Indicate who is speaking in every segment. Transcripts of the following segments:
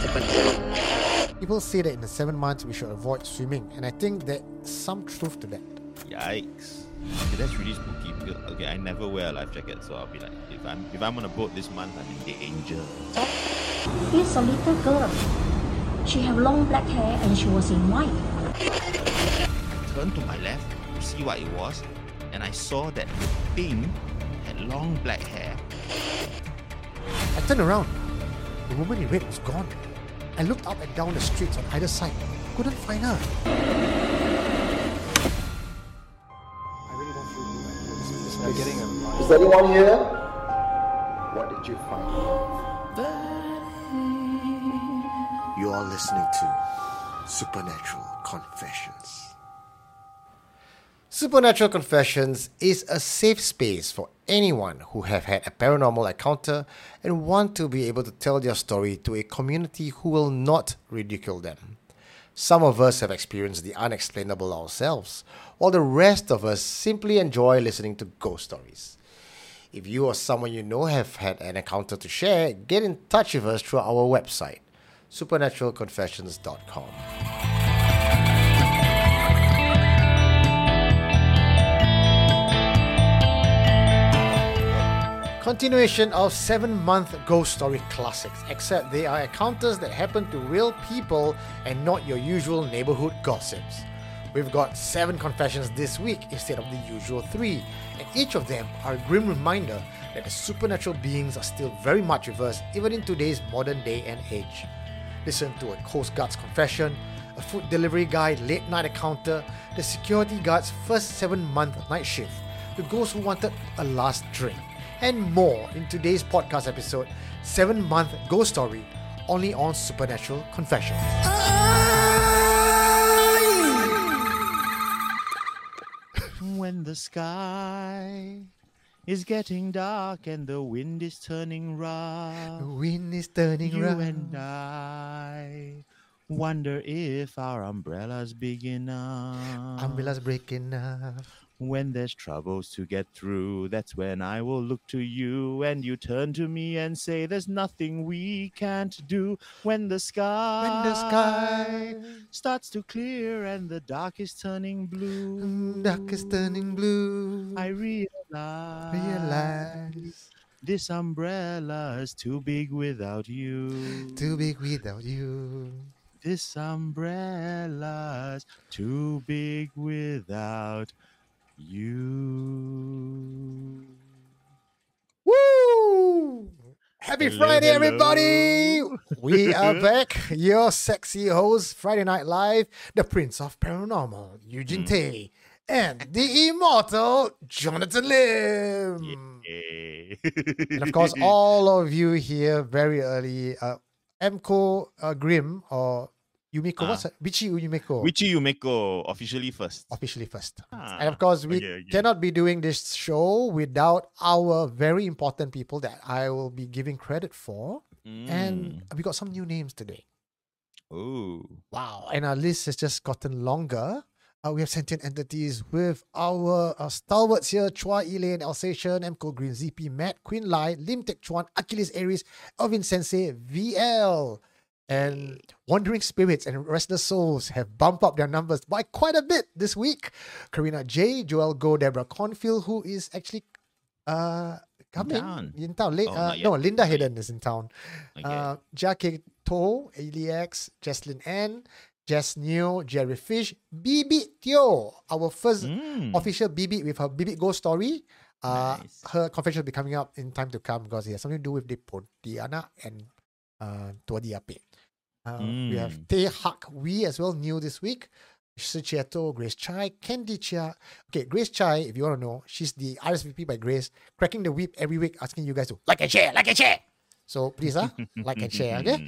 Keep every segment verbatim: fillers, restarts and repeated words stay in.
Speaker 1: Supernatural.
Speaker 2: People say that in the seven months we should avoid swimming, and I think there's some truth to that.
Speaker 3: Yikes. Okay, that's really spooky. Because, okay, I never wear a life jacket, so I'll be like, if I'm if I'm on a boat this month, I'm in danger.
Speaker 4: It's a little girl. She have long black hair and she was in white.
Speaker 3: I turned to my left to see what it was, and I saw that the thing had long black hair.
Speaker 2: I turned around. The woman in red was gone. I looked up and down the streets on either side. Couldn't find her. I really don't feel good. This, this
Speaker 5: You're getting a
Speaker 6: Is anyone here? What did you find? You are listening to Supernatural Confessions.
Speaker 2: Supernatural Confessions is a safe space for anyone who have had a paranormal encounter and want to be able to tell their story to a community who will not ridicule them. Some of us have experienced the unexplainable ourselves, while the rest of us simply enjoy listening to ghost stories. If you or someone you know have had an encounter to share, get in touch with us through our website, supernatural confessions dot com. Continuation of seven-month ghost story classics, except they are encounters that happen to real people and not your usual neighborhood gossips. We've got seven confessions this week instead of the usual three, and each of them are a grim reminder that the supernatural beings are still very much with us even in today's modern day and age. Listen to a Coast Guard's confession, a food delivery guy late-night encounter, the security guard's first seven-month night shift, the ghost who wanted a last drink, and more in today's podcast episode, seven month Ghost Story, only on Supernatural Confessions.
Speaker 3: When the sky is getting dark and the wind is turning rough,
Speaker 2: The wind is turning
Speaker 3: you
Speaker 2: round.
Speaker 3: and I wonder if our umbrella's big enough.
Speaker 2: Umbrellas breaking up.
Speaker 3: When there's troubles to get through, that's when I will look to you, and you turn to me and say there's nothing we can't do. When the sky,
Speaker 2: When the sky
Speaker 3: starts to clear and the dark is turning blue,
Speaker 2: dark is turning blue,
Speaker 3: I realize,
Speaker 2: realize
Speaker 3: this umbrella's too big without you.
Speaker 2: too big without you.
Speaker 3: This umbrella's too big without you.
Speaker 2: Woo! Happy
Speaker 3: Hello,
Speaker 2: Friday,
Speaker 3: hello.
Speaker 2: everybody! We are back. Your sexy host, Friday Night Live, the Prince of Paranormal, Eugene Tay, and the immortal Jonathan Lim.
Speaker 3: Yay.
Speaker 2: And of course, all of you here very early, uh, Emko uh, Grim or Yumiko,
Speaker 3: Ah.
Speaker 2: what's that? Bichi Yumiko.
Speaker 3: Wichi Yumeko officially first.
Speaker 2: Officially first.
Speaker 3: Ah,
Speaker 2: And of course, we
Speaker 3: okay, okay.
Speaker 2: cannot be doing this show without our very important people that I will be giving credit for. And we got some new names today.
Speaker 3: Oh,
Speaker 2: Wow. And our list has just gotten longer. Uh, we have sentient entities with our uh, stalwarts here, Chua Elaine, Alsatian, Emco Green, Z P, Matt, Queen Lai, Lim Tek Chuan, Achilles Aries, Elvin Sensei, V L. And Wandering Spirits and Restless Souls have bumped up their numbers by quite a bit this week. Karina J, Joel Go, Deborah Confield, who is actually uh, coming
Speaker 3: town.
Speaker 2: in town. Late,
Speaker 3: Oh,
Speaker 2: uh,
Speaker 3: not yet.
Speaker 2: no, Linda
Speaker 3: Not
Speaker 2: Hayden is in town.
Speaker 3: okay.
Speaker 2: Uh, Jackie To, Elix, Jesslyn N, Jess Neo, Jerry Fish, Bibi Teo, our first
Speaker 3: Mm.
Speaker 2: official Bibi with her Bibi Ghost Story. Uh,
Speaker 3: Nice.
Speaker 2: Her confession will be coming up in time to come because it has something to do with the Pontianak and uh, Tua Diape. Uh, We have
Speaker 3: Mm.
Speaker 2: Teh Hak Wee as well, new this week. Suchieto, Grace Chai, Candy Chia. Okay, Grace Chai, if you want to know, she's the R S V P by Grace, cracking the whip every week, asking you guys to like and share, like and share. So please, uh, like and share, okay?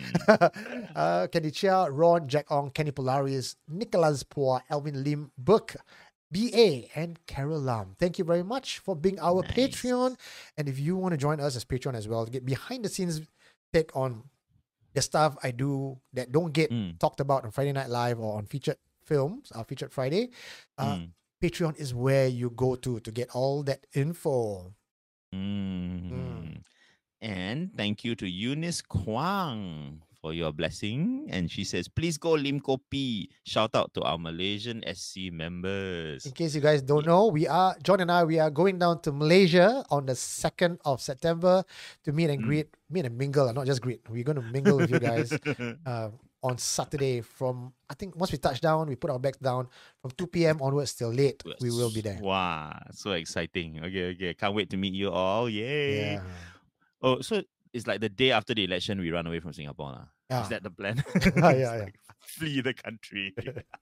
Speaker 2: uh, Candy Chia, Ron, Jack Ong, Kenny Polaris, Nicholas Poa, Elvin Lim, Book, B A, and Carol Lam. Thank you very much for being our
Speaker 3: Nice.
Speaker 2: Patreon. And if you want to join us as Patreon as well, get behind the scenes take on the stuff I do that don't get
Speaker 3: Mm.
Speaker 2: talked about on Friday Night Live or on featured films, uh, featured Friday. Uh,
Speaker 3: Mm.
Speaker 2: Patreon is where you go to to get all that info.
Speaker 3: Mm.
Speaker 2: Mm.
Speaker 3: And thank you to Eunice Kwang for your blessing. And she says, please go Lim Kopi. Shout out to our Malaysian S C members.
Speaker 2: In case you guys don't know, we are John and I. We are going down to Malaysia on the second of September to meet and
Speaker 3: Mm.
Speaker 2: greet, meet and mingle, and not just greet. We're going to mingle with you guys uh, on Saturday from, I think once we touch down, we put our bags down from two p.m. onwards till late. We will be there.
Speaker 3: Wow, so exciting. Okay, okay. Can't wait to meet you all. Yay.
Speaker 2: Yeah.
Speaker 3: Oh, so it's like the day after the election, we run away from Singapore. lah.
Speaker 2: Yeah.
Speaker 3: Is that the plan?
Speaker 2: Yeah,
Speaker 3: It's
Speaker 2: yeah, yeah.
Speaker 3: like flee the country.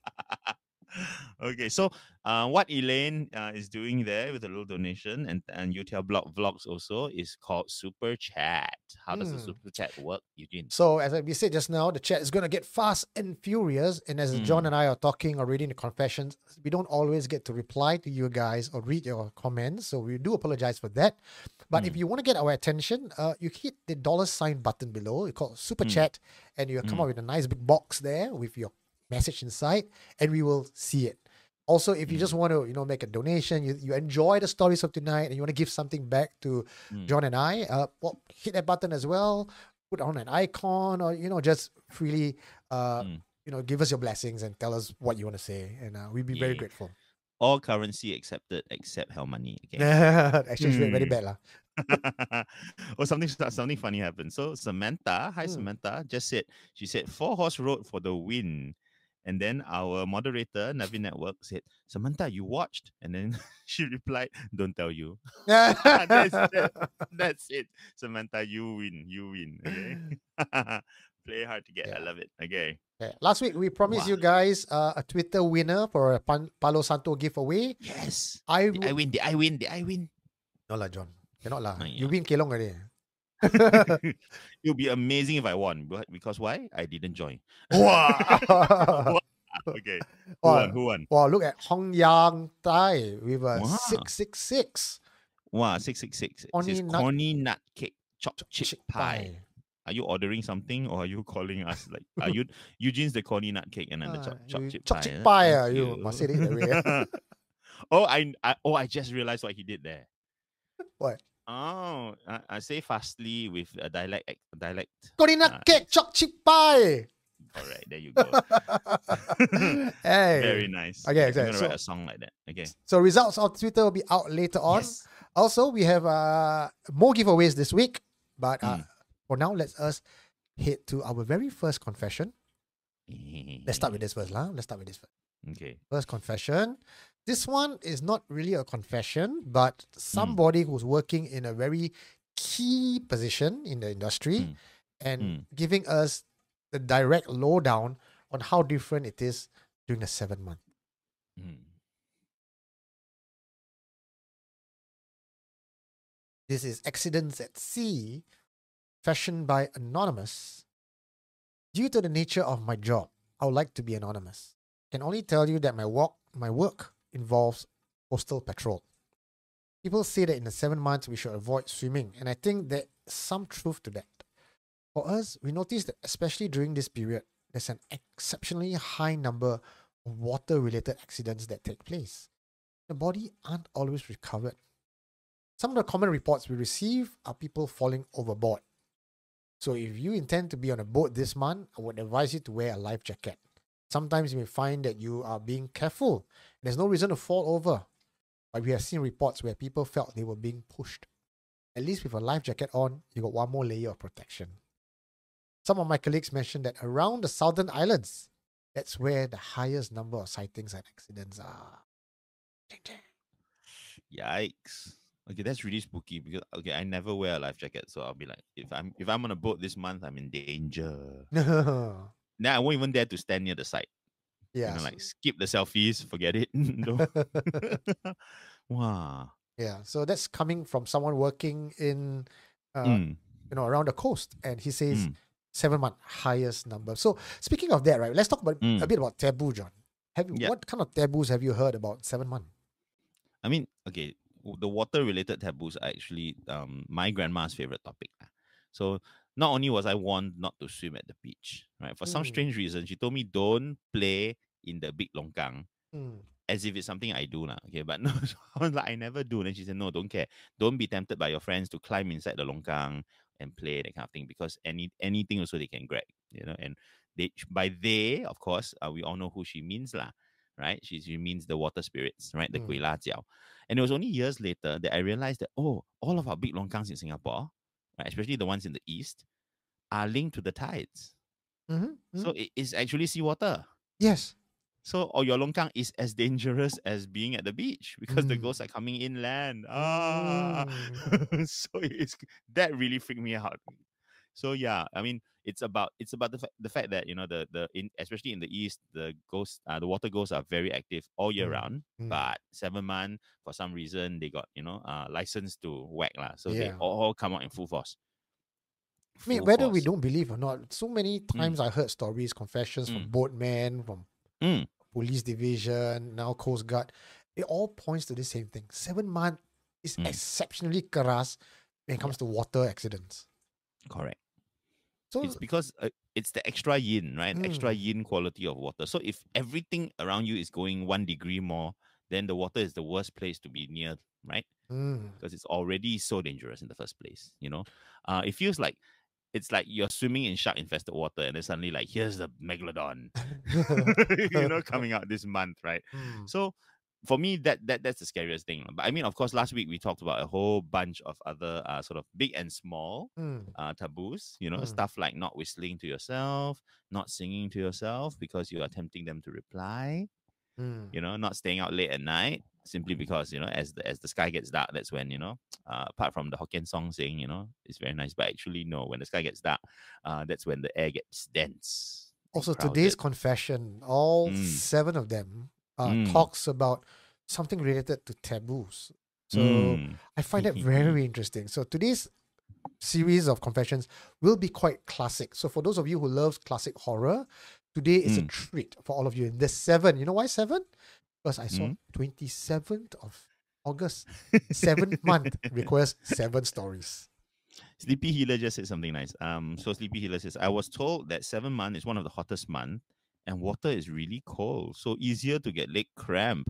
Speaker 3: Okay, so uh, what Elaine uh, is doing there with a little donation and and Utel Blog Vlogs also is called Super Chat. How does the
Speaker 2: Hmm.
Speaker 3: Super Chat work, Eugene?
Speaker 2: So as we said just now, the chat is going to get fast and furious. And as John
Speaker 3: Mm.
Speaker 2: and I are talking or reading the confessions, we don't always get to reply to you guys or read your comments. So we do apologize for that. But if
Speaker 3: Mm.
Speaker 2: you want to get our attention, uh, you hit the dollar sign button below. It's called Super
Speaker 3: Mm.
Speaker 2: Chat. And you come
Speaker 3: Mm.
Speaker 2: up with a nice big box there with your message inside. And we will see it. Also, if you
Speaker 3: Mm.
Speaker 2: just want to, you know, make a donation, you, you enjoy the stories of tonight and you want to give something back to
Speaker 3: Mm.
Speaker 2: John and I, uh, well, hit that button as well. Put on an icon, or you know, just freely, uh,
Speaker 3: Mm.
Speaker 2: you know, give us your blessings and tell us what you want to say, and uh, we'd be very
Speaker 3: Yeah.
Speaker 2: grateful.
Speaker 3: All currency accepted except hell money. Okay.
Speaker 2: Exchange rate very
Speaker 3: Mm.
Speaker 2: bad lah.
Speaker 3: Oh, something something funny happened. So Samantha, hi
Speaker 2: Mm.
Speaker 3: Samantha, just said she said four horse road for the win. And then our moderator, Navi Network, said, Samantha, you watched? And then she replied, don't tell you. that's, that, that's it. Samantha, you win. You win. Okay. Play hard to get. I
Speaker 2: Yeah.
Speaker 3: love it. Okay.
Speaker 2: Yeah. Last week we promised
Speaker 3: Wow.
Speaker 2: you guys uh, a Twitter winner for a Pan- Palo Santo giveaway.
Speaker 3: Yes.
Speaker 2: I
Speaker 3: Did I
Speaker 2: w-
Speaker 3: win? Did I win? Did I win?
Speaker 2: no lah, John. Cannot lah.
Speaker 3: Oh,
Speaker 2: You
Speaker 3: yeah.
Speaker 2: win Kelong already.
Speaker 3: It would be amazing if I won. But- Because why? I didn't join.
Speaker 2: Wow.
Speaker 3: Okay. Who
Speaker 2: Wow.
Speaker 3: won? Who won?
Speaker 2: Wow, look at Hong Yang Tai with a
Speaker 3: Wow.
Speaker 2: six six six
Speaker 3: Wow, six six six. It
Speaker 2: Corny
Speaker 3: says
Speaker 2: nut-
Speaker 3: corny nut cake, chop chip,
Speaker 2: chip
Speaker 3: pie.
Speaker 2: pie.
Speaker 3: Are you ordering something or are you calling us like are you Eugene's the corny nut cake and then the
Speaker 2: Ah,
Speaker 3: chop chop
Speaker 2: you
Speaker 3: chip
Speaker 2: chop
Speaker 3: pie?
Speaker 2: chip
Speaker 3: eh?
Speaker 2: pie,
Speaker 3: Thank
Speaker 2: ah, you must say it that way.
Speaker 3: oh, I, I oh I just realized what he did there.
Speaker 2: What?
Speaker 3: Oh, I, I say fastly with a dialect ac- dialect.
Speaker 2: Corina
Speaker 3: Ah,
Speaker 2: cake, chop chip pie.
Speaker 3: All right, there you go.
Speaker 2: Hey.
Speaker 3: Very nice.
Speaker 2: Okay,
Speaker 3: I'm
Speaker 2: okay,
Speaker 3: gonna
Speaker 2: so-
Speaker 3: write a song like that. Okay.
Speaker 2: So results on Twitter will be out later on.
Speaker 3: Yes.
Speaker 2: Also, we have uh, more giveaways this week. But uh,
Speaker 3: Mm.
Speaker 2: for now, let's us head to our very first confession. Let's start with this first, lah. Let's start with this first.
Speaker 3: Okay.
Speaker 2: First confession. This one is not really a confession, but
Speaker 3: Mm.
Speaker 2: somebody who's working in a very key position in the industry
Speaker 3: Mm.
Speaker 2: and
Speaker 3: Mm.
Speaker 2: giving us the direct lowdown on how different it is during the seven month.
Speaker 3: Mm.
Speaker 2: This is Accidents at Sea, fashioned by Anonymous. Due to the nature of my job, I would like to be anonymous. I can only tell you that my work, my work involves coastal patrol. People say that in the seven months we should avoid swimming, and I think there's some truth to that. For us, we noticed that especially during this period, there's an exceptionally high number of water-related accidents that take place. The body aren't always recovered. Some of the common reports we receive are people falling overboard. So if you intend to be on a boat this month, I would advise you to wear a life jacket. Sometimes you may find that you are being careful. There's no reason to fall over. But we have seen reports where people felt they were being pushed. At least with a life jacket on, you got one more layer of protection. Some of my colleagues mentioned that around the southern islands, that's where the highest number of sightings and accidents are.
Speaker 3: Yikes. Okay, that's really spooky because okay, I never wear a life jacket, so I'll be like, if I'm if I'm on a boat this month, I'm in danger. Now I won't even dare to stand near the side. You
Speaker 2: Yeah.
Speaker 3: know, like skip the selfies, forget it. No. Wow.
Speaker 2: Yeah. So that's coming from someone working in, uh,
Speaker 3: Mm,
Speaker 2: you know, around the coast, and he says
Speaker 3: mm.
Speaker 2: seven month highest number. So speaking of that, right? Let's talk about
Speaker 3: Mm.
Speaker 2: a bit about taboo, John. Have you,
Speaker 3: Yeah.
Speaker 2: what kind of taboos have you heard about seven month?
Speaker 3: I mean, okay, w- the water-related taboos are actually um my grandma's favorite topic. lah. So not only was I warned not to swim at the beach, right? For some
Speaker 2: Mm.
Speaker 3: strange reason, she told me don't play in the big longkang.
Speaker 2: Mm.
Speaker 3: As if it's something I do now, okay? But no, so I was like, I never do. And then she said, no, don't care. Don't be tempted by your friends to climb inside the longkang and play that kind of thing because any anything also they can grab you know, and they by they, of course, uh, we all know who she means lah, right? She, she means the water spirits, right? The
Speaker 2: Mm.
Speaker 3: Gui La Jiao. And it was only years later that I realized that, oh, all of our big longkangs in Singapore, right, especially the ones in the east, are linked to the tides.
Speaker 2: Mhm,
Speaker 3: So
Speaker 2: mhm.
Speaker 3: it is actually seawater.
Speaker 2: Yes.
Speaker 3: So or your longkang is as dangerous as being at the beach because the
Speaker 2: Mm.
Speaker 3: ghosts are coming inland. Ah,
Speaker 2: Mm.
Speaker 3: so it's that really freaked me out. So yeah, I mean, it's about it's about the fa- the fact that you know the the in especially in the east, the ghosts, uh, the water ghosts are very active all year
Speaker 2: Mm.
Speaker 3: round.
Speaker 2: Mm.
Speaker 3: But seven month for some reason they got you know uh license to whack lah, so they
Speaker 2: Yeah.
Speaker 3: all come out in full force.
Speaker 2: I mean,
Speaker 3: Full
Speaker 2: whether we
Speaker 3: force.
Speaker 2: don't believe or not, so many times I heard stories, confessions from
Speaker 3: Mm.
Speaker 2: boatmen, from
Speaker 3: Mm.
Speaker 2: police division, now Coast Guard. It all points to the same thing. Seven months is
Speaker 3: Mm.
Speaker 2: exceptionally keras when it comes to water accidents.
Speaker 3: Correct.
Speaker 2: So
Speaker 3: It's because uh, it's the extra yin, right? Extra
Speaker 2: Mm.
Speaker 3: yin quality of water. So if everything around you is going one degree more, then the water is the worst place to be near, right?
Speaker 2: Mm.
Speaker 3: Because it's already so dangerous in the first place. You know, uh, it feels like it's like you're swimming in shark infested water, and then suddenly like here's the megalodon, you know, coming out this month, right?
Speaker 2: Mm.
Speaker 3: So for me, that that that's the scariest thing. But I mean, of course, last week we talked about a whole bunch of other uh, sort of big and small
Speaker 2: Mm.
Speaker 3: uh, taboos. You know,
Speaker 2: Mm.
Speaker 3: stuff like not whistling to yourself, not singing to yourself because you are tempting them to reply.
Speaker 2: Mm.
Speaker 3: You know, not staying out late at night simply because you know, as the as the sky gets dark, that's when you know. Uh, apart from the Hokkien song saying, you know, it's very nice, but actually no, when the sky gets dark, uh, that's when the air gets dense. and
Speaker 2: Also, today's
Speaker 3: crowded.
Speaker 2: confession, all
Speaker 3: Mm.
Speaker 2: seven of them, uh,
Speaker 3: Mm.
Speaker 2: talks about something related to taboos. So
Speaker 3: Mm.
Speaker 2: I find that very interesting. So today's series of confessions will be quite classic. So for those of you who love classic horror, today is a
Speaker 3: Mm.
Speaker 2: treat for all of you. The seven, you know why seven? Because I saw
Speaker 3: Mm.
Speaker 2: twenty-seventh of August, seventh month requires seven stories.
Speaker 3: Sleepy Healer just said something nice. Um, so Sleepy Healer says, I was told that seven month is one of the hottest month, and water is really cold, so easier to get leg cramp.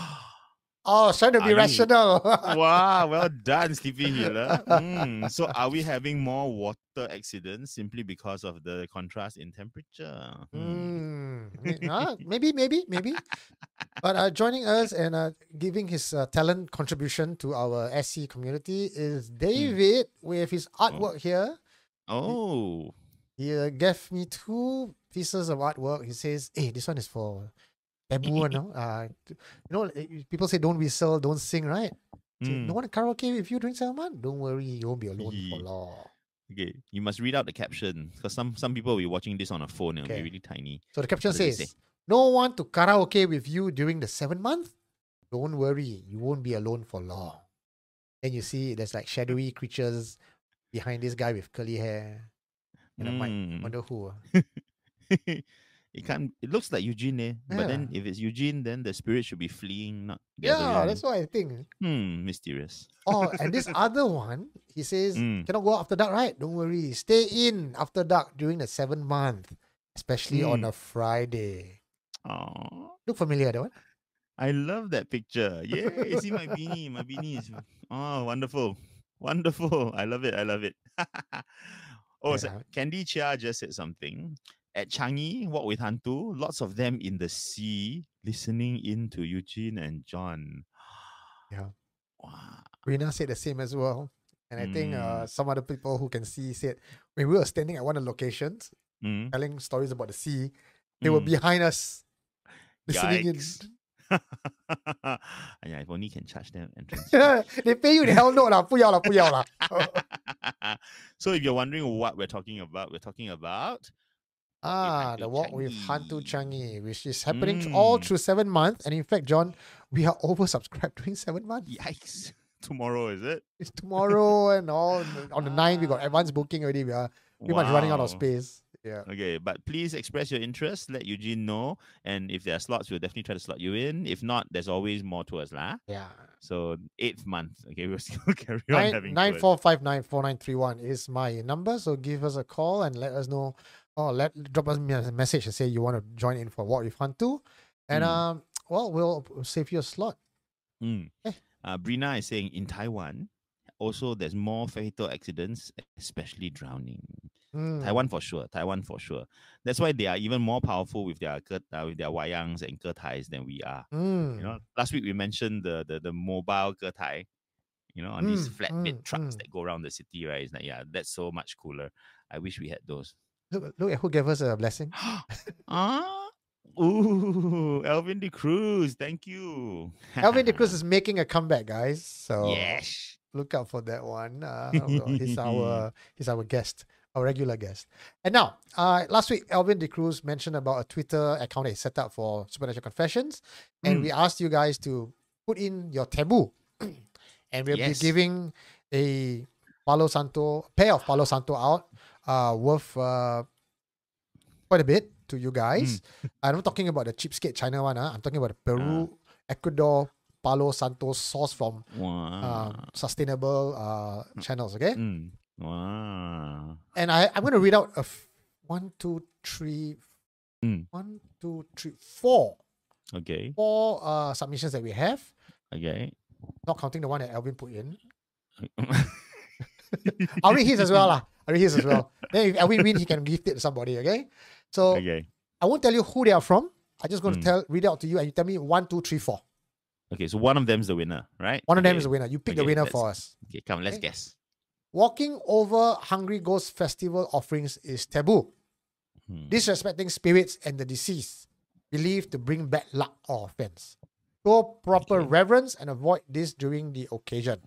Speaker 2: Oh, trying to
Speaker 3: Are
Speaker 2: be
Speaker 3: you-
Speaker 2: rational.
Speaker 3: Wow, well done, Sleepy Healer. Mm, so are we having more water accidents simply because of the contrast in temperature? Hmm.
Speaker 2: Mm, may- ah, maybe, maybe, maybe. But uh, joining us and uh, giving his uh, talent contribution to our S C community is David with his artwork here.
Speaker 3: Oh.
Speaker 2: He uh, gave me two pieces of artwork. He says, "Hey, this one is for taboo, one, no? Uh, t- you know, eh, people say don't whistle, don't sing, right? Say,
Speaker 3: Mm.
Speaker 2: no one karaoke with you during seven months. Don't worry, you won't be alone for
Speaker 3: Yee.
Speaker 2: long."
Speaker 3: Okay, you must read out the caption because some some people will be watching this on a phone and it'll
Speaker 2: Okay.
Speaker 3: be really tiny.
Speaker 2: So the caption
Speaker 3: What does it
Speaker 2: says,
Speaker 3: say?
Speaker 2: "No one to karaoke with you during the seven month. Don't worry, you won't be alone for long." And you see there's like shadowy creatures behind this guy with curly hair and a mic.
Speaker 3: Mm.
Speaker 2: Wonder who. ah.
Speaker 3: It can't. It looks like Eugene, eh? But then
Speaker 2: Yeah.
Speaker 3: if it's Eugene, then the spirit should be fleeing, not
Speaker 2: Yeah,
Speaker 3: gathering.
Speaker 2: that's what I think.
Speaker 3: Hmm, mysterious.
Speaker 2: Oh, and this other one, he says,
Speaker 3: Mm.
Speaker 2: cannot go after dark, right? Don't worry. Stay in after dark during the seventh month, especially on
Speaker 3: Mm.
Speaker 2: a Friday.
Speaker 3: Oh,
Speaker 2: Look familiar, that one?
Speaker 3: I love that picture. Yeah, see my beanie. My beanie is oh wonderful, wonderful. I love it. I love it. Oh, so
Speaker 2: Yeah.
Speaker 3: Candy Chia just said something. At Changi, Walk with Hantu, lots of them in the sea listening in to Eugene and John.
Speaker 2: Yeah.
Speaker 3: Wow.
Speaker 2: Rina said the same as well. And I think uh,
Speaker 3: Mm.
Speaker 2: some other people who can see said, when we were standing at one of the locations,
Speaker 3: Mm.
Speaker 2: telling stories about the sea, they were
Speaker 3: Mm.
Speaker 2: behind us, listening
Speaker 3: Yikes. Yeah, if only can charge them entrance.
Speaker 2: in. They pay you the hell no lah, 不要啦,不要啦.
Speaker 3: So if you're wondering what we're talking about, we're talking about
Speaker 2: Ah,
Speaker 3: Hantu
Speaker 2: the walk with Hantu
Speaker 3: Changi.
Speaker 2: Changi, which is happening th- all
Speaker 3: Mm.
Speaker 2: through seven months. And in fact, John, we are oversubscribed during seven months.
Speaker 3: Yikes. Tomorrow, is it?
Speaker 2: It's tomorrow and all. On the ninth, we got advance booking already. We are pretty much running out of
Speaker 3: Wow.
Speaker 2: space. Yeah.
Speaker 3: Okay, but please express your interest. Let Eugene know. And if there are slots, we'll definitely try to slot you in. If not, there's always more tours, lah.
Speaker 2: Yeah.
Speaker 3: So eighth month. Okay, we'll still carry on
Speaker 2: Nine
Speaker 3: having
Speaker 2: nine
Speaker 3: tours.
Speaker 2: four five nine four nine three one is my number. So give us a call and let us know. Or let drop us a message and say you want to join in for Walk with Hantu. And
Speaker 3: Mm.
Speaker 2: um, well, we'll save you a slot.
Speaker 3: Mm.
Speaker 2: Eh.
Speaker 3: Uh, Brina is saying in Taiwan, also there's more fatal accidents, especially drowning.
Speaker 2: Mm.
Speaker 3: Taiwan for sure. Taiwan for sure. That's why they are even more powerful with their ke- uh, with their wayangs and ketais than we are.
Speaker 2: Mm.
Speaker 3: You know, last week we mentioned the the, the mobile ketai, you know, on these
Speaker 2: Mm,
Speaker 3: flatbed
Speaker 2: mm,
Speaker 3: trucks
Speaker 2: mm.
Speaker 3: that go around the city, right? It's like, yeah, that's so much cooler. I wish we had those.
Speaker 2: Look, look at who gave us a blessing.
Speaker 3: Ah, ooh, Elvin De Cruz, thank you.
Speaker 2: Elvin De Cruz is making a comeback, guys. So
Speaker 3: yes.
Speaker 2: look out for that one. Uh, well, he's our he's our guest, our regular guest. And now, uh, last week, Elvin De Cruz mentioned about a Twitter account he set up for Supernatural Confessions, and
Speaker 3: Mm.
Speaker 2: we asked you guys to put in your taboo, and we'll
Speaker 3: Yes.
Speaker 2: be giving a Palo Santo pair of Palo Santo out, uh, worth uh, quite a bit to you guys. I'm not talking about the cheapskate China one. Uh, I'm talking about the Peru, Ecuador Palo Santo source from
Speaker 3: Wow.
Speaker 2: um, sustainable uh, channels. Okay,
Speaker 3: Mm. Wow.
Speaker 2: and I I'm going to read out a f- one, two, three,
Speaker 3: Mm.
Speaker 2: one, two, three, four,
Speaker 3: Okay.
Speaker 2: four uh, submissions that we have,
Speaker 3: Okay.
Speaker 2: not counting the one that Elvin put in. I'll read his as well. lah. I'll read his as well. Then if Elvin wins, he can gift it to somebody. Okay, so
Speaker 3: Okay.
Speaker 2: I won't tell you who they are from. I'm just going to
Speaker 3: Mm.
Speaker 2: tell read out to you, and you tell me one, two, three, four.
Speaker 3: Okay. So one of them is the winner, right?
Speaker 2: One of them
Speaker 3: Okay.
Speaker 2: is the winner. You pick the
Speaker 3: Okay,
Speaker 2: winner
Speaker 3: let's-
Speaker 2: for us.
Speaker 3: Okay, come, let's
Speaker 2: Okay.
Speaker 3: guess.
Speaker 2: Walking over Hungry Ghost Festival offerings is taboo.
Speaker 3: Hmm.
Speaker 2: Disrespecting spirits and the deceased, believed to bring bad luck or offense. Show proper
Speaker 3: Okay.
Speaker 2: reverence and avoid this during the occasion.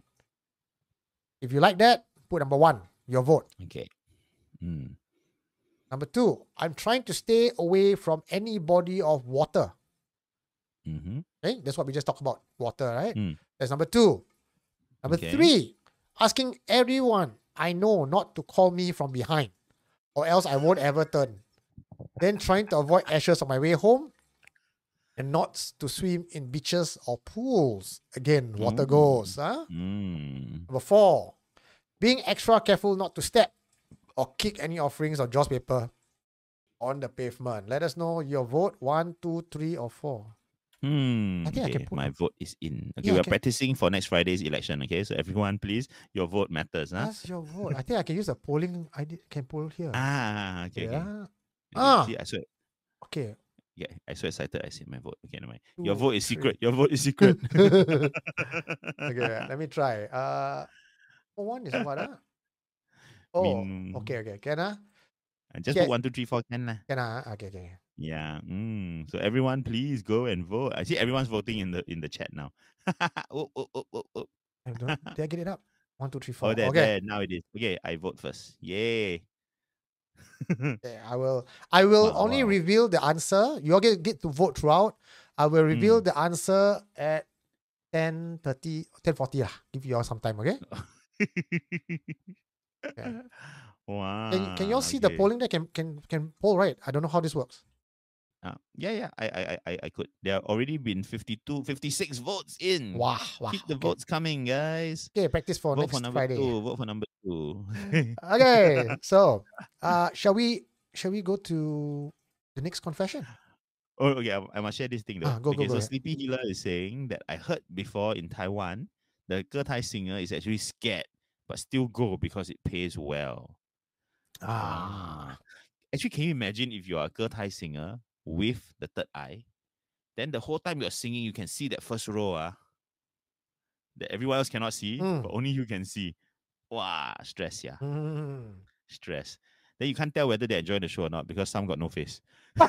Speaker 2: If you like that, put number one, your vote.
Speaker 3: Okay. Hmm.
Speaker 2: Number two, I'm trying to stay away from any body of water.
Speaker 3: Mm-hmm.
Speaker 2: Okay, that's what we just talked about, water, right?
Speaker 3: Mm.
Speaker 2: That's number two. Number
Speaker 3: Okay.
Speaker 2: three, asking everyone I know not to call me from behind, or else I won't ever turn. Then trying to avoid ashes on my way home, and not s- to swim in beaches or pools. Again, water
Speaker 3: Ooh.
Speaker 2: goes. Huh?
Speaker 3: Mm.
Speaker 2: Number four, being extra careful not to step or kick any offerings or Jaws paper on the pavement. Let us know your vote, one, two, three, or four.
Speaker 3: Hmm.
Speaker 2: I think I
Speaker 3: okay,
Speaker 2: can put-
Speaker 3: my vote is in. Okay,
Speaker 2: Yeah, I
Speaker 3: we're
Speaker 2: can-
Speaker 3: practicing for next Friday's election. Okay, so everyone, please, your vote matters. Huh?
Speaker 2: That's your vote. I think I can use the polling. I did, can poll here.
Speaker 3: Ah, okay. okay.
Speaker 2: yeah.
Speaker 3: Okay,
Speaker 2: Ah.
Speaker 3: See, I swear.
Speaker 2: Okay.
Speaker 3: Yeah, I so excited. I said my vote. Okay, never mind. Your
Speaker 2: Two,
Speaker 3: vote is
Speaker 2: three.
Speaker 3: secret. Your vote is secret.
Speaker 2: Okay, let me try. Uh, oh, one is what? Ah? Oh,
Speaker 3: Mean-
Speaker 2: okay, okay. Can ah?
Speaker 3: I just
Speaker 2: Okay.
Speaker 3: put one, two, three, four. Can lah.
Speaker 2: Can ah? Okay, okay.
Speaker 3: Yeah. Mm. So everyone, please go and vote. I see everyone's voting in the in the chat now. oh, oh, oh, oh, oh.
Speaker 2: I don't, did I get it up? One, two, three, four.
Speaker 3: Oh, there,
Speaker 2: okay.
Speaker 3: there. Now it is. Okay, I vote first. Yay.
Speaker 2: Okay, I will. I will
Speaker 3: Wow,
Speaker 2: only
Speaker 3: wow.
Speaker 2: reveal the answer. You all get, get to vote throughout. I will reveal
Speaker 3: Mm.
Speaker 2: the answer at ten thirty, ten forty lah. Give you all some time, okay?
Speaker 3: Wow.
Speaker 2: Can, can you all see the
Speaker 3: okay.
Speaker 2: polling there? Can can can poll right? I don't know how this works.
Speaker 3: Uh, yeah, yeah, I, I, I- I, I could. There have already been fifty-two, fifty-six votes in.
Speaker 2: Wow, wow.
Speaker 3: Keep the
Speaker 2: okay.
Speaker 3: votes coming, guys.
Speaker 2: Okay, practice for
Speaker 3: vote
Speaker 2: next
Speaker 3: for number
Speaker 2: Friday.
Speaker 3: two. Vote for number two.
Speaker 2: Okay, so uh, shall we shall we go to the next confession?
Speaker 3: Oh, okay. I, I must share this thing though.
Speaker 2: Ah, go, go,
Speaker 3: okay,
Speaker 2: go
Speaker 3: so
Speaker 2: ahead.
Speaker 3: Sleepy Healer is saying that I heard before in Taiwan, the Getai singer is actually scared, but still go because it pays well. Ah. Actually, can you imagine if you are a Getai singer with the third eye? Then the whole time you're singing, you can see that first row, ah, that everyone else cannot see,
Speaker 2: Mm.
Speaker 3: but only you can see. Wow, stress, yeah.
Speaker 2: Mm.
Speaker 3: Stress. Then you can't tell whether they enjoy the show or not because some got no face.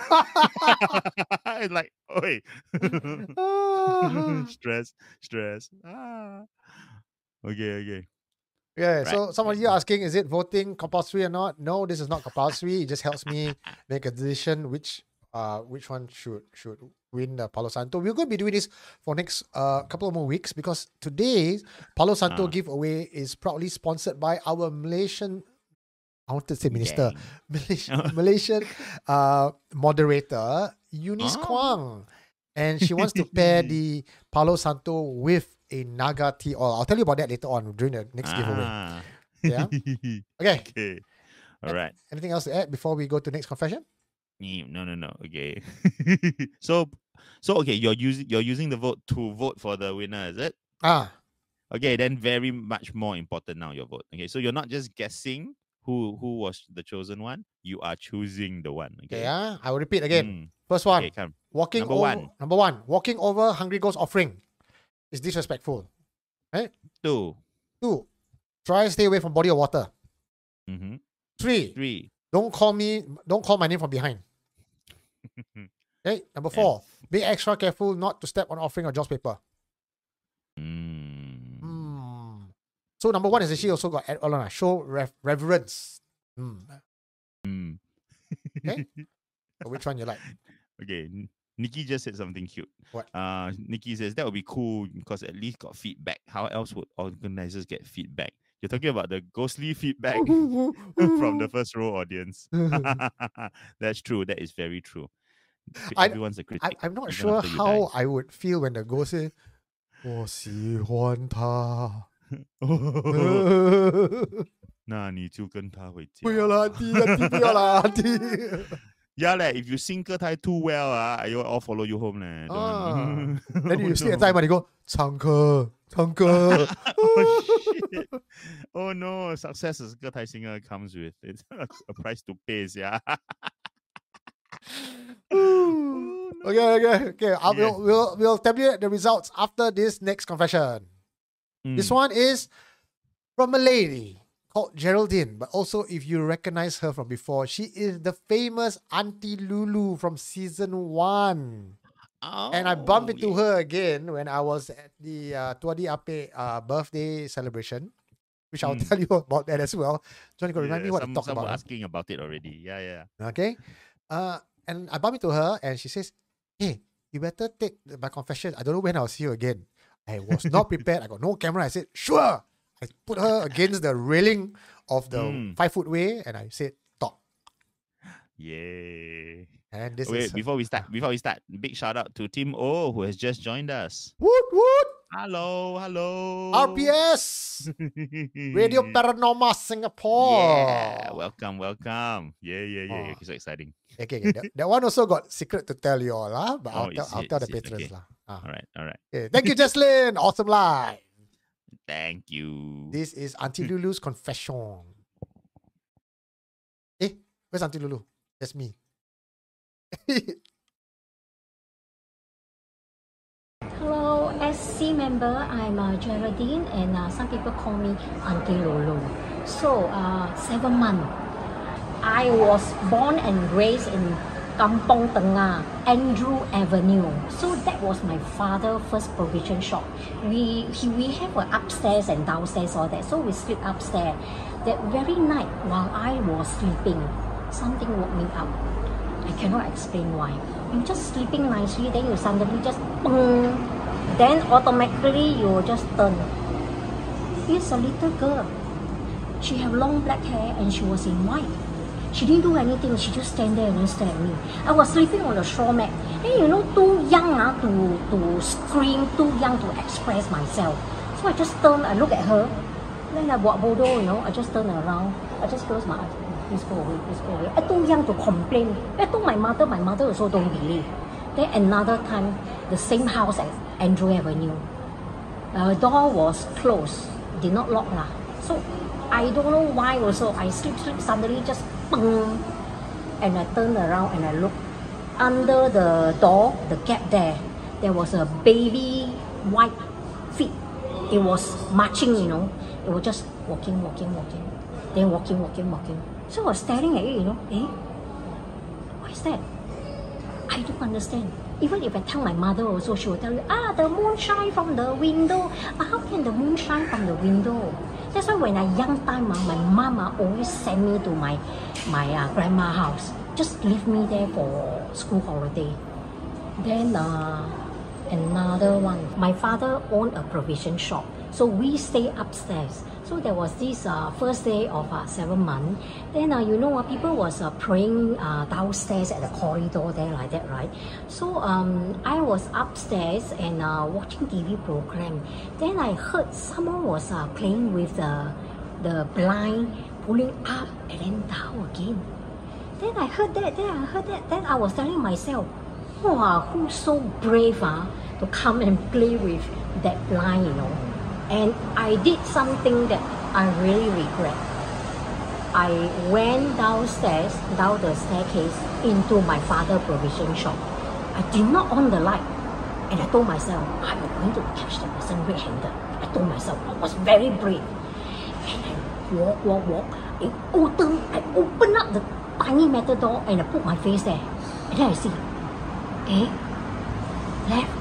Speaker 3: It's like, oi.
Speaker 2: Ah.
Speaker 3: stress, stress. Ah. Okay, okay.
Speaker 2: Yeah,
Speaker 3: Right,
Speaker 2: so some of
Speaker 3: right.
Speaker 2: you asking, is it voting compulsory or not? No, this is not compulsory. It just helps me make a decision which uh which one should should win the Palo Santo. We're going to be doing this for next uh couple of more weeks because today's Palo Santo
Speaker 3: Ah.
Speaker 2: giveaway is proudly sponsored by our Malaysian, I want to say minister,
Speaker 3: Gang.
Speaker 2: Malaysian, Malaysian uh moderator Eunice
Speaker 3: Oh.
Speaker 2: Kwang, and she wants to pair the Palo Santo with a Naga tea oil. I'll tell you about that later on during the next giveaway.
Speaker 3: Ah.
Speaker 2: Yeah. Okay.
Speaker 3: Okay. All right.
Speaker 2: Anything else to add before we go to next confession?
Speaker 3: Mm, No, no, no. Okay. so, so okay. You're using you're using the vote to vote for the winner, is it?
Speaker 2: Ah,
Speaker 3: Okay. Then very much more important now your vote. Okay. So you're not just guessing who who was the chosen one? You are choosing the one. Okay.
Speaker 2: Yeah, I will repeat again.
Speaker 3: Mm.
Speaker 2: First one.
Speaker 3: Okay, come.
Speaker 2: Walking
Speaker 3: Number
Speaker 2: over,
Speaker 3: one.
Speaker 2: Number one. Walking over hungry ghost offering is disrespectful. Right?
Speaker 3: Two.
Speaker 2: Two. Try stay away from body of water.
Speaker 3: Mm-hmm.
Speaker 2: Three.
Speaker 3: Three.
Speaker 2: Don't call me. Don't call my name from behind. Okay. Number four. Be extra careful not to step on offering or joss paper.
Speaker 3: Mm.
Speaker 2: Mm. So number one is actually also got uh, show rev- reverence. Mm.
Speaker 3: Mm.
Speaker 2: Okay. So which one you like?
Speaker 3: Okay. N- Nikki just said something cute.
Speaker 2: What?
Speaker 3: Uh, Nikki says that would be cool because at least got feedback. How else would organizers get feedback? You're talking about the ghostly feedback from the first row audience. That's true. That is very true.
Speaker 2: I-
Speaker 3: Everyone's a critic.
Speaker 2: I, I'm not
Speaker 3: even
Speaker 2: sure
Speaker 3: after you
Speaker 2: how
Speaker 3: die.
Speaker 2: I would feel when the ghost say, 我喜欢他。
Speaker 3: 那你就跟他回家。
Speaker 2: 不要啦，弟啊，弟不要啦，弟。
Speaker 3: Yeah, like, if you sing 歌台 too well, uh, I will all follow you home. Leh. Don't-
Speaker 2: Then you
Speaker 3: Oh,
Speaker 2: stay
Speaker 3: no.
Speaker 2: 在嘛？你讲唱歌，唱歌。
Speaker 3: Oh shit! Oh no! Success as 歌台 singer comes with it's a price to pay, yeah.
Speaker 2: Okay, okay, okay. I
Speaker 3: Yeah.
Speaker 2: will, we'll, we'll tabulate the results after this next confession. This
Speaker 3: Mm.
Speaker 2: one is from a lady called Geraldine, but also if you recognize her from before, she is the famous Auntie Lulu from season one. And I bumped
Speaker 3: Oh,
Speaker 2: into her again when I was at the uh, Tuadi Ape uh, birthday celebration, which I'll
Speaker 3: Mm.
Speaker 2: tell you about that as well. John, you got to remind me
Speaker 3: Yeah,
Speaker 2: what
Speaker 3: some,
Speaker 2: to talk
Speaker 3: some were
Speaker 2: about.
Speaker 3: asking about it already. Yeah, yeah.
Speaker 2: Okay. Uh, and I bumped into her and she says, hey, you better take my confession. I don't know when I'll see you again. I was not prepared. I got no camera. I said, sure. I put her against the railing of the
Speaker 3: Mm.
Speaker 2: five foot way and I said, talk.
Speaker 3: Yay.
Speaker 2: And this
Speaker 3: Wait,
Speaker 2: is
Speaker 3: before we start, before we start, big shout out to Team O who has just joined us.
Speaker 2: woot woot
Speaker 3: Hello, hello.
Speaker 2: R P S Radio Paranormal Singapore.
Speaker 3: Yeah, welcome, welcome. Yeah, yeah, yeah.
Speaker 2: Oh.
Speaker 3: Okay, so exciting.
Speaker 2: Okay, okay. that, that one also got secret to tell you all, lah. But
Speaker 3: Oh,
Speaker 2: I'll, tell,
Speaker 3: is
Speaker 2: I'll
Speaker 3: it,
Speaker 2: tell the
Speaker 3: is it?
Speaker 2: patrons.
Speaker 3: Okay.
Speaker 2: Lah. Ah.
Speaker 3: All right, all right.
Speaker 2: Okay. Thank you, Jesslyn. Awesome live.
Speaker 3: Thank you.
Speaker 2: This is Auntie Lulu's confession. Eh, where's Auntie Lulu? That's me.
Speaker 4: Hello, S C member. I'm uh, Geraldine, and uh, some people call me Auntie Lulu. So, uh, seven months. I was born and raised in Kampong Tengah, Andrew Avenue. So that was my father's first provision shop. We he, we have an upstairs and downstairs all that. So we sleep upstairs. That very night while I was sleeping, something woke me up. I cannot explain why. I'm just sleeping nicely, then you suddenly just boom. Then automatically you just turn. It's a little girl. She have long black hair and she was in white. She didn't do anything. She just stand there and stare at me. I was sleeping on the straw mat. And you know, too young uh, to to scream, too young to express myself. So I just turn. I look at her. Then I walk bodo, you know. I just turn around. I just close my eyes. Please go away. Please go away. I too young to complain. I told my mother. My mother also don't believe. Then another time, the same house at Andrew Avenue. The door was closed. Did not lock lah. So I don't know why also. I sleep, sleep, suddenly just bang. And I turned around and I looked. Under the door, the gap there, there was a baby white feet. It was marching, you know. It was just walking, walking, walking. Then walking, walking, walking. So I was staring at it, you know. Eh? What is that? I don't understand. Even if I tell my mother also, she will tell you, ah, the moon shine from the window. But how can the moon shine from the window? That's why when I young time, uh, my mom uh, always send me to my my uh, grandma house. Just leave me there for school holiday. Then uh, another one. My father owned a provision shop, so we stay upstairs. So there was this uh, first day of uh, seven months. Then uh, you know uh, people was uh, praying uh, downstairs at the corridor there like that, right? So um, I was upstairs and uh, watching T V program. Then I heard someone was uh, playing with the the blind, pulling up and then down again. Then I heard that. Then I heard that. Then I was telling myself, "Wow, who's so brave ah to come and play with that blind, you know?" And I did something that I really regret. I went downstairs, down the staircase, into my father's provision shop. I did not on the light. And I told myself, I'm going to catch the person red-handed. I told myself, I was very brave. And I walk, walk, walk. I open, I open up the tiny metal door and I put my face there. And then I see, eh, left,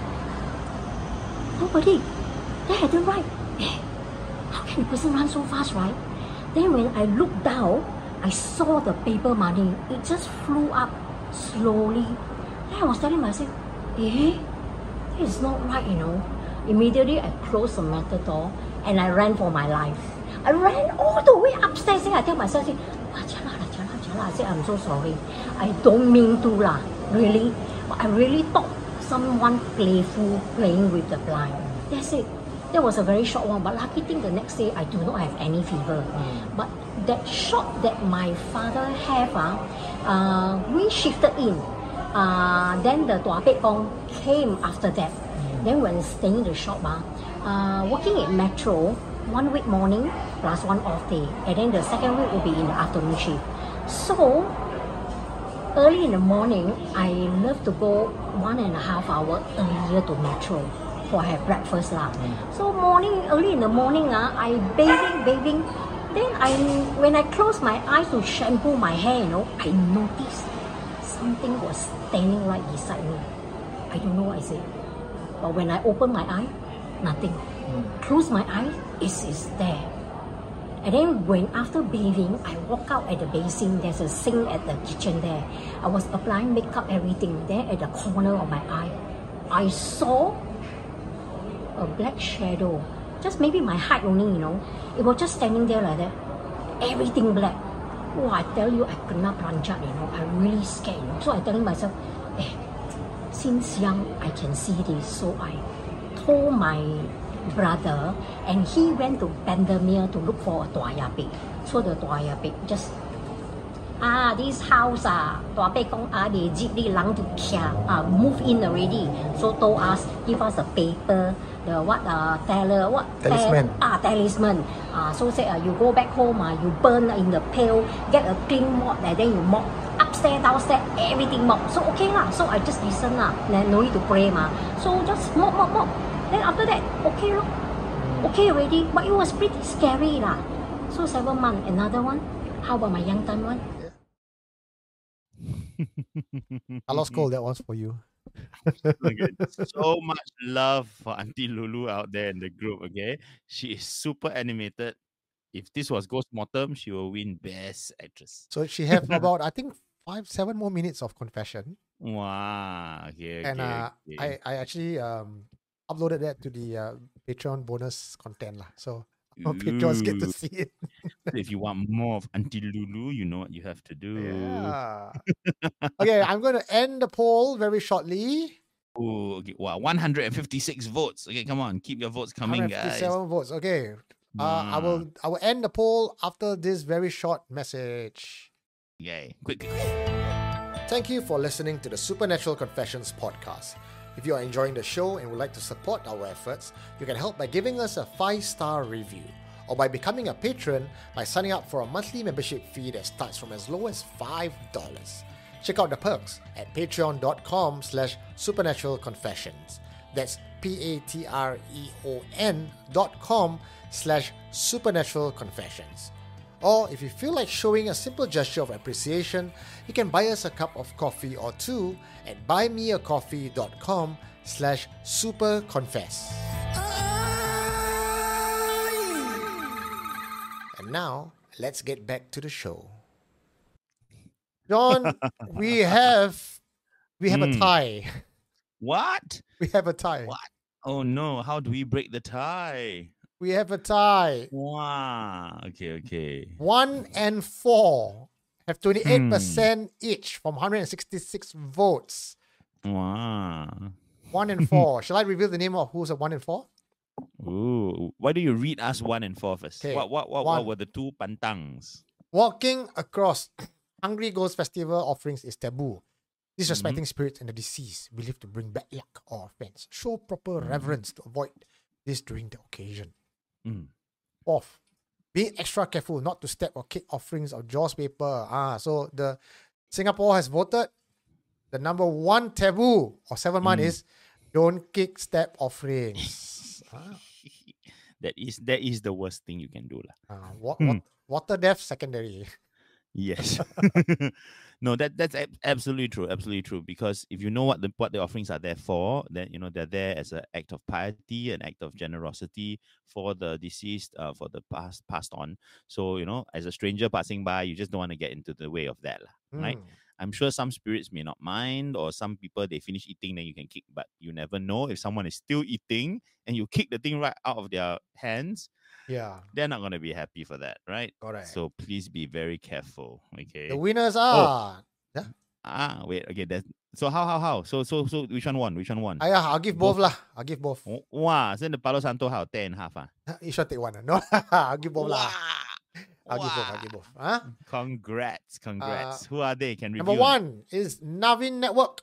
Speaker 4: nobody. Then I turn right. Eh, how can the person run so fast, right? Then when I looked down, I saw the paper money. It just flew up slowly. Then I was telling myself, eh, this is not right, you know. Immediately I closed the metal door and I ran for my life. I ran all the way upstairs. I tell myself, ah, chala, chala, chala. I said, I'm so sorry. I don't mean to lah, really. But I really thought someone playful playing with the blind. That's it. That was a very short one, but lucky thing the next day I do not have any fever. Mm. But that shop that my father have, uh, uh, we shifted in. Uh, then the Tua Pek Kong came after that. Mm. Then when staying in the shop, uh, uh, working at Metro, one week morning plus one off day. And then the second week will be in the afternoon shift. So, early in the morning, I love to go one and a half hour earlier to Metro for have breakfast lah. Mm. So morning, early in the morning, ah, I bathing, bathing. Then I, when I close my eyes to shampoo my hair, you know, I noticed something was standing right beside me. I don't know what is it. But when I open my eye, nothing. Mm. Close my eye, it is there. And then when after bathing, I walk out at the basin. There's a sink at the kitchen there. I was applying makeup, everything. There at the corner of my eye, I saw a black shadow, just maybe my height only, you know. It was just standing there like that, everything black. Oh, I tell you, I could not plunge up, you know. I really scared, you know. So I telling myself, eh, since young I can see this. So I told my brother, and he went to Bendemeer to look for a Tua Yapek. So the Tua Yapek just, ah, this house, ah, Tua Pek Kong, ah, they jeep, they lang to kia, ah, move in already. So told us, give us a paper, the what, uh, teller, what?
Speaker 2: Talisman.
Speaker 4: Tel, ah, talisman. Ah, so say, uh, you go back home, ah, you burn in the pail, get a clean mop, and then you mop. Upstairs, downstairs, everything mop. So okay lah. So I just listen lah. Then no need to pray ma. So just mop, mop, mop. Then after that, okay lor. Okay already. But it was pretty scary lah. So seven months. Another one. How about my young time one?
Speaker 2: I lost cold. That one's for you.
Speaker 3: Okay. So much love for Auntie Lulu out there in the group. Okay, she is super animated. If this was Ghost Mortem, she will win Best Actress.
Speaker 2: So she have about, I think, five, seven more minutes of confession.
Speaker 3: Wow. Okay.
Speaker 2: And
Speaker 3: okay,
Speaker 2: uh,
Speaker 3: okay.
Speaker 2: I, I actually um uploaded that to the uh, Patreon bonus content lah. So our Patreons get to see it.
Speaker 3: If you want more of Auntie Lulu, you know what you have to do.
Speaker 2: Yeah. Okay, I'm going to end the poll very shortly.
Speaker 3: Oh, okay. Wow, one hundred fifty-six votes. Okay, come on, keep your votes coming, guys.
Speaker 2: one hundred fifty-seven votes. Okay. Uh, I will I will end the poll after this very short message.
Speaker 3: Yay. Quick, quick.
Speaker 2: Thank you for listening to the Supernatural Confessions podcast. If you are enjoying the show and would like to support our efforts, you can help by giving us a five-star review or by becoming a patron by signing up for a monthly membership fee that starts from as low as five dollars. Check out the perks at patreon.com slash supernaturalconfessions. That's P-A-T-R-E-O-N dot com slash supernatural confessions. Or if you feel like showing a simple gesture of appreciation, you can buy us a cup of coffee or two at buymeacoffee.com slash superconfess. And now, let's get back to the show. John, we have we have
Speaker 3: Hmm.
Speaker 2: a tie.
Speaker 3: What?
Speaker 2: We have a tie.
Speaker 3: What? Oh no, how do we break the tie?
Speaker 2: We have a tie.
Speaker 3: Wow. Okay, okay.
Speaker 2: One and four have twenty-eight percent each from one hundred sixty-six votes.
Speaker 3: Wow.
Speaker 2: One and four. Shall I reveal the name of who's at one and four?
Speaker 3: Ooh. Why do you read us one and four first?
Speaker 2: Okay,
Speaker 3: What, what, what,
Speaker 2: one.
Speaker 3: what were the two pantangs?
Speaker 2: Walking across Hungry Ghost Festival offerings is taboo. Disrespecting
Speaker 3: Mm-hmm.
Speaker 2: spirits and the deceased, believed to bring bad luck or offense. Show proper
Speaker 3: Mm-hmm.
Speaker 2: reverence to avoid this during the occasion.
Speaker 3: Mm.
Speaker 2: Fourth, being extra careful not to step or kick offerings or jaws paper. Ah, so the Singapore has voted the number one taboo of seven month
Speaker 3: Mm.
Speaker 2: is don't kick step offerings. ah,
Speaker 3: That is that is the worst thing you can do, lah.
Speaker 2: ah, wa-
Speaker 3: Hmm.
Speaker 2: wa- water depth secondary.
Speaker 3: Yes. No, that that's ab- absolutely true. Absolutely true. Because if you know what the what the offerings are there for, then you know they're there as an act of piety, an act of generosity for the deceased, uh, for the past passed on. So you know, as a stranger passing by, you just don't want to get into the way of that, lah, right?
Speaker 2: Mm.
Speaker 3: I'm sure some spirits may not mind, or some people they finish eating, then you can kick, but you never know if someone is still eating and you kick the thing right out of their hands.
Speaker 2: Yeah,
Speaker 3: They're not gonna be happy for that, right?
Speaker 2: correct.
Speaker 3: So please be very careful. Okay.
Speaker 2: The winners are.
Speaker 3: Ah, wait. Okay. That's so how how how. So so so which one won? Which one won?
Speaker 2: Ah, yeah, I'll give both,
Speaker 3: Both.
Speaker 2: lah. I'll give both.
Speaker 3: Oh, wow. So the Palo Santo how ten and a half ah.
Speaker 2: You should take one. ah. No, I'll give both lah.
Speaker 3: Wow.
Speaker 2: I'll give both. I'll give both. Huh?
Speaker 3: Congrats, congrats. Who are they? Can review.
Speaker 2: Number one is Navin Network.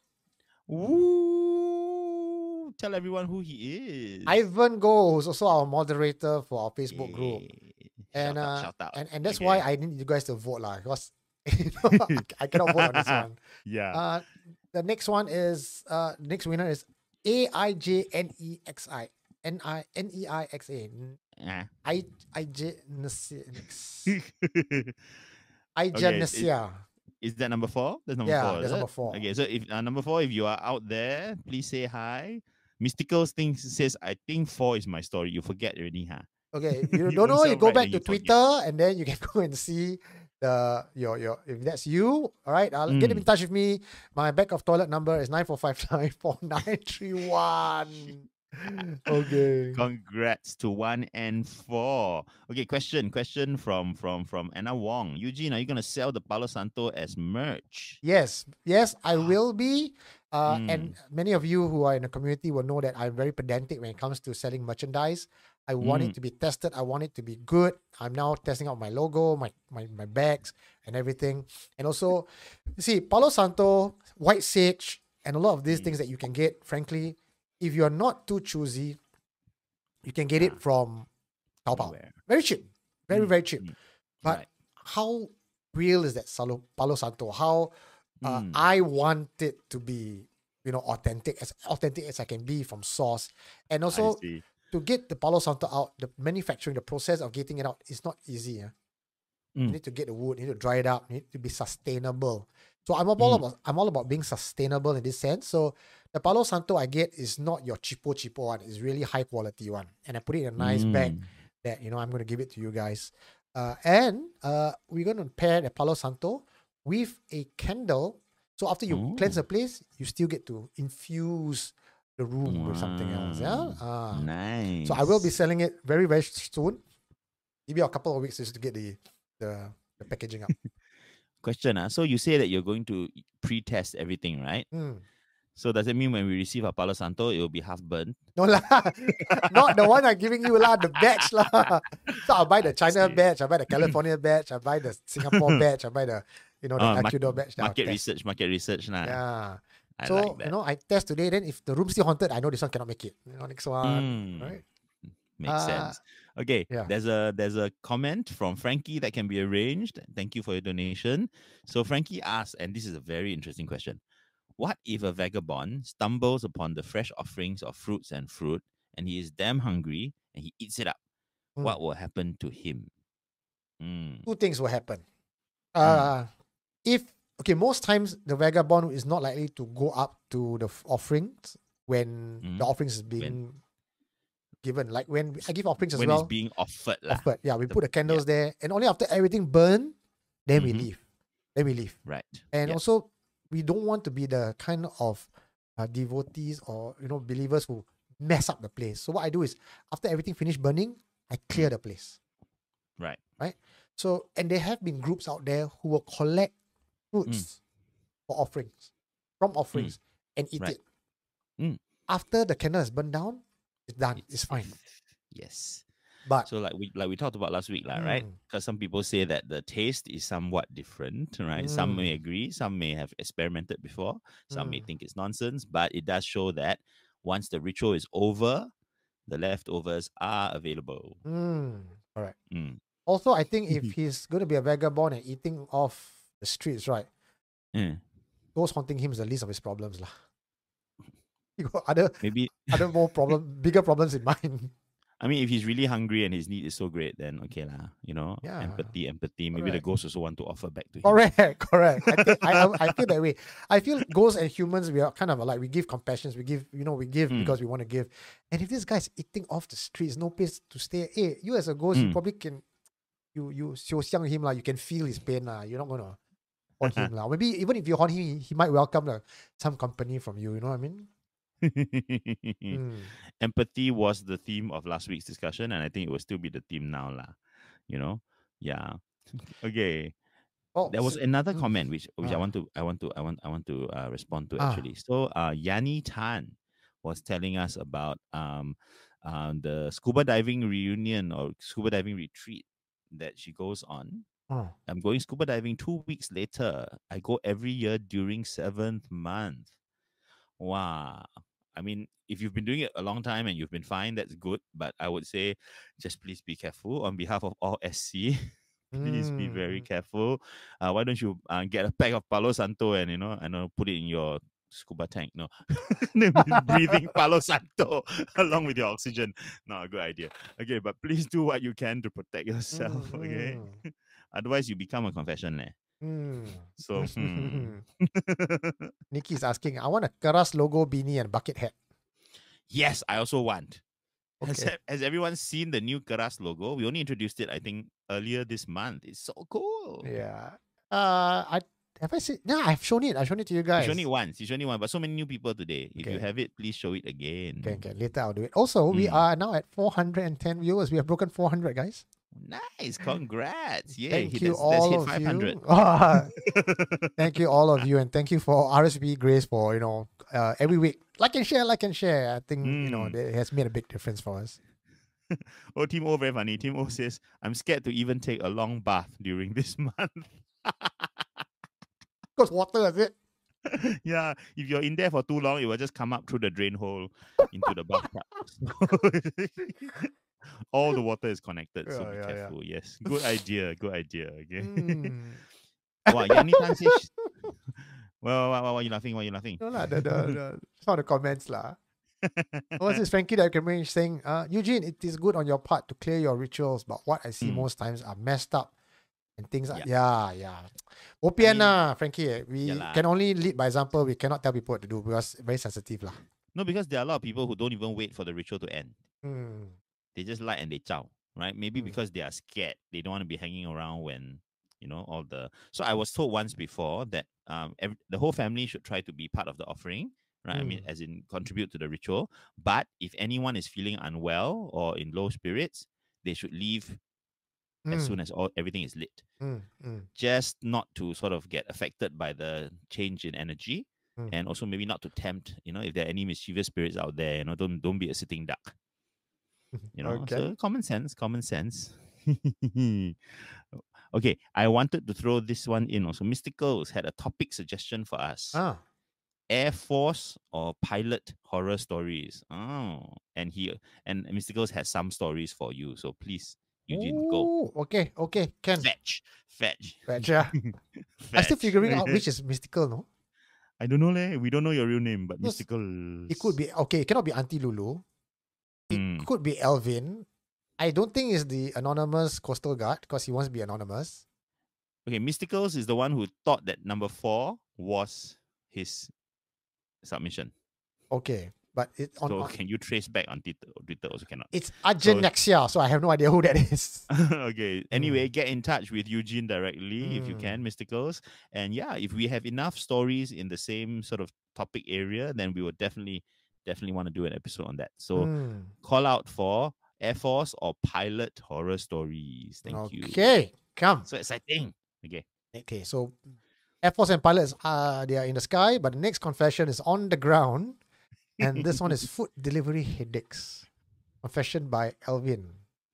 Speaker 3: Woo! Tell everyone who he is.
Speaker 2: Ivan Go, who's also our moderator for our Facebook group.
Speaker 3: Yay.
Speaker 2: And,
Speaker 3: shout out,
Speaker 2: uh,
Speaker 3: shout out.
Speaker 2: and and that's
Speaker 3: Okay.
Speaker 2: why I need you guys to vote lah, because you know, I cannot vote on this one.
Speaker 3: Yeah.
Speaker 2: Uh, the next one is uh next winner is A I J N E X I N I N E I X A
Speaker 3: Ah.
Speaker 2: I I J Nesia
Speaker 3: Okay,
Speaker 2: Nesia.
Speaker 3: Is that number four? That's number
Speaker 2: Yeah,
Speaker 3: four.
Speaker 2: that's
Speaker 3: is
Speaker 2: number
Speaker 3: it?
Speaker 2: four.
Speaker 3: Okay, so if uh, number four, if you are out there, please say hi. Mystical thing says, I think four is my story. You forget already, huh?
Speaker 2: Okay, you
Speaker 3: You
Speaker 2: don't know,
Speaker 3: own
Speaker 2: you
Speaker 3: self
Speaker 2: go
Speaker 3: right,
Speaker 2: back
Speaker 3: then
Speaker 2: to
Speaker 3: you forget.
Speaker 2: Twitter and then you can go and see the your your if that's you, all right. I'll get in
Speaker 3: Mm.
Speaker 2: touch with me. My back of toilet number is nine four five nine four nine three one. Okay.
Speaker 3: Congrats to one and four. Okay, question, question from from from Anna Wong. Eugene, are you gonna sell the Palo Santo as merch?
Speaker 2: Yes, yes, I will be. Uh,
Speaker 3: Mm.
Speaker 2: And many of you who are in the community will know that I'm very pedantic when it comes to selling merchandise. I want
Speaker 3: Mm.
Speaker 2: it to be tested. I want it to be good. I'm now testing out my logo, my, my, my bags, and everything. And also, you see, Palo Santo, White Sage, and a lot of these
Speaker 3: Mm.
Speaker 2: things that you can get, frankly, if you're not too choosy, you can get
Speaker 3: Ah.
Speaker 2: it from Taobao.
Speaker 3: Nowhere.
Speaker 2: Very cheap. Very,
Speaker 3: Mm,
Speaker 2: very cheap.
Speaker 3: mm.
Speaker 2: But
Speaker 3: Right.
Speaker 2: how real is that Salo, Palo Santo? How uh,
Speaker 3: Mm.
Speaker 2: I want it to be, you know, authentic, as authentic as I can be from source. And
Speaker 3: I
Speaker 2: also
Speaker 3: see.
Speaker 2: to get the Palo Santo out, the manufacturing, the process of getting it out is not easy. Yeah? You
Speaker 3: Mm.
Speaker 2: need to get the wood, you need to dry it out, you need to be sustainable. So I'm all
Speaker 3: Mm.
Speaker 2: about I'm all about being sustainable in this sense. So the Palo Santo I get is not your cheapo cheapo one, it's really high quality one. And I put it in a nice bag
Speaker 3: Mm.
Speaker 2: that you know I'm gonna give it to you guys. Uh, and uh, we're gonna pair the Palo Santo with a candle. So after you cleanse
Speaker 3: Ooh.
Speaker 2: the place, you still get to infuse the room with something else. Yeah.
Speaker 3: Wow.
Speaker 2: Ah.
Speaker 3: Nice.
Speaker 2: So I will be selling it very very soon. Maybe a couple of weeks just to get the the, the packaging up.
Speaker 3: Question. Uh, so you say that you're going to pre-test everything, right?
Speaker 2: Mm.
Speaker 3: So does it mean when we receive our Palo Santo, it will be half burnt?
Speaker 2: No lah, not the one I'm giving you lah, the batch lah. So I'll buy the
Speaker 3: I
Speaker 2: China
Speaker 3: see.
Speaker 2: batch, I buy the California batch, I buy the Singapore batch, I buy the you know the
Speaker 3: Ah, mar-
Speaker 2: Aikido batch. that I'll
Speaker 3: market
Speaker 2: test.
Speaker 3: research, market research. Nah.
Speaker 2: Yeah.
Speaker 3: I
Speaker 2: So
Speaker 3: like that.
Speaker 2: you know, I test today. Then if the room's still haunted, I know this one cannot make it. You know, next one,
Speaker 3: Mm.
Speaker 2: right?
Speaker 3: Makes
Speaker 2: Uh,
Speaker 3: sense. Okay,
Speaker 2: yeah.
Speaker 3: there's a there's a comment from Frankie that can be arranged. Thank you for your donation. So Frankie asks, and this is a very interesting question: what if a vagabond stumbles upon the fresh offerings of fruits and fruit, and he is damn hungry and he eats it up?
Speaker 2: Mm.
Speaker 3: What will happen to him? Mm.
Speaker 2: Two things will happen. Uh, if okay, most times the vagabond is not likely to go up to the f- offerings when
Speaker 3: Mm.
Speaker 2: the offerings is being given. Like when I give offerings as
Speaker 3: When
Speaker 2: well.
Speaker 3: it's being offered, lah.
Speaker 2: offered. Yeah, we
Speaker 3: The-
Speaker 2: put the candles there, and only after everything burn, then we
Speaker 3: Mhm.
Speaker 2: leave. Then we leave.
Speaker 3: Right.
Speaker 2: And
Speaker 3: Yeah.
Speaker 2: also, we don't want to be the kind of uh, devotees or you know believers who mess up the place. So what I do is, after everything finished burning, I clear the place.
Speaker 3: Right.
Speaker 2: So and there have been groups out there who will collect fruits for offerings, from offerings, and eat
Speaker 3: Right.
Speaker 2: it.
Speaker 3: Mm.
Speaker 2: After the candle is burned down, it's done. It's, fine.
Speaker 3: Yes.
Speaker 2: But
Speaker 3: So like we like we talked about last week, lah, right?
Speaker 2: Mm.
Speaker 3: Because some people say that the taste is somewhat different, right? Some may
Speaker 2: Mm.
Speaker 3: agree, some may have experimented before, some may
Speaker 2: Mm.
Speaker 3: think it's nonsense, but it does show that once the ritual is over, the leftovers are available.
Speaker 2: mm, all right.
Speaker 3: Mm.
Speaker 2: Also, I think if he's going to be a vagabond and eating off the streets, right?
Speaker 3: Mm.
Speaker 2: Ghost haunting him is the least of his problems, lah. You got other,
Speaker 3: Maybe
Speaker 2: other more problem, bigger problems in mind.
Speaker 3: I mean, if he's really hungry and his need is so great, then okay lah. You know,
Speaker 2: Yeah.
Speaker 3: empathy, empathy. Maybe
Speaker 2: Correct.
Speaker 3: the ghost also want to offer back to him.
Speaker 2: Correct, correct. I, think, I, I I feel that way. I feel ghosts and humans, we are kind of like we give compassion, we give, you know, we give
Speaker 3: Mm.
Speaker 2: because we want to give. And if this guy's eating off the streets, no place to stay, hey, you as a ghost, you
Speaker 3: Mm.
Speaker 2: probably can, you you xiu xiang him lah. You can feel his pain lah. You're not gonna haunt him lah. Maybe even if you haunt him, he, he might welcome like, some company from you. You know what I mean? Mm.
Speaker 3: Empathy was the theme of last week's discussion, and I think it will still be the theme now lah. You know, yeah. Okay.
Speaker 2: Oh,
Speaker 3: There was
Speaker 2: so-
Speaker 3: another
Speaker 2: mm.
Speaker 3: comment which which I
Speaker 2: Ah.
Speaker 3: want to I want to I want I want to uh, respond to
Speaker 2: Ah.
Speaker 3: actually. So uh Yanni Tan was telling us about um uh, the scuba diving reunion or scuba diving retreat that she goes on.
Speaker 2: Oh.
Speaker 3: I'm going scuba diving two weeks later. I go every year during seventh month. Wow. I mean, if you've been doing it a long time and you've been fine, that's good. But I would say just please be careful on behalf of all S C. Please be very
Speaker 2: Mm.
Speaker 3: careful. Uh, why don't you uh, get a pack of Palo Santo and you know, and uh, put it in your scuba tank? No, Then be breathing Palo Santo along with your oxygen. Not a good idea. Okay, but please do what you can to protect yourself.
Speaker 2: Mm,
Speaker 3: Okay,
Speaker 2: mm,
Speaker 3: otherwise you become a confession. Eh?
Speaker 2: mm.
Speaker 3: So, hmm.
Speaker 2: Nikki is asking, I want a Keras logo beanie and bucket hat.
Speaker 3: Yes, I also want. Has,
Speaker 2: Okay.
Speaker 3: e- has everyone seen the new Keras logo? We only introduced it, I think, earlier this month. It's so cool.
Speaker 2: Yeah. Uh, I have I seen? No, I've shown it. I've shown it to you guys.
Speaker 3: You shown it once. You shown it once, but so many new people today. If you
Speaker 2: Okay.
Speaker 3: have it, please show it again.
Speaker 2: Okay, okay. Later I'll do it. Also, we
Speaker 3: Mm.
Speaker 2: are now at four hundred ten viewers. We have broken four hundred, guys.
Speaker 3: Nice, congrats! Yeah,
Speaker 2: Thank
Speaker 3: hit,
Speaker 2: you
Speaker 3: let's, let's
Speaker 2: all
Speaker 3: hit
Speaker 2: of
Speaker 3: five hundred.
Speaker 2: you. Ah, thank you all of you, and thank you for R S V Grace for you know uh, every week like and share, like and share. I think you know
Speaker 3: Mm.
Speaker 2: it has made a big difference for us.
Speaker 3: Oh, Team O very funny. Team O says, "I'm scared to even take a long bath during this month."
Speaker 2: Because water is it?
Speaker 3: Yeah, if you're in there for too long, it will just come up through the drain hole into the bathtub. All the water is connected, so
Speaker 2: Yeah,
Speaker 3: be
Speaker 2: yeah, yeah.
Speaker 3: careful. Yes, good idea. Good idea. Okay.
Speaker 2: Mm.
Speaker 3: Wow, Yanni Tan says, sh- well, why, why, why are you laughing? Why are you laughing?
Speaker 2: No lah, the the, the some of the comments lah. What's this Frankie that can saying, uh, Eugene, it is good on your part to clear your rituals, but what I see
Speaker 3: Mm.
Speaker 2: most times are messed up and things like
Speaker 3: Yeah.
Speaker 2: yeah, yeah. Opian
Speaker 3: mean,
Speaker 2: lah, Frankie. eh, We
Speaker 3: yeah lah.
Speaker 2: can only lead by example. We cannot tell people what to do because very sensitive lah.
Speaker 3: No, because there are a lot of people who don't even wait for the ritual to end.
Speaker 2: Mm.
Speaker 3: They just light and they chow, right? Maybe
Speaker 2: Mm.
Speaker 3: because they are scared. They don't want to be hanging around when, you know, all the. So I was told once before that um ev- the whole family should try to be part of the offering, right? I mean,
Speaker 2: Mm.
Speaker 3: as in contribute to the ritual. But if anyone is feeling unwell or in low spirits, they should leave as
Speaker 2: Mm.
Speaker 3: soon as all everything is lit.
Speaker 2: Mm. Mm.
Speaker 3: Just not to sort of get affected by the change in energy.
Speaker 2: Mm.
Speaker 3: And also maybe not to tempt, you know, if there are any mischievous spirits out there, you know, don't don't be a sitting duck. You know,
Speaker 2: Okay.
Speaker 3: so common sense, common sense. Okay, I wanted to throw this one in also. Mysticals had a topic suggestion for us.
Speaker 2: Ah.
Speaker 3: Air Force or pilot horror stories. Oh, and he and Mysticals has some stories for you. So please, Eugene, go.
Speaker 2: Ooh, okay, okay, can.
Speaker 3: Fetch, fetch.
Speaker 2: Fetch, yeah. I'm still
Speaker 3: fetch.
Speaker 2: figuring out which is mystical, no?
Speaker 3: I don't know, leh. We don't know your real name, but
Speaker 2: Because
Speaker 3: Mysticals.
Speaker 2: It could be okay. It cannot be Auntie Lulu. It
Speaker 3: Mm.
Speaker 2: could be Elvin. I don't think it's the anonymous coastal guard because he wants to be anonymous.
Speaker 3: Okay, Mysticals is the one who thought that number four was his submission.
Speaker 2: Okay, but it on,
Speaker 3: So
Speaker 2: on-
Speaker 3: can you trace back on Twitter? Twitter also cannot.
Speaker 2: it's Agenexia, so I have no idea who that is.
Speaker 3: Okay. Anyway, get in touch with Eugene directly if you
Speaker 2: Mm.
Speaker 3: can, Mysticals. And yeah, if we have enough stories in the same sort of topic area, then we would definitely, definitely want to do an episode on that. So
Speaker 2: Hmm.
Speaker 3: call out for Air Force or pilot horror stories. Thank you.
Speaker 2: Okay, come.
Speaker 3: So exciting. Okay.
Speaker 2: Okay, so Air Force and pilots are they are in the sky, but the next confession is on the ground, and this one is food delivery headaches. Confession by Elvin.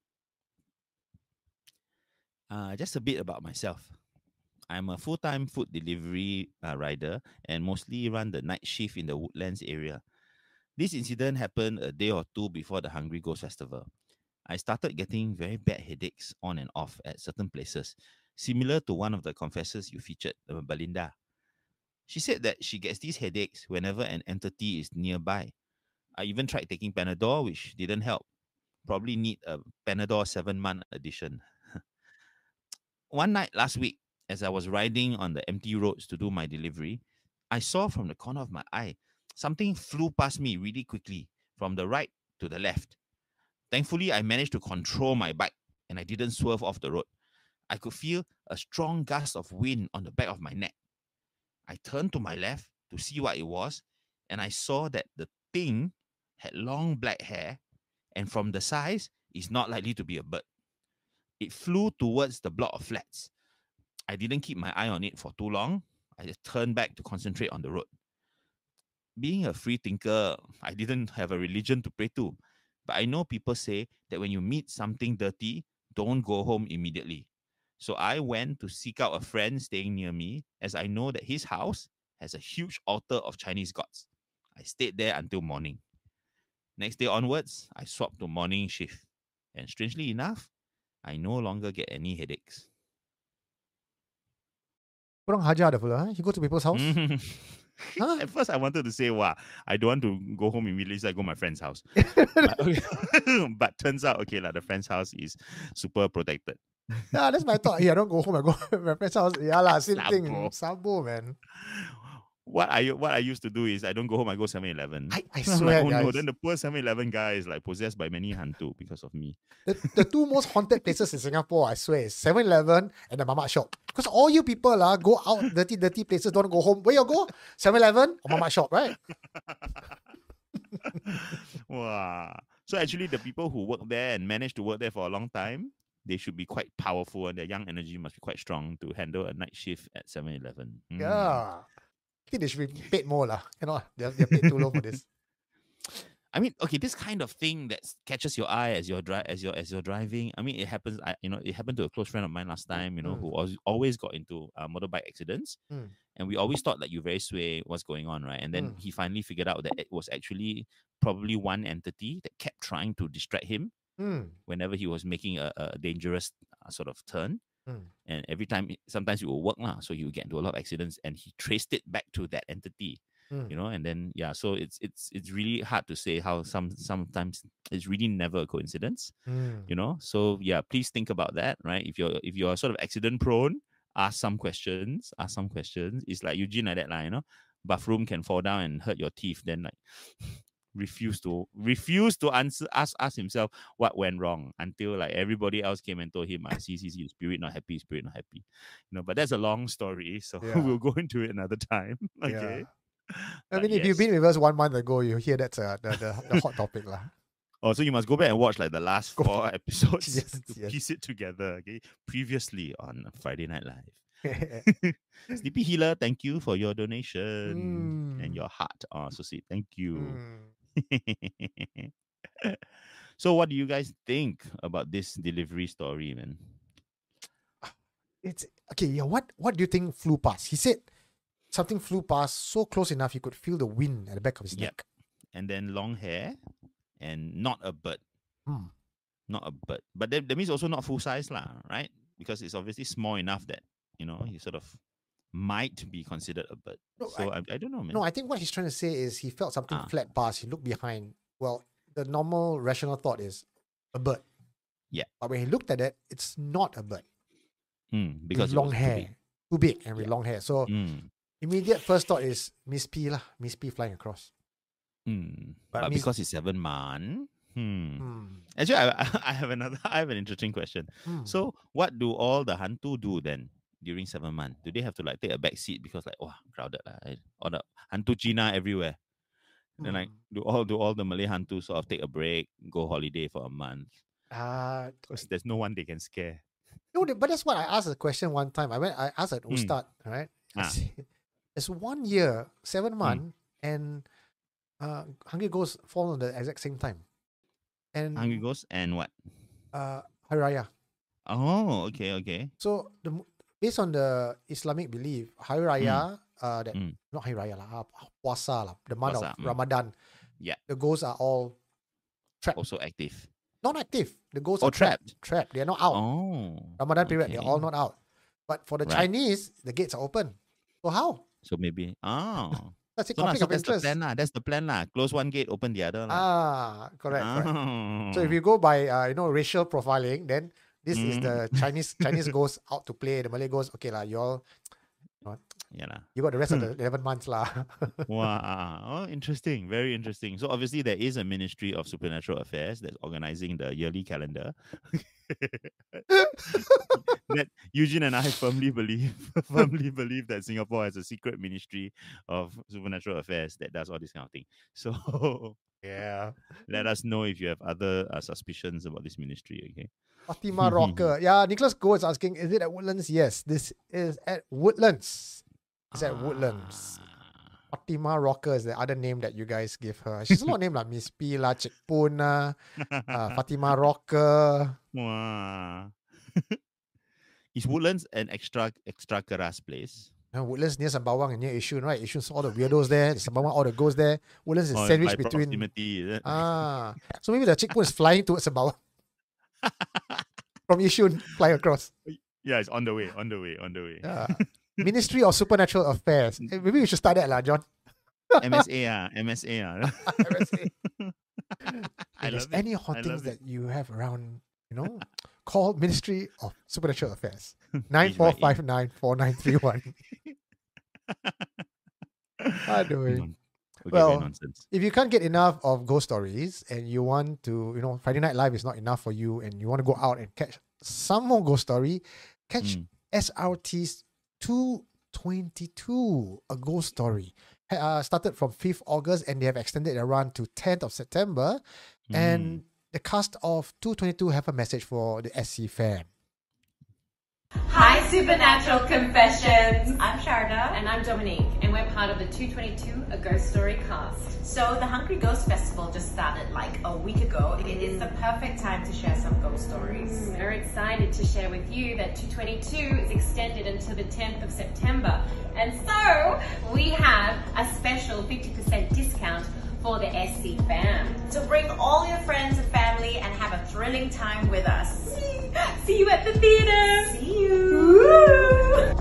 Speaker 3: Uh, just a bit about myself. I'm a full-time food delivery uh, rider and mostly run the night shift in the Woodlands area. This incident happened a day or two before the Hungry Ghost Festival. I started getting very bad headaches on and off at certain places, similar to one of the confessors you featured, uh, Belinda. She said that she gets these headaches whenever an entity is nearby. I even tried taking Panadol, which didn't help. Probably need a Panadol seven month edition. One night last week, as I was riding on the empty roads to do my delivery, I saw from the corner of my eye something flew past me really quickly from the right to the left. Thankfully, I managed to control my bike and I didn't swerve off the road. I could feel a strong gust of wind on the back of my neck. I turned to my left to see what it was, and I saw that the thing had long black hair, and from the size, is not likely to be a bird. It flew towards the block of flats. I didn't keep my eye on it for too long. I just turned back to concentrate on the road. Being a free thinker, I didn't have a religion to pray to, but I know people say that when you meet something dirty, don't go home immediately. So I went to seek out a friend staying near me, as I know that his house has a huge altar of Chinese gods. I stayed there until morning. Next day onwards, I swapped to morning shift. And strangely enough, I no longer get any headaches.
Speaker 2: Kurang hajar dah pula, huh? You go to people's house?
Speaker 3: Huh? At first, I wanted to say, wow, I don't want to go home immediately, so I go to my friend's house. but, but turns out, okay, like the friend's house is super protected.
Speaker 2: Yeah, that's my thought. Yeah, I don't go home, I go to my friend's house. Yeah, lah, same
Speaker 3: Sabo.
Speaker 2: thing. Sabo, man.
Speaker 3: What I what I used to do is I don't go home, I go seven eleven.
Speaker 2: I, I
Speaker 3: I'm
Speaker 2: swear,
Speaker 3: like, oh
Speaker 2: guys.
Speaker 3: no, then the poor seven eleven guy is like possessed by many hantu because of me.
Speaker 2: The, the two most haunted places in Singapore, I swear, is seven eleven and the Mamak shop. Because all you people uh, go out dirty, dirty places, don't go home. Where you go? seven eleven or Mamak shop, right?
Speaker 3: Wow. So actually, the people who work there and manage to work there for a long time, they should be quite powerful, and their young energy must be quite strong to handle a night shift at seven eleven. Mm.
Speaker 2: Yeah. I think they should be paid more. lah. You know, they're, they're paid too low for this.
Speaker 3: I mean, okay, this kind of thing that catches your eye as you're dri- as you're as you're driving. I mean, it happens. I, you know, it happened to a close friend of mine last time. You know,
Speaker 2: Mm.
Speaker 3: who always, always got into uh, motorbike accidents,
Speaker 2: Mm.
Speaker 3: and we always thought that you very sway what's going on, right? And then
Speaker 2: Mm.
Speaker 3: he finally figured out that it was actually probably one entity that kept trying to distract him
Speaker 2: Mm.
Speaker 3: whenever he was making a, a dangerous uh, sort of turn.
Speaker 2: Mm.
Speaker 3: And every time, it- sometimes it will work, lah. So he would get into a lot of accidents, and he traced it back to that entity.
Speaker 2: Mm.
Speaker 3: You know, and then yeah, so it's it's it's really hard to say how some sometimes it's really never a coincidence.
Speaker 2: Mm.
Speaker 3: You know, so yeah, please think about that, right? If you're if you're sort of accident prone, ask some questions. Ask some questions. It's like Eugene like that, lah. You know, bathroom can fall down and hurt your teeth. Then like refuse to refuse to answer ask ask himself what went wrong until like everybody else came and told him, I see, see, see, spirit not happy, spirit not happy. You know, but that's a long story, so
Speaker 2: Yeah.
Speaker 3: we'll go into it another time. Okay.
Speaker 2: Yeah. I
Speaker 3: But
Speaker 2: mean, if you've
Speaker 3: yes.
Speaker 2: been with us one month ago, you hear that's uh, the, the, the hot topic. lah.
Speaker 3: Oh, so you must go back and watch like the last
Speaker 2: Go-
Speaker 3: four episodes
Speaker 2: Yes,
Speaker 3: to
Speaker 2: yes.
Speaker 3: piece it together. Okay, previously on Friday Night Live. Sleepy Healer, thank you for your donation and
Speaker 2: Mm.
Speaker 3: your heart. Oh, so sweet. Thank you.
Speaker 2: Mm.
Speaker 3: So, what do you guys think about this delivery story, man?
Speaker 2: It's okay. Yeah, what what do you think flew past? He said something flew past so close enough he could feel the wind at the back of his
Speaker 3: Yep.
Speaker 2: neck.
Speaker 3: And then long hair, and not a bird,
Speaker 2: Hmm.
Speaker 3: not a bird. But that, that means also not full size, lah, right? Because it's obviously small enough that you know he sort of might be considered a bird.
Speaker 2: No,
Speaker 3: so I, I, don't know, man.
Speaker 2: No, I think what he's trying to say is he felt something
Speaker 3: Ah.
Speaker 2: flat past. He looked behind. Well, the normal rational thought is a bird.
Speaker 3: Yeah.
Speaker 2: But when he looked at it, it's not a bird.
Speaker 3: Hmm, because
Speaker 2: With
Speaker 3: it
Speaker 2: long
Speaker 3: was too
Speaker 2: hair.
Speaker 3: big.
Speaker 2: Too big and with
Speaker 3: Yeah.
Speaker 2: long hair. So
Speaker 3: Hmm.
Speaker 2: immediate first thought is Miss P lah. Miss P flying across.
Speaker 3: Hmm.
Speaker 2: But
Speaker 3: But,
Speaker 2: means-
Speaker 3: because it's seven man. Hmm.
Speaker 2: Hmm.
Speaker 3: Actually, I, I have another. I have an interesting question.
Speaker 2: Hmm.
Speaker 3: So, what do all the hantu do then during seven months? Do they have to like take a back seat because like, oh, crowded lah, eh? All the hantu Cina everywhere. Then like,
Speaker 2: Hmm.
Speaker 3: do all do all the Malay hantu sort of take a break, go holiday for a month?
Speaker 2: Uh,
Speaker 3: Because there's no one they can scare.
Speaker 2: no, but that's what I asked a question one time. I went, I asked at
Speaker 3: Hmm.
Speaker 2: Ustad, right? I
Speaker 3: Ah.
Speaker 2: said, it's one year, seven months, and uh, Hungry Ghost fall on the exact same time. And
Speaker 3: Hungry Ghost and what?
Speaker 2: uh, Hari Raya.
Speaker 3: Oh, okay, okay.
Speaker 2: So the mo- based on the Islamic belief, Hari Raya, uh, that
Speaker 3: Mm.
Speaker 2: not Hari Raya lah, uh, Puasa lah, the month
Speaker 3: Puasa,
Speaker 2: of
Speaker 3: mm.
Speaker 2: Ramadan.
Speaker 3: Yeah.
Speaker 2: The ghosts are all trapped.
Speaker 3: Also active.
Speaker 2: non-active. The ghosts
Speaker 3: Oh,
Speaker 2: are trapped.
Speaker 3: trapped.
Speaker 2: Trapped. They are not out.
Speaker 3: Oh.
Speaker 2: Ramadan period,
Speaker 3: okay.
Speaker 2: they're all not out. But for the
Speaker 3: Right.
Speaker 2: Chinese, the gates are open. So how?
Speaker 3: So maybe. Oh.
Speaker 2: That's a
Speaker 3: So, lah,
Speaker 2: conflict
Speaker 3: so
Speaker 2: of
Speaker 3: that's the
Speaker 2: interest.
Speaker 3: plan lah. That's the plan lah. Close one gate, open the other lah.
Speaker 2: Ah, correct, correct.
Speaker 3: Oh.
Speaker 2: So if you go by uh, you know racial profiling, then this is the
Speaker 3: Mm.
Speaker 2: Chinese Chinese goes out to play. The Malay goes, okay lah, you all
Speaker 3: Yeah lah.
Speaker 2: you got the rest of the eleven months lah.
Speaker 3: Wow. Oh, interesting. Very interesting. So obviously there is a Ministry of Supernatural Affairs that's organizing the yearly calendar. That Eugene and I firmly believe firmly believe that Singapore has a secret Ministry of Supernatural Affairs that does all this kind of thing. So
Speaker 2: Yeah.
Speaker 3: let us know if you have other uh, suspicions about this ministry, okay?
Speaker 2: Fatima Rocker. Yeah, Nicholas Go is asking, is it at Woodlands? Yes, this is at Woodlands. It's at Woodlands.
Speaker 3: Ah.
Speaker 2: Fatima Rocker is the other name that you guys give her. She's a lot of names like Miss P lah, Cik Poon lah, uh, Fatima Rocker.
Speaker 3: Wow. Is Woodlands an extra extra keras place?
Speaker 2: Uh, Woodlands near Sembawang and near Yishun, right? Yishun's all the weirdos there. Sembawang, all the ghosts there. Woodlands is
Speaker 3: Or
Speaker 2: sandwiched
Speaker 3: by
Speaker 2: between.
Speaker 3: proximity, is it?
Speaker 2: Ah, so maybe the Cik Poon is flying towards Sembawang from Yishun, flying across.
Speaker 3: Yeah, it's on the way, on the way, on the way.
Speaker 2: Yeah. Ministry of Supernatural Affairs. Eh, maybe we should start that, lah, John.
Speaker 3: M S A, ah, M S A. ah.
Speaker 2: M S A.
Speaker 3: I
Speaker 2: If there's
Speaker 3: love it.
Speaker 2: any hot
Speaker 3: I
Speaker 2: things
Speaker 3: love it.
Speaker 2: that you have around, you know, call Ministry of Supernatural Affairs. nine four
Speaker 3: right in.
Speaker 2: five nine four nine three one. Aduh.
Speaker 3: Non- okay,
Speaker 2: Well,
Speaker 3: very nonsense.
Speaker 2: If you can't get enough of ghost stories and you want to, you know, Friday Night Live is not enough for you and you want to go out and catch some more ghost story, catch
Speaker 3: Mm.
Speaker 2: S R T's two twenty-two, a ghost story. Ha- Uh, started from fifth August and they have extended their run to tenth of September.
Speaker 3: Mm.
Speaker 2: And the cast of two twenty-two have a message for the S C fan.
Speaker 1: Hi, Supernatural Confessions.
Speaker 5: I'm Sharda.
Speaker 1: And I'm Dominique, and we're part of the two twenty-two A Ghost Story cast.
Speaker 5: So the Hungry Ghost Festival just started like a week ago. It is the perfect time to share some ghost stories.
Speaker 1: We're excited to share with you that two twenty-two is extended until the tenth of September. And so we have a special fifty percent discount for the S C fam.
Speaker 5: So bring all your friends and family and have a thrilling time with us.
Speaker 1: See you at the theater.
Speaker 5: See you. Woo!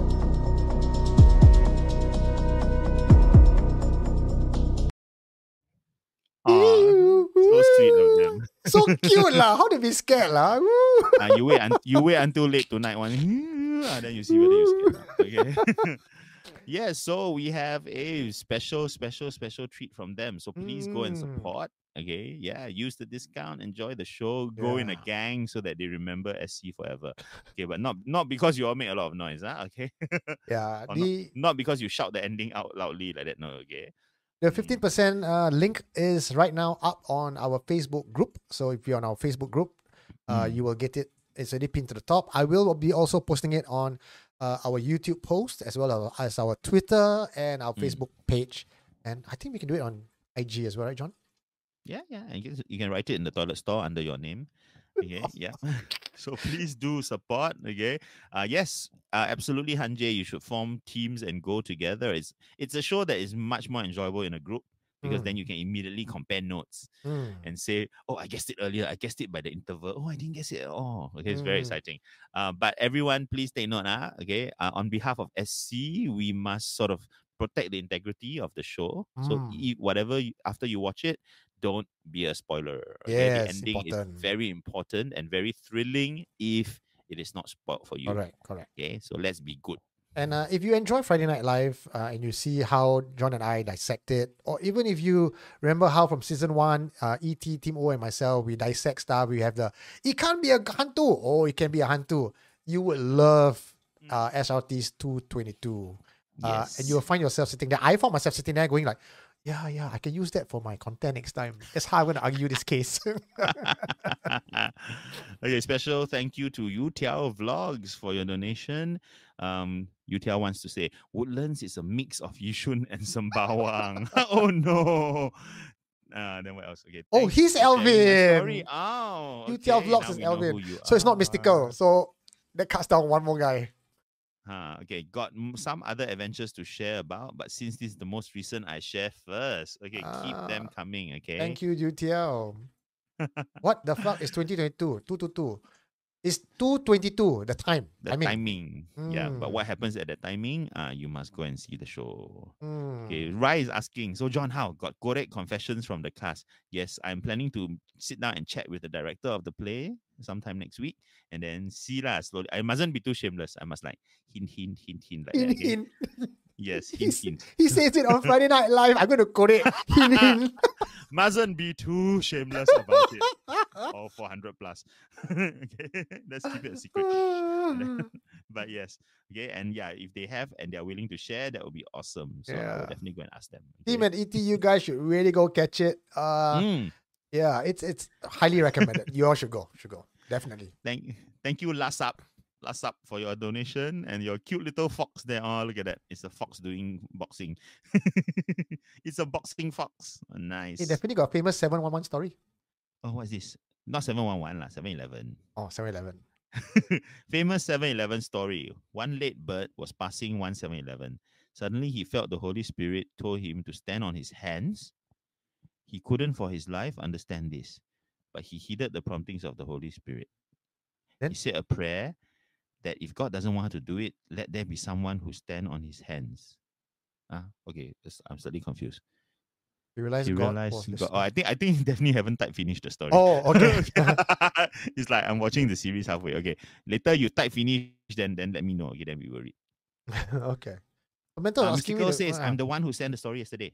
Speaker 3: Aw, so sweet of them.
Speaker 2: So cute lah. How to be scared lah? Woo.
Speaker 3: Ah, you wait, un- you wait until late tonight one. Ah, then you see whether you scared. Okay. Yes, so we have a special, special, special treat from them. So please go and
Speaker 2: Mm.
Speaker 3: support. Okay, yeah, use the discount, enjoy the show, go in a
Speaker 2: Yeah.
Speaker 3: gang so that they remember S C forever. Okay, but not not because you all make a lot of noise, huh? Okay,
Speaker 2: Yeah,
Speaker 3: Or
Speaker 2: the
Speaker 3: not because you shout the ending out loudly like that. No, okay.
Speaker 2: the fifteen percent uh, link is right now up on our Facebook group. So if you're on our Facebook group, uh,
Speaker 3: Mm.
Speaker 2: you will get it. It's already pinned to the top. I will be also posting it on uh, our YouTube post as well as our Twitter and our
Speaker 3: Mm.
Speaker 2: Facebook page. And I think we can do it on I G as well, right, John?
Speaker 3: Yeah, yeah. And you can, you can write it in the toilet store under your name. Okay, yeah. So please do support. Okay. Uh yes, uh, absolutely, Hanjay. You should form teams and go together. It's it's a show that is much more enjoyable in a group because
Speaker 2: Mm.
Speaker 3: then you can immediately compare notes
Speaker 2: Mm.
Speaker 3: and say, oh, I guessed it earlier. I guessed it by the interval. Oh, I didn't guess it at all. Okay, it's very
Speaker 2: Mm.
Speaker 3: exciting. Uh, but everyone, please take note. Ah, okay. Uh, on behalf of S C, we must sort of protect the integrity of the show. So
Speaker 2: Mm.
Speaker 3: e- whatever you, after you watch it, don't be a spoiler. Okay?
Speaker 2: Yes,
Speaker 3: the ending
Speaker 2: important.
Speaker 3: is very important and very thrilling if it is not spoiled for you.
Speaker 2: Correct, correct.
Speaker 3: Okay, so let's be good.
Speaker 2: And uh, if you enjoy Friday Night Live uh, and you see how John and I dissect it, or even if you remember how from season one, uh, E T, Team O, and myself, we dissect stuff. We have the, it can't be a hantu. Oh, it can be a hantu. You would love uh, S R T's two twenty-two. Uh, and you will find yourself sitting there. I found myself sitting there going like, yeah, yeah, I can use that for my content next time. That's how I'm going to argue this case.
Speaker 3: Okay, special thank you to Utiao Vlogs for your donation. Um, Utiao wants to say Woodlands is a mix of Yishun and Sembawang. Oh no. Uh, then what else? Okay.
Speaker 2: Oh,
Speaker 3: thanks
Speaker 2: he's
Speaker 3: for sharing your
Speaker 2: Elvin.
Speaker 3: story. Oh,
Speaker 2: Utiao
Speaker 3: okay,
Speaker 2: Vlogs
Speaker 3: now
Speaker 2: is
Speaker 3: we know
Speaker 2: Elvin.
Speaker 3: who you
Speaker 2: So it's not
Speaker 3: are.
Speaker 2: mystical. So that cuts down one more guy.
Speaker 3: Huh, okay, got m- some other adventures to share about, but since this is the most recent, I share first. Okay, keep them
Speaker 2: Ah,
Speaker 3: coming. Okay.
Speaker 2: Thank you, U T L. What the fuck is twenty twenty-two? two twenty-two. It's two twenty-two, the time.
Speaker 3: The
Speaker 2: I mean,
Speaker 3: timing. Yeah. But
Speaker 2: Mm.
Speaker 3: what happens at that timing? Uh, you must go and see the show.
Speaker 2: mm,
Speaker 3: Okay. Rai is asking, so John, how? Got correct confessions from the cast? Yes, I'm planning to sit down and chat with the director of the play sometime next week and then see lah slowly. I mustn't be too shameless. I must like hint, hint, hint, hint like
Speaker 2: hint,
Speaker 3: that. Okay?
Speaker 2: hint.
Speaker 3: Yes,
Speaker 2: He,
Speaker 3: hint,
Speaker 2: s-
Speaker 3: hint.
Speaker 2: he says it on Friday Night Live. I'm going to quote it. Hint, hint.
Speaker 3: Mustn't be too shameless about it. Or four hundred plus. Okay, let's keep it a secret. But yes, okay, and yeah, if they have and they're willing to share, that would be awesome. So I
Speaker 2: Yeah.
Speaker 3: will definitely go and ask them.
Speaker 2: Team
Speaker 3: Okay?
Speaker 2: and E T, you guys should really go catch it. Uh,
Speaker 3: Mm,
Speaker 2: Yeah, it's it's highly recommended. You all should go. Should go. Definitely.
Speaker 3: thank, thank you, last up, last up for your donation and your cute little fox there. Oh, look at that! It's a fox doing boxing. It's a boxing fox. Oh, nice.
Speaker 2: He definitely got a famous seven one one story.
Speaker 3: Oh, what's this? Not seven one one lah, seven eleven.
Speaker 2: Oh, seven eleven.
Speaker 3: Famous seven eleven story. One late bird was passing one seven eleven. Suddenly, he felt the Holy Spirit told him to stand on his hands. He couldn't for his life understand this, but he heeded the promptings of the Holy Spirit.
Speaker 2: Then?
Speaker 3: He said a prayer that if God doesn't want to do it, let there be someone who stand on his hands. Ah, okay, this- I'm slightly confused.
Speaker 2: You realize
Speaker 3: He
Speaker 2: God
Speaker 3: realized,
Speaker 2: was
Speaker 3: God,
Speaker 2: listening.
Speaker 3: oh, I think I think he definitely haven't type finished the story.
Speaker 2: Oh, okay.
Speaker 3: It's like I'm watching the series halfway. Okay, later you type finish, then then let me know. Okay, then we will read.
Speaker 2: Okay. Mental
Speaker 3: Uh,
Speaker 2: asking me
Speaker 3: Mystical
Speaker 2: the-
Speaker 3: says,
Speaker 2: ah,
Speaker 3: I'm the one who sent the story yesterday.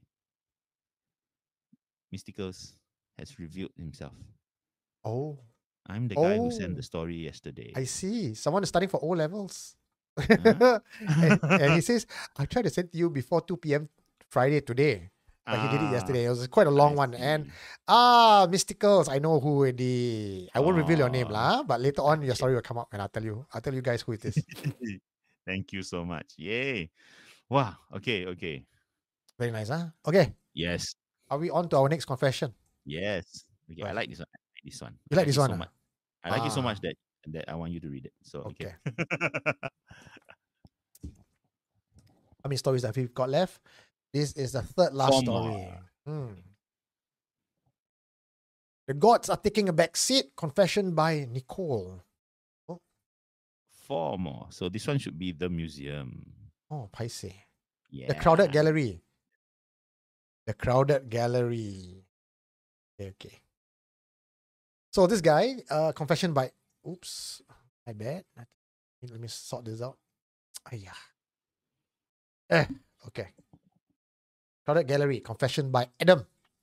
Speaker 3: Mysticals has revealed himself.
Speaker 2: Oh,
Speaker 3: I'm the guy who
Speaker 2: Oh.
Speaker 3: sent the story yesterday.
Speaker 2: I see. Someone is studying for O levels.
Speaker 3: Huh?
Speaker 2: and, and he says, I tried to send to you before two p.m. Friday today. But he did it
Speaker 3: Ah,
Speaker 2: yesterday. It was quite a long
Speaker 3: I
Speaker 2: one. And
Speaker 3: see.
Speaker 2: ah, Mysticals, I know who the I won't reveal your name
Speaker 3: Oh.
Speaker 2: lah, but later on your
Speaker 3: Okay.
Speaker 2: story will come up and I'll tell you. I'll tell you guys who it is.
Speaker 3: Thank you so much. Yay. Wow. Okay, okay.
Speaker 2: Very nice, huh? Okay.
Speaker 3: Yes.
Speaker 2: Are we on to our next confession?
Speaker 3: Yes. Okay, I
Speaker 2: Right.
Speaker 3: like this one. I like this one.
Speaker 2: You
Speaker 3: I
Speaker 2: like this
Speaker 3: it
Speaker 2: one,
Speaker 3: so
Speaker 2: ah?
Speaker 3: much. I like it so much
Speaker 2: Ah.
Speaker 3: that that I want you to read it. So okay.
Speaker 2: How many stories have we got left? This is the third last
Speaker 3: Four
Speaker 2: story.
Speaker 3: more.
Speaker 2: Hmm. The gods are taking a back seat. Confession by Nicole.
Speaker 3: Four more. So this one should be the museum.
Speaker 2: Oh, paise.
Speaker 3: Yeah.
Speaker 2: The crowded gallery. The crowded gallery. Okay, okay. So this guy, uh, confession by. Oops, my bad. Let me sort this out. Ayah. Eh, okay. Crowded gallery. Confession by Adam.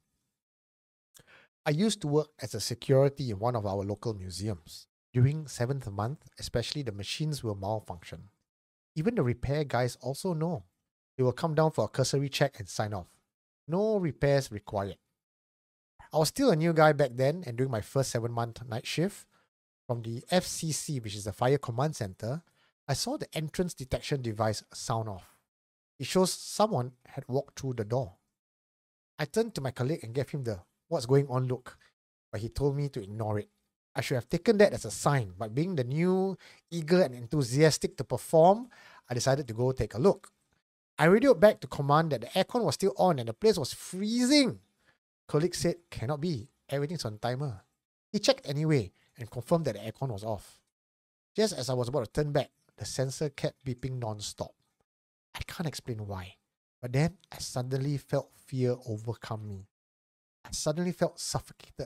Speaker 2: I used to work as a security in one of our local museums. During seventh month, especially the machines will malfunction. Even the repair guys also know. They will come down for a cursory check and sign off. No repairs required. I was still a new guy back then, and during my first seven month night shift from the F C C, which is the Fire Command Center, I saw the entrance detection device sound off. It shows someone had walked through the door. I turned to my colleague and gave him the what's going on look, but he told me to ignore it. I should have taken that as a sign, but being the new, eager and enthusiastic to perform, I decided to go take a look. I radioed back to command that the aircon was still on and the place was freezing. Colleague said, cannot be, everything's on timer. He checked anyway and confirmed that the aircon was off. Just as I was about to turn back, the sensor kept beeping non-stop. I can't explain why, but then I suddenly felt fear overcome me. I suddenly felt suffocated.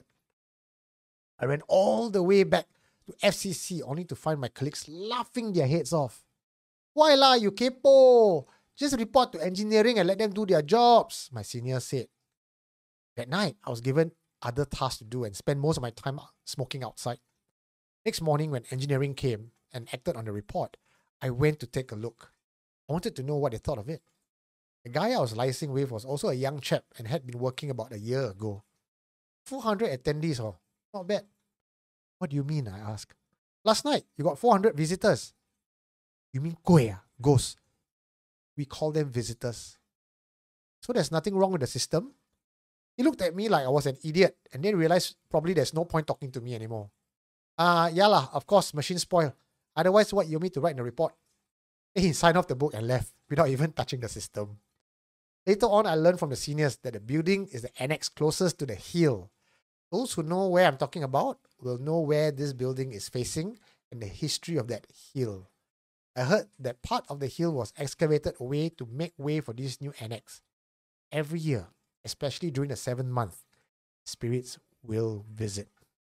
Speaker 2: I ran all the way back to F C C only to find my colleagues laughing their heads off. Why lah, you kepo? Just report to engineering and let them do their jobs, my senior said. That night, I was given other tasks to do and spent most of my time smoking outside. Next morning, when engineering came and acted on the report, I went to take a look. I wanted to know what they thought of it. The guy I was liaising with was also a young chap and had been working about a year ago. four hundred attendees, oh, not bad. What do you mean, I asked. Last night, you got four hundred visitors. You mean koi, ah? Ghosts. We call them visitors. So there's nothing wrong with the system? He looked at me like I was an idiot and then realized probably there's no point talking to me anymore. Ah, uh, yeah lah, of course, machine spoil. Otherwise, what you want me to write in the report? Then he signed off the book and left without even touching the system. Later on, I learned from the seniors that the building is the annex closest to the hill. Those who know where I'm talking about will know where this building is facing and the history of that hill. I heard that part of the hill was excavated away to make way for this new annex. Every year, especially during the seventh month, spirits will visit.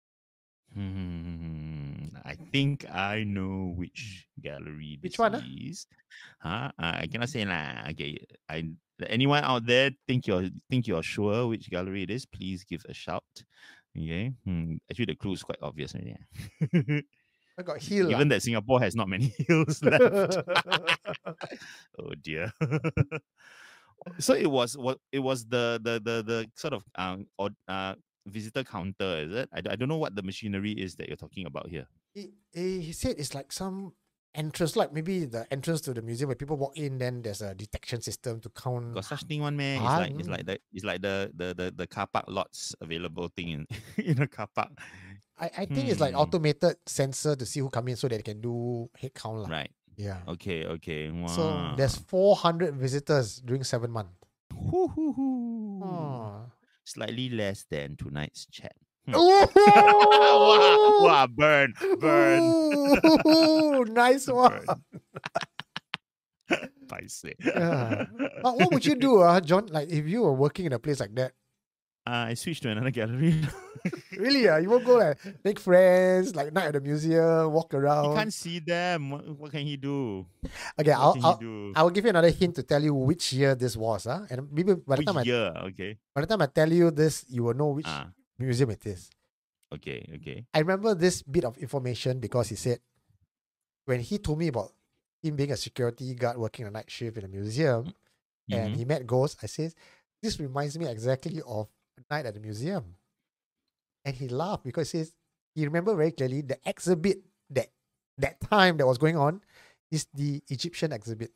Speaker 3: Hmm, I think I know which gallery this
Speaker 2: Which one, ah?
Speaker 3: is. Huh? Uh, I cannot say lah. Okay, I anyone out there think you're think you're sure which gallery it is? Please give a shout. Okay. Hmm. Actually, the clue is quite obvious already.
Speaker 2: I got hill.
Speaker 3: Given that Singapore has not many hills left. Oh dear. So it was what it was the the the the sort of um or uh visitor counter, is it? I, d- I don't know what the machinery is that you're talking about here.
Speaker 2: he, he he said it's like some entrance, like maybe the entrance to the museum where people walk in, then there's a detection system to count.
Speaker 3: Got such thing one man. It's
Speaker 2: Ah,
Speaker 3: like it's
Speaker 2: mm.
Speaker 3: like the it's like the the the, the car park lots available thing in in a car park.
Speaker 2: I, I think it's like
Speaker 3: Hmm.
Speaker 2: automated sensor to see who come in so that they can do head count. lah.
Speaker 3: Right.
Speaker 2: Yeah.
Speaker 3: Okay, okay. Wow.
Speaker 2: So there's four hundred visitors during seven months.
Speaker 3: Hoo, hoo, hoo.
Speaker 2: Oh.
Speaker 3: Slightly less than tonight's chat. Hmm.
Speaker 2: Ooh!
Speaker 3: wow, wow, burn, burn.
Speaker 2: Ooh, nice one.
Speaker 3: Paiseh.
Speaker 2: Yeah. But what would you do, uh, John? Like if you were working in a place like that?
Speaker 3: Uh, I switched to another gallery.
Speaker 2: Really? Uh, you won't go like make friends, like night at the museum, walk
Speaker 3: He
Speaker 2: around.
Speaker 3: can't see them. What, what can he do?
Speaker 2: Okay,
Speaker 3: What
Speaker 2: I'll,
Speaker 3: can
Speaker 2: I'll,
Speaker 3: he do?
Speaker 2: I'll give you another hint to tell you which year this was. Huh? And maybe by the
Speaker 3: Which
Speaker 2: time I
Speaker 3: year? Okay.
Speaker 2: by the time I tell you this, you will know which
Speaker 3: Ah,
Speaker 2: museum it is.
Speaker 3: okay, okay.
Speaker 2: I remember this bit of information because he said when he told me about him being a security guard working a night shift in a museum and
Speaker 3: Mhm.
Speaker 2: he met ghosts, I said, this reminds me exactly of a night at the museum. And he laughed because he says he remembered very clearly the exhibit that that time that was going on is the Egyptian exhibit.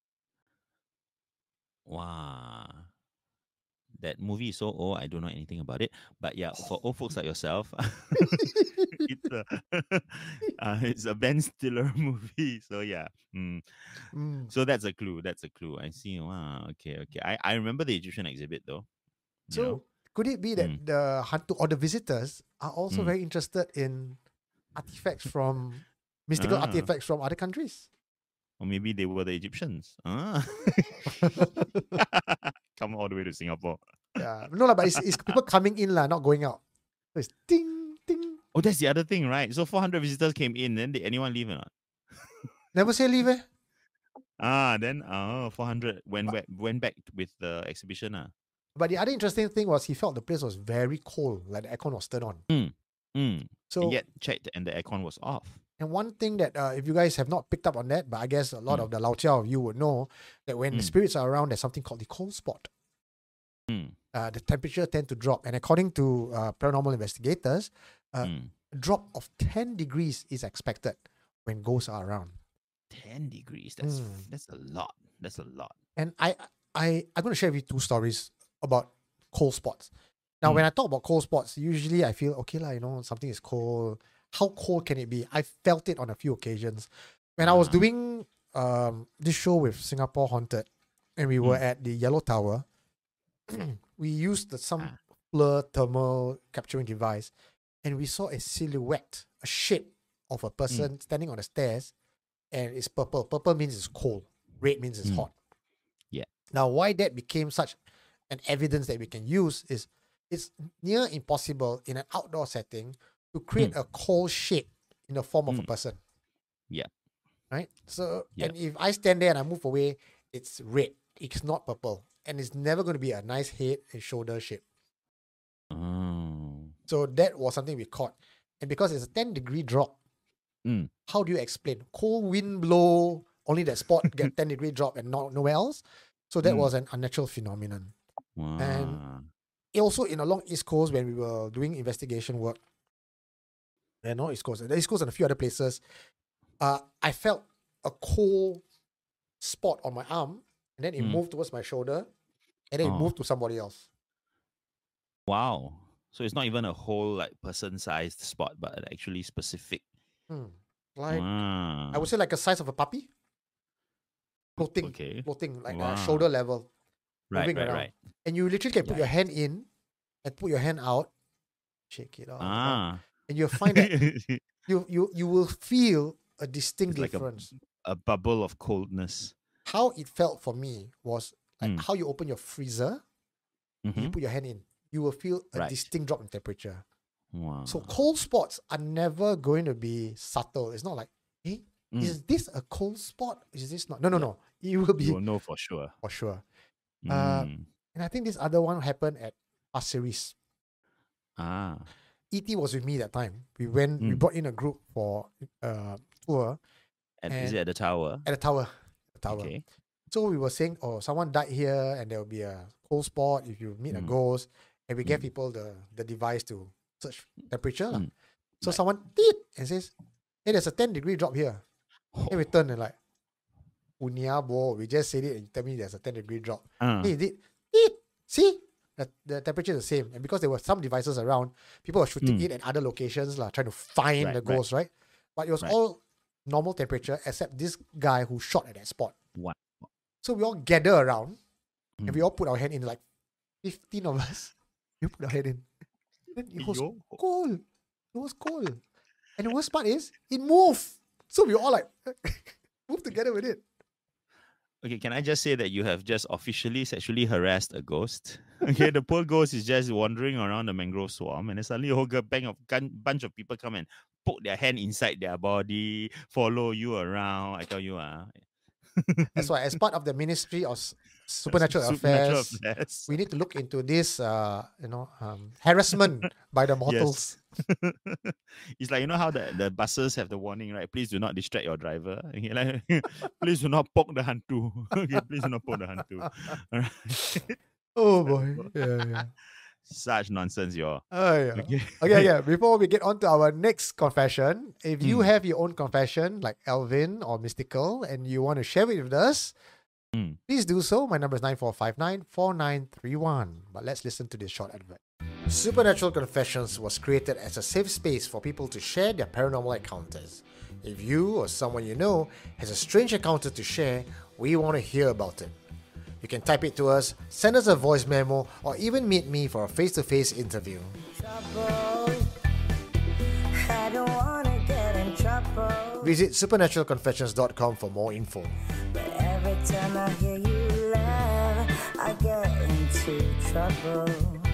Speaker 3: Wow. That movie is so old, I don't know anything about it. But yeah, for old folks like yourself, it's a uh, it's a Ben Stiller movie. So yeah. Mm.
Speaker 2: Mm.
Speaker 3: So that's a clue. That's a clue. I see. Wow. Okay. Okay. I, I remember the Egyptian exhibit though. You
Speaker 2: So
Speaker 3: know?
Speaker 2: could it be that
Speaker 3: Mm.
Speaker 2: the hunter or the visitors are also
Speaker 3: Mm.
Speaker 2: very interested in artifacts from mystical
Speaker 3: Ah.
Speaker 2: artifacts from other countries?
Speaker 3: Or maybe they were the Egyptians. Ah. Come all the way to Singapore.
Speaker 2: Yeah, no lah, but it's, it's people coming in lah, not going out. So it's ding ding.
Speaker 3: Oh, that's the other thing, right? So four hundred visitors came in. Then did anyone leave or not?
Speaker 2: Never say leave eh.
Speaker 3: Ah, then oh, four hundred went back, went back with the exhibition. Ah.
Speaker 2: But the other interesting thing was he felt the place was very cold, like the aircon was turned on.
Speaker 3: Mm.
Speaker 2: So
Speaker 3: And yet checked and the aircon was off.
Speaker 2: and one thing that uh, if you guys have not picked up on that, but I guess a lot
Speaker 3: Mm.
Speaker 2: of the Lao Chiao of you would know that when the
Speaker 3: Mm.
Speaker 2: spirits are around, there's something called the cold spot.
Speaker 3: Mm.
Speaker 2: Uh, the temperature tend to drop, and according to uh, paranormal investigators, uh,
Speaker 3: Mm.
Speaker 2: a drop of ten degrees is expected when ghosts are around.
Speaker 3: Ten degrees. That's
Speaker 2: Mm.
Speaker 3: that's a lot. That's a lot.
Speaker 2: And I, I, I'm going to share with you two stories about cold spots. Now, when
Speaker 3: Mm.
Speaker 2: I talk about cold spots, usually I feel okay, lah. You know, something is cold. How cold can it be? I felt it on a few occasions when I was
Speaker 3: Ah.
Speaker 2: doing um this show with Singapore Haunted, and we were
Speaker 3: Mm.
Speaker 2: at the Yellow Tower. We used the, some
Speaker 3: Ah.
Speaker 2: blur thermal capturing device, and we saw a silhouette, a shape of a person standing on the stairs, and it's purple. Purple means it's cold. Red means it's
Speaker 3: Mm.
Speaker 2: hot.
Speaker 3: Yeah.
Speaker 2: Now, why that became such an evidence that we can use is it's near impossible in an outdoor setting to create a cold shape in the form of a
Speaker 3: Mm.
Speaker 2: person.
Speaker 3: Yeah.
Speaker 2: Right? So,
Speaker 3: Yeah.
Speaker 2: and if I stand there and I move away, it's red. It's not purple. And it's never going to be a nice head and shoulder shape.
Speaker 3: Oh.
Speaker 2: So that was something we caught. And because it's a ten degree drop,
Speaker 3: Mm.
Speaker 2: how do you explain? Cold wind blow, only that spot get ten degree drop and not nowhere else. So that
Speaker 3: Mm.
Speaker 2: was an unnatural phenomenon.
Speaker 3: Wow.
Speaker 2: Also in along East Coast when we were doing investigation work, and not East Coast, the East Coast and a few other places, uh, I felt a cold spot on my arm, and then it
Speaker 3: Mm.
Speaker 2: moved towards my shoulder, and then it
Speaker 3: Oh.
Speaker 2: moved to somebody else.
Speaker 3: Wow. So it's not even a whole like person-sized spot, but actually specific.
Speaker 2: Hmm. Like
Speaker 3: wow.
Speaker 2: I would say like a size of a puppy. Floating,
Speaker 3: Okay.
Speaker 2: floating like
Speaker 3: Wow.
Speaker 2: uh, shoulder level,
Speaker 3: Right,
Speaker 2: moving
Speaker 3: right,
Speaker 2: around.
Speaker 3: right.
Speaker 2: And you literally can put your hand in and put your hand out, shake it off.
Speaker 3: Ah.
Speaker 2: And you'll find that you you you will feel a distinct
Speaker 3: It's like a-
Speaker 2: difference.
Speaker 3: A bubble of coldness.
Speaker 2: How it felt for me was like
Speaker 3: Mm.
Speaker 2: how you open your freezer, you
Speaker 3: Mhm.
Speaker 2: put your hand in, you will feel a
Speaker 3: Right.
Speaker 2: distinct drop in temperature.
Speaker 3: Wow.
Speaker 2: So cold spots are never going to be subtle. It's not like, hey,
Speaker 3: Mm.
Speaker 2: is this a cold spot? Is this not? No, no, no. It will be
Speaker 3: you will know for sure.
Speaker 2: for sure. Uh,
Speaker 3: Mm.
Speaker 2: And I think this other one happened at Pasir Ris.
Speaker 3: Ah.
Speaker 2: E T was with me that time. We went, we
Speaker 3: Mm.
Speaker 2: brought in a group for uh tour
Speaker 3: And is
Speaker 2: And-
Speaker 3: it at the tower?
Speaker 2: at the tower. The tower.
Speaker 3: Okay.
Speaker 2: So we were saying, oh, someone died here, and there will be a cold spot if you meet a
Speaker 3: Mm.
Speaker 2: ghost, and we gave
Speaker 3: Mm.
Speaker 2: people the the device to search temperature. lah.
Speaker 3: Mm.
Speaker 2: So
Speaker 3: Right.
Speaker 2: someone did and says, hey, there's a ten degree drop here. Then we turn and like, Unia bo, we just said it and you tell me there's a ten degree drop.
Speaker 3: Ah.
Speaker 2: Hey, did did see the, the temperature is the same, and because there were some devices around, people were shooting
Speaker 3: Mm.
Speaker 2: it at other locations, lah, trying to find
Speaker 3: Right,
Speaker 2: the
Speaker 3: right.
Speaker 2: ghost, right? But it was
Speaker 3: Right.
Speaker 2: all normal temperature except this guy who shot at that spot.
Speaker 3: Wow.
Speaker 2: So we all gather around and we
Speaker 3: Mm.
Speaker 2: all put our hand in, like fifteen of us. We put our hand in. Then it was
Speaker 3: Yo.
Speaker 2: cold. It was cold. And the worst part is it moved. So we all like moved together with it.
Speaker 3: Okay, can I just say that you have just officially sexually harassed a ghost? Okay, the poor ghost is just wandering around the mangrove swamp, and then suddenly a whole gu- bang of gun, bunch of people come and poke their hand inside their body, follow you around. I tell you, ah,
Speaker 2: That's why, as part of the Ministry of S- Supernatural,
Speaker 3: supernatural
Speaker 2: Affairs,
Speaker 3: affairs.
Speaker 2: we need to look into this, uh, you know, um, harassment by the mortals.
Speaker 3: It's like, you know how the, the buses have the warning, right? Please do not distract your driver. Okay, like, please do not poke the hantu. Okay, please do not poke the hantu. Alright.
Speaker 2: Oh boy, yeah, yeah.
Speaker 3: Such nonsense, y'all.
Speaker 2: Oh, yeah.
Speaker 3: Okay.
Speaker 2: Okay, yeah. Before we get on to our next confession, if you
Speaker 3: Mm.
Speaker 2: have your own confession, like Alvin or Mystical, and you want to share it with us,
Speaker 3: Mm.
Speaker 2: please do so. My number is nine four five nine, four nine three one. But let's listen to this short advert. Supernatural Confessions was created as a safe space for people to share their paranormal encounters. If you or someone you know has a strange encounter to share, we want to hear about it. You can type it to us, send us a voice memo, or even meet me for a face-to-face interview.
Speaker 7: trouble. I don't wanna get in trouble.
Speaker 2: Visit supernatural confessions dot com for more info.
Speaker 7: But every time I hear you laugh, I get into trouble.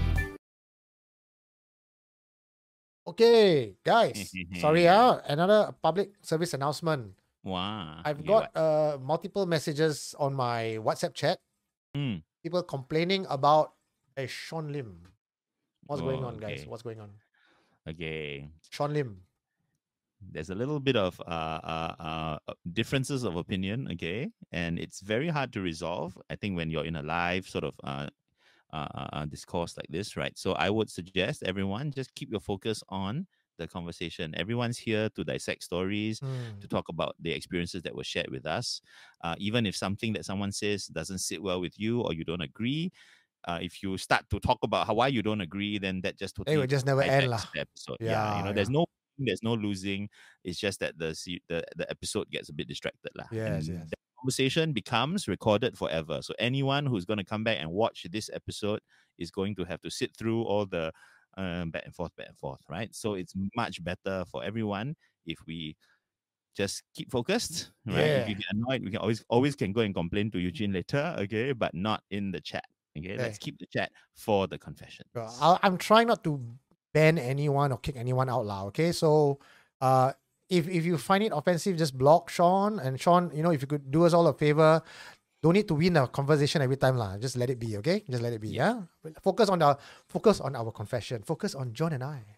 Speaker 2: Okay, guys. sorry, ah, another public service announcement.
Speaker 3: Wow.
Speaker 2: I've
Speaker 3: Okay,
Speaker 2: got
Speaker 3: what?
Speaker 2: uh, multiple messages on my WhatsApp chat.
Speaker 3: Mm.
Speaker 2: People complaining about a Sean Lim. What's going
Speaker 3: Oh,
Speaker 2: on, guys?
Speaker 3: okay.
Speaker 2: What's going on?
Speaker 3: Okay.
Speaker 2: Sean Lim.
Speaker 3: There's a little bit of uh, uh, uh, uh, differences of opinion, okay, and it's very hard to resolve. I think when you're in a live sort of uh, uh, uh, discourse like this, right? So I would suggest everyone just keep your focus on the conversation. Everyone's here to dissect stories,
Speaker 2: Hmm.
Speaker 3: to talk about the experiences that were shared with us. Uh, even if something that someone says doesn't sit well with you or you don't agree, uh, if you start to talk about how why you don't agree, then that just totally
Speaker 2: will just never end
Speaker 3: hijacks
Speaker 2: lah.
Speaker 3: the episode. Yeah,
Speaker 2: Yeah,
Speaker 3: you know, there's
Speaker 2: yeah.
Speaker 3: no there's no losing. It's just that the se- the, the episode gets a bit distracted lah.
Speaker 2: Yes,
Speaker 3: And
Speaker 2: yes.
Speaker 3: the conversation becomes recorded forever. So anyone who's going to come back and watch this episode is going to have to sit through all the um, back and forth, back and forth, right? So it's much better for everyone if we just keep focused, right? If you
Speaker 2: Yeah.
Speaker 3: get annoyed, we can always always can go and complain to Eugene later, okay? But not in the chat. Okay, let's
Speaker 2: Okay.
Speaker 3: keep the chat for the confession.
Speaker 2: So I'll, I'm trying not to ban anyone or kick anyone out loud. Okay, so uh, if if you find it offensive, just block Sean. And Sean, you know, if you could do us all a favor, don't need to win a conversation every time, lah. Just let it be. Okay, just let it be. Yeah. Focus on the focus on our confession. Focus on John and I.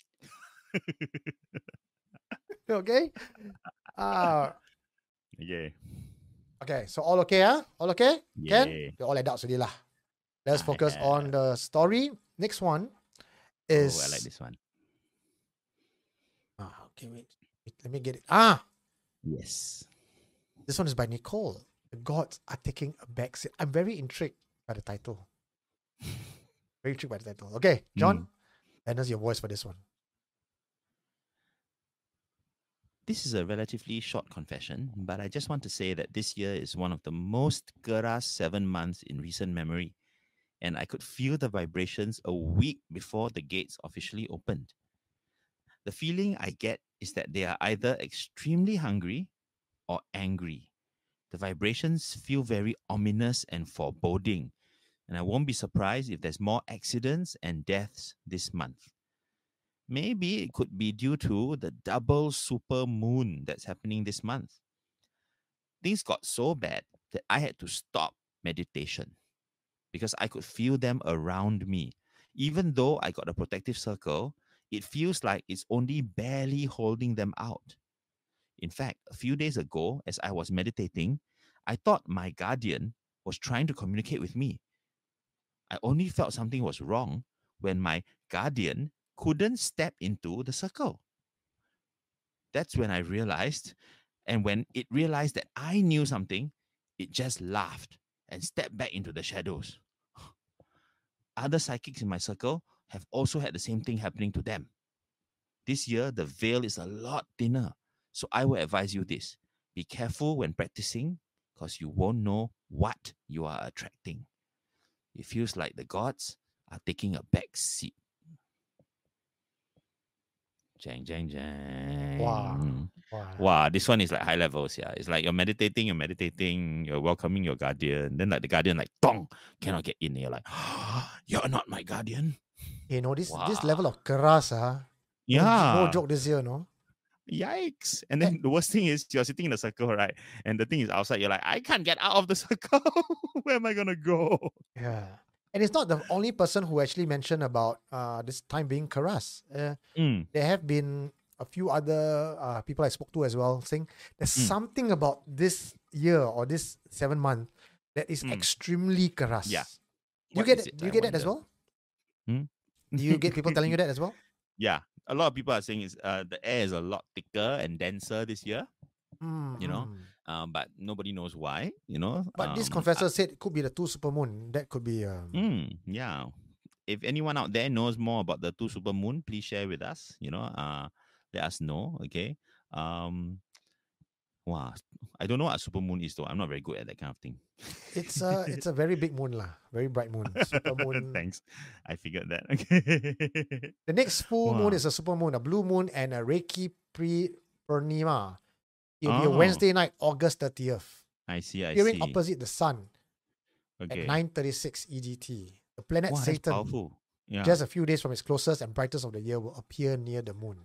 Speaker 2: Okay. Uh,
Speaker 3: Okay.
Speaker 2: okay. So all okay, ah? All okay? Can?
Speaker 3: Yeah.
Speaker 2: You're all adults already, lah. Let's
Speaker 3: Ah,
Speaker 2: focus
Speaker 3: yeah.
Speaker 2: on the story. Next one is.
Speaker 3: Oh, I like this one.
Speaker 2: Ah, okay, wait. wait. Let me get it. Ah,
Speaker 3: Yes.
Speaker 2: this one is by Nicole. The gods are taking a backseat. I'm very intrigued by the title. Very intrigued by the title. Okay, John, lend us your voice for this one.
Speaker 3: This is a relatively short confession, but I just want to say that this year is one of the most keras seven months in recent memory. and I could feel the vibrations a week before the gates officially opened. The feeling I get is that they are either extremely hungry or angry. The vibrations feel very ominous and foreboding, and I won't be surprised if there's more accidents and deaths this month. Maybe it could be due to the double super moon that's happening this month. Things got so bad that I had to stop meditation because I could feel them around me. Even though I got a protective circle, it feels like it's only barely holding them out. In fact, a few days ago, as I was meditating, I thought my guardian was trying to communicate with me. I only felt something was wrong when my guardian couldn't step into the circle. That's when I realized, and when it realized that I knew something, it just laughed and stepped back into the shadows. Other psychics in my circle have also had the same thing happening to them. This year, the veil is a lot thinner. So I will advise you this. Be careful when practicing because you won't know what you are attracting. It feels like the gods are taking a back seat. Jang, jang, jang.
Speaker 2: Wow. Wow.
Speaker 3: Wow, this one is like high levels, yeah. It's like you're meditating, you're meditating, you're welcoming your guardian. Then like the guardian like, dong, cannot get in. You're like, oh, you're not my guardian.
Speaker 2: You know, this
Speaker 3: Wow.
Speaker 2: this level of keras, ah. No-
Speaker 3: Yeah.
Speaker 2: No joke this year, no?
Speaker 3: Yikes. And then the worst thing is you're sitting in the circle, right? And the thing is outside, you're like, I can't get out of the circle. Where am I gonna go?
Speaker 2: Yeah. And it's not the only person who actually mentioned about uh, this time being keras. Uh,
Speaker 3: Mm,
Speaker 2: there have been a few other uh, people I spoke to as well saying there's
Speaker 3: Mm.
Speaker 2: something about this year or this seven month that is
Speaker 3: Mm.
Speaker 2: extremely keras.
Speaker 3: Yeah.
Speaker 2: Do you
Speaker 3: What
Speaker 2: get
Speaker 3: is
Speaker 2: it?
Speaker 3: it?
Speaker 2: Do you
Speaker 3: I
Speaker 2: get that as
Speaker 3: wonder.
Speaker 2: well?
Speaker 3: Hmm?
Speaker 2: Do you get people telling you that as well?
Speaker 3: Yeah. A lot of people are saying it's uh the air is a lot thicker and denser this year.
Speaker 2: Mm,
Speaker 3: You know,
Speaker 2: mm.
Speaker 3: Um, but nobody knows why, you know.
Speaker 2: But this
Speaker 3: Um,
Speaker 2: confessor said it could be the two supermoon. That could be. Um,
Speaker 3: Mm, yeah. If anyone out there knows more about the two super moon, please share with us. You know, uh, let us know. Okay. Um, wow, I don't know what a super moon is though. I'm not very good at that kind of thing.
Speaker 2: It's a it's a very big moon lah, very bright moon. Super moon.
Speaker 3: Thanks. I figured that. Okay.
Speaker 2: The next full moon
Speaker 3: Wow.
Speaker 2: is a super moon, a blue moon, and a Reiki pre Purnima. It'll be a
Speaker 3: Oh.
Speaker 2: Wednesday night, August thirtieth,
Speaker 3: I see. I
Speaker 2: appearing
Speaker 3: see.
Speaker 2: opposite the sun
Speaker 3: Okay.
Speaker 2: at nine thirty-six E G T. The planet
Speaker 3: Wow, that's
Speaker 2: Saturn,
Speaker 3: powerful. Yeah.
Speaker 2: just a few days from its closest and brightest of the year, will appear near the moon.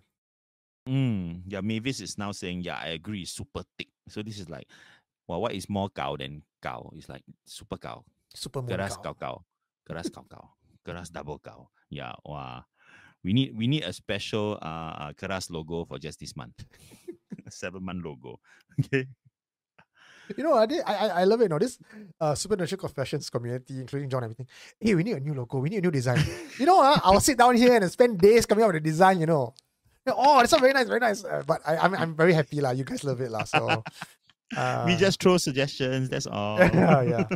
Speaker 3: Mm, yeah, Mavis is now saying, yeah, I agree, super thick. So this is like, well, what is more gao than gao? It's like super gao.
Speaker 2: Super moon.
Speaker 3: Keras
Speaker 2: cow.
Speaker 3: gao gao. Keras gao gao. Keras double gao. Yeah, wow. We need we need a special uh, uh Keras logo for just this month. A seven month logo. Okay.
Speaker 2: You know, I, did, I I I love it. You know, this uh, Supernatural Confessions community, including John, and everything. Hey, we need a new logo. We need a new design. You know, uh, I'll sit down here and spend days coming up with a design. You know, oh, that's not very nice, very nice. Uh, but I, I'm I'm very happy lah. You guys love it lah. So uh,
Speaker 3: We just throw suggestions, that's all.
Speaker 2: yeah, yeah.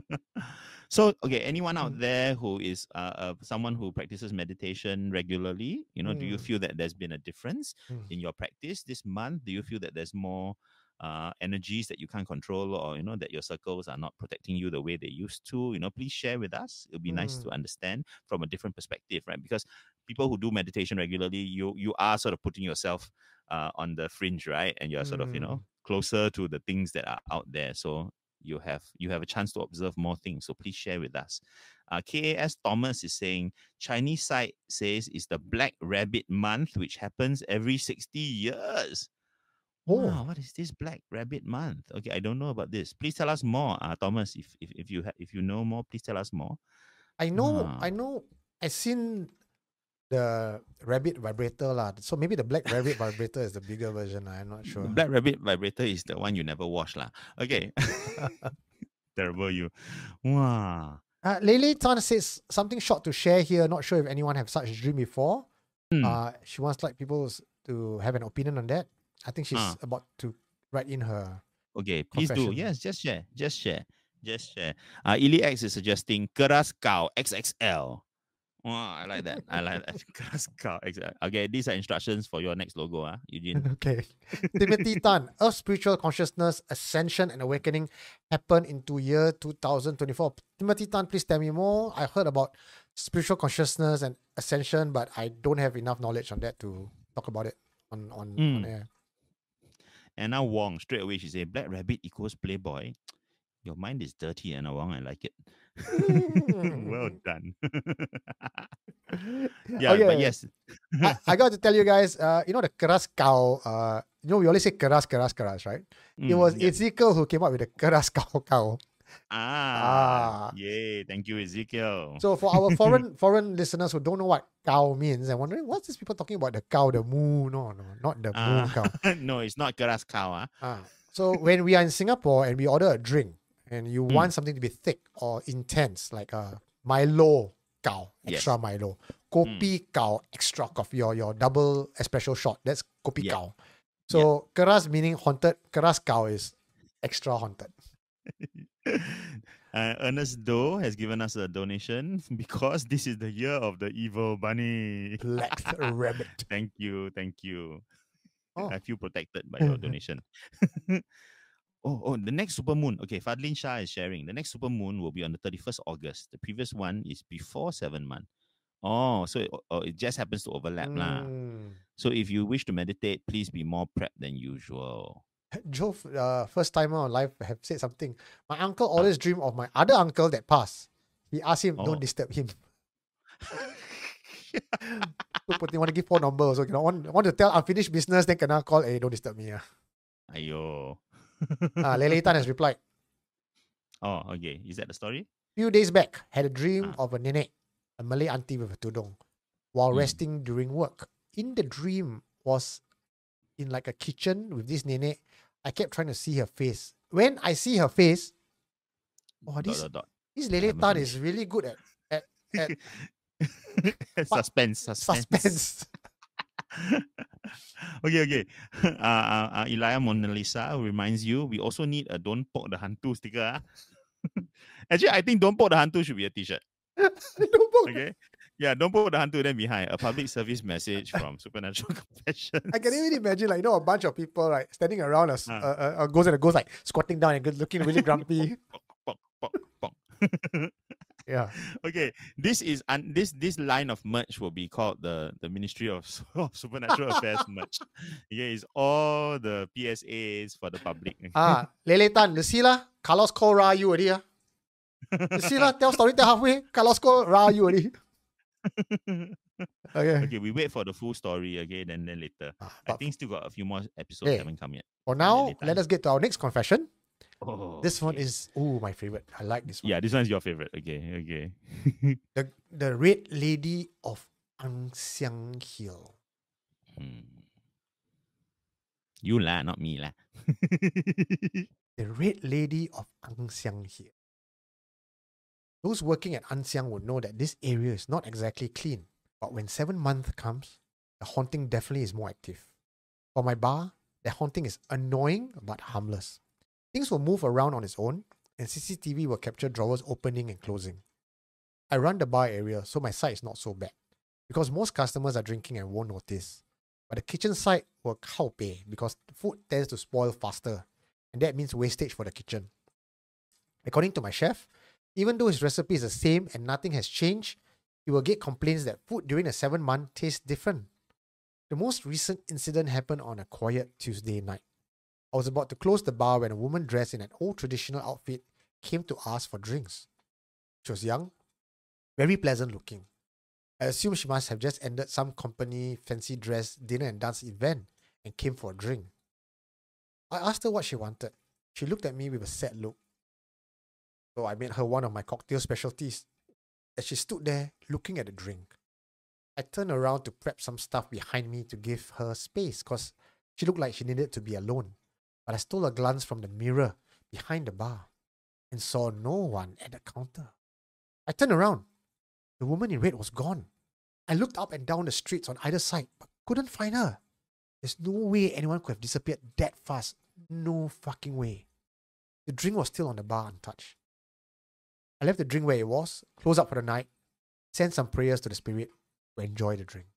Speaker 3: So, okay, anyone out
Speaker 2: Mm.
Speaker 3: there who is uh, uh, someone who practices meditation regularly, you know, do you
Speaker 2: Mm.
Speaker 3: feel that there's been a difference
Speaker 2: Mm.
Speaker 3: in your practice this month? Do you feel that there's more uh, energies that you can't control, or, you know, that your circles are not protecting you the way they used to? You know, please share with us. It'll be nice
Speaker 2: Mm.
Speaker 3: to understand from a different perspective, right? Because people who do meditation regularly, you you are sort of putting yourself uh, on the fringe, right? And you're sort of, you know, closer to the things that are out there. So you have you have a chance to observe more things. So please share with us. Uh, K A S Thomas is saying Chinese side says it's the Black Rabbit month, which happens every sixty years.
Speaker 2: Oh.
Speaker 3: Wow, what is this Black Rabbit month? Okay, I don't know about this. Please tell us more, uh, Thomas. If if if you ha- if you know more, please tell us more.
Speaker 2: I know,
Speaker 3: Ah.
Speaker 2: I know. I've seen the rabbit vibrator lah. So maybe the black rabbit vibrator is the bigger version. lah, I'm not sure.
Speaker 3: The Black Rabbit vibrator is the one you never wash, lah. Okay. Terrible you. Wow.
Speaker 2: Uh, Lele Tan says something short to share here. Not sure if anyone have such dream before.
Speaker 3: Hmm.
Speaker 2: Uh, she wants like people s- to have an opinion on that. I think she's
Speaker 3: Ah.
Speaker 2: about to write in her.
Speaker 3: Okay, please do.
Speaker 2: Confession.
Speaker 3: Yes, just share. Just share. Just share. Uh, Ili X is suggesting Keras Kau X X L. Oh, I like that. I like that. Keras kau. Exactly. Okay, these are instructions for your next logo, ah, Eugene.
Speaker 2: Okay. Timothy Tan, Earth spiritual consciousness, ascension, and awakening happen into year two thousand twenty-four. Timothy Tan, please tell me more. I heard about spiritual consciousness and ascension, but I don't have enough knowledge on that to talk about it on, on,
Speaker 3: Mm.
Speaker 2: on air.
Speaker 3: Anna Wong, straight away, she said, Black Rabbit equals Playboy. Your mind is dirty, Anna Wong. I like it. Well done. Yeah,
Speaker 2: Okay.
Speaker 3: but yes.
Speaker 2: I, I got to tell you guys, uh, you know the keras kau, uh, you know we always say keras, keras, keras, right? It
Speaker 3: Mm,
Speaker 2: was
Speaker 3: yeah.
Speaker 2: Ezekiel who came up with the keras kau kau.
Speaker 3: Ah,
Speaker 2: Ah.
Speaker 3: yay. Thank you, Ezekiel.
Speaker 2: So for our foreign foreign listeners who don't know what cow means and wondering what's these people talking about, the cow, the moo? No, no, not the moo
Speaker 3: Ah,
Speaker 2: cow.
Speaker 3: no, it's not keras kau. Ah.
Speaker 2: Ah. So when we are in Singapore and we order a drink and you
Speaker 3: Mm.
Speaker 2: want something to be thick or intense, like a Milo cow,
Speaker 3: Yes.
Speaker 2: extra Milo, kopi cow, extra coffee, or your double espresso shot, that's kopi
Speaker 3: Yeah.
Speaker 2: cow. So keras meaning haunted, keras cow is extra haunted.
Speaker 3: Uh, Ernest Doe has given us a donation because this is the year of the evil bunny.
Speaker 2: Black rabbit.
Speaker 3: Thank you, thank you.
Speaker 2: Oh.
Speaker 3: I feel protected by your donation. oh, oh, the next super moon. Okay, Fadlin Shah is sharing. The next super moon will be on the thirty-first August. The previous one is before seven month. Oh, so it, oh, it just happens to overlap lah.
Speaker 2: Mm.
Speaker 3: So if you wish to meditate, please be more prepped than usual.
Speaker 2: Joe, uh, first timer on live, have said something. My uncle always dream of my other uncle that passed. He asked him,
Speaker 3: Oh.
Speaker 2: don't disturb him. So put want to give phone number also. You know, want, want to tell unfinished business, then can I call, hey, don't disturb me. Ah,
Speaker 3: Ayo.
Speaker 2: uh, Lele Tan has replied.
Speaker 3: Oh, okay. Is that the story?
Speaker 2: Few days back, had a dream
Speaker 3: Ah.
Speaker 2: of a nenek, a Malay auntie with a tudung, while
Speaker 3: Mm.
Speaker 2: resting during work. In the dream was in like a kitchen with this nenek. I kept trying to see her face. When I see her face, oh,
Speaker 3: Dot,
Speaker 2: this
Speaker 3: dot, dot.
Speaker 2: this Lele
Speaker 3: haven't
Speaker 2: Tan
Speaker 3: finished.
Speaker 2: is really good at, at, at
Speaker 3: suspense, suspense.
Speaker 2: suspense.
Speaker 3: okay, okay. Uh, uh, uh, Elia Mona Lisa reminds you we also need a don't poke the hantu sticker. ah. Actually, I think don't poke the hantu should be a t-shirt.
Speaker 2: Don't poke-
Speaker 3: Okay. Yeah, don't poke the hantu then behind. A public service message from Supernatural Confessions.
Speaker 2: I can even imagine, like, you know, a bunch of people, like, standing around a, s-
Speaker 3: Ah.
Speaker 2: a, a, a ghost and a ghost, like, squatting down and good- looking really grumpy.
Speaker 3: Pok, pok, pok.
Speaker 2: Yeah.
Speaker 3: Okay, this is un- this this line of merch will be called the the Ministry of, Su- of Supernatural Affairs merch. Okay, it's all the P S As for the public.
Speaker 2: Ah, Lele Tan, you see lah, Carlos call Ra you already. Ah. You see lah, tell story, tell halfway, Carlos call Ra you already. Okay.
Speaker 3: Okay, we wait for the full story. Okay, then then later.
Speaker 2: Ah,
Speaker 3: I
Speaker 2: but
Speaker 3: think still got a few more episodes
Speaker 2: Hey.
Speaker 3: haven't come yet.
Speaker 2: for now,
Speaker 3: Lele Tan.
Speaker 2: let us get to our next confession.
Speaker 3: Oh,
Speaker 2: This one
Speaker 3: okay.
Speaker 2: is, ooh, my favorite. I like this one.
Speaker 3: Yeah, this one's your favorite. Okay, okay.
Speaker 2: The, the Red Lady of Ang Siang Hill.
Speaker 3: Hmm. You lah, not me lah.
Speaker 2: The Red Lady of Ang Siang Hill. Those working at An Siang would know that this area is not exactly clean, but when seven month comes, the haunting definitely is more active. For my bar, the haunting is annoying but harmless. Things will move around on its own, and C C T V will capture drawers opening and closing. I run the bar area, so my side is not so bad, because most customers are drinking and won't notice. But the kitchen side will kao pei because food tends to spoil faster, and that means wastage for the kitchen. According to my chef, even though his recipe is the same and nothing has changed, he will get complaints that food during the seven month tastes different. The most recent incident happened on a quiet Tuesday night. I was about to close the bar when a woman dressed in an old traditional outfit came to ask for drinks. She was young, very pleasant looking. I assume she must have just ended some company fancy dress dinner and dance event and came for a drink. I asked her what she wanted. She looked at me with a sad look. So I made her one of my cocktail specialties. As she stood there looking at the drink, I turned around to prep some stuff behind me to give her space because she looked like she needed to be alone. But I stole a glance from the mirror behind the bar and saw no one at the counter. I turned around. The woman in red was gone. I looked up and down the streets on either side, but couldn't find her. There's no way anyone could have disappeared that fast. No fucking way. The drink was still on the bar untouched. I left the drink where it was, closed up for the night, send some prayers to the spirit to enjoy the drink.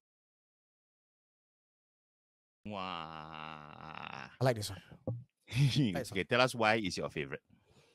Speaker 3: Wow.
Speaker 2: I like this one.
Speaker 3: Okay, tell us why is your favorite.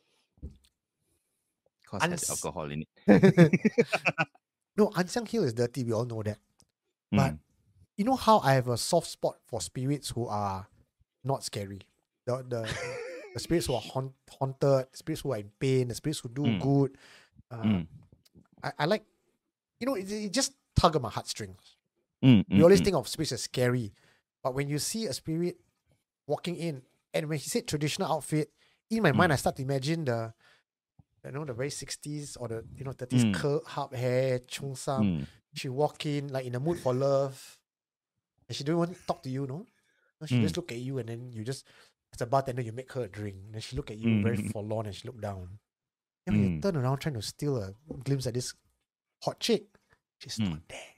Speaker 3: Because it has
Speaker 2: Ans-
Speaker 3: alcohol in it.
Speaker 2: No, Ansiang Hill is dirty. We all know that. But
Speaker 3: Mm,
Speaker 2: you know how I have a soft spot for spirits who are not scary. The the, the spirits who are haunt, haunted, spirits who are in pain, the spirits who do
Speaker 3: Mm.
Speaker 2: good. Uh,
Speaker 3: mm,
Speaker 2: I, I like, you know, it, it just tug at my heartstrings.
Speaker 3: mm,
Speaker 2: We
Speaker 3: mm,
Speaker 2: always
Speaker 3: mm.
Speaker 2: think of spirits as scary, but when you see a spirit walking in, and when he said traditional outfit, in my mind
Speaker 3: Mm.
Speaker 2: I start to imagine the, you know, the very sixties or the you know thirties
Speaker 3: Mm.
Speaker 2: curl up hair, chung sam.
Speaker 3: Mm.
Speaker 2: She walk in like in a mood for love, and she don't want to talk to you, no. No, she
Speaker 3: Mm.
Speaker 2: just look at you, and then you just as a bartender you make her a drink. And then she look at you very
Speaker 3: Mm.
Speaker 2: forlorn, and she look down. Then when you
Speaker 3: Mm.
Speaker 2: turn around trying to steal a glimpse at this hot chick, she's
Speaker 3: Mm.
Speaker 2: not there.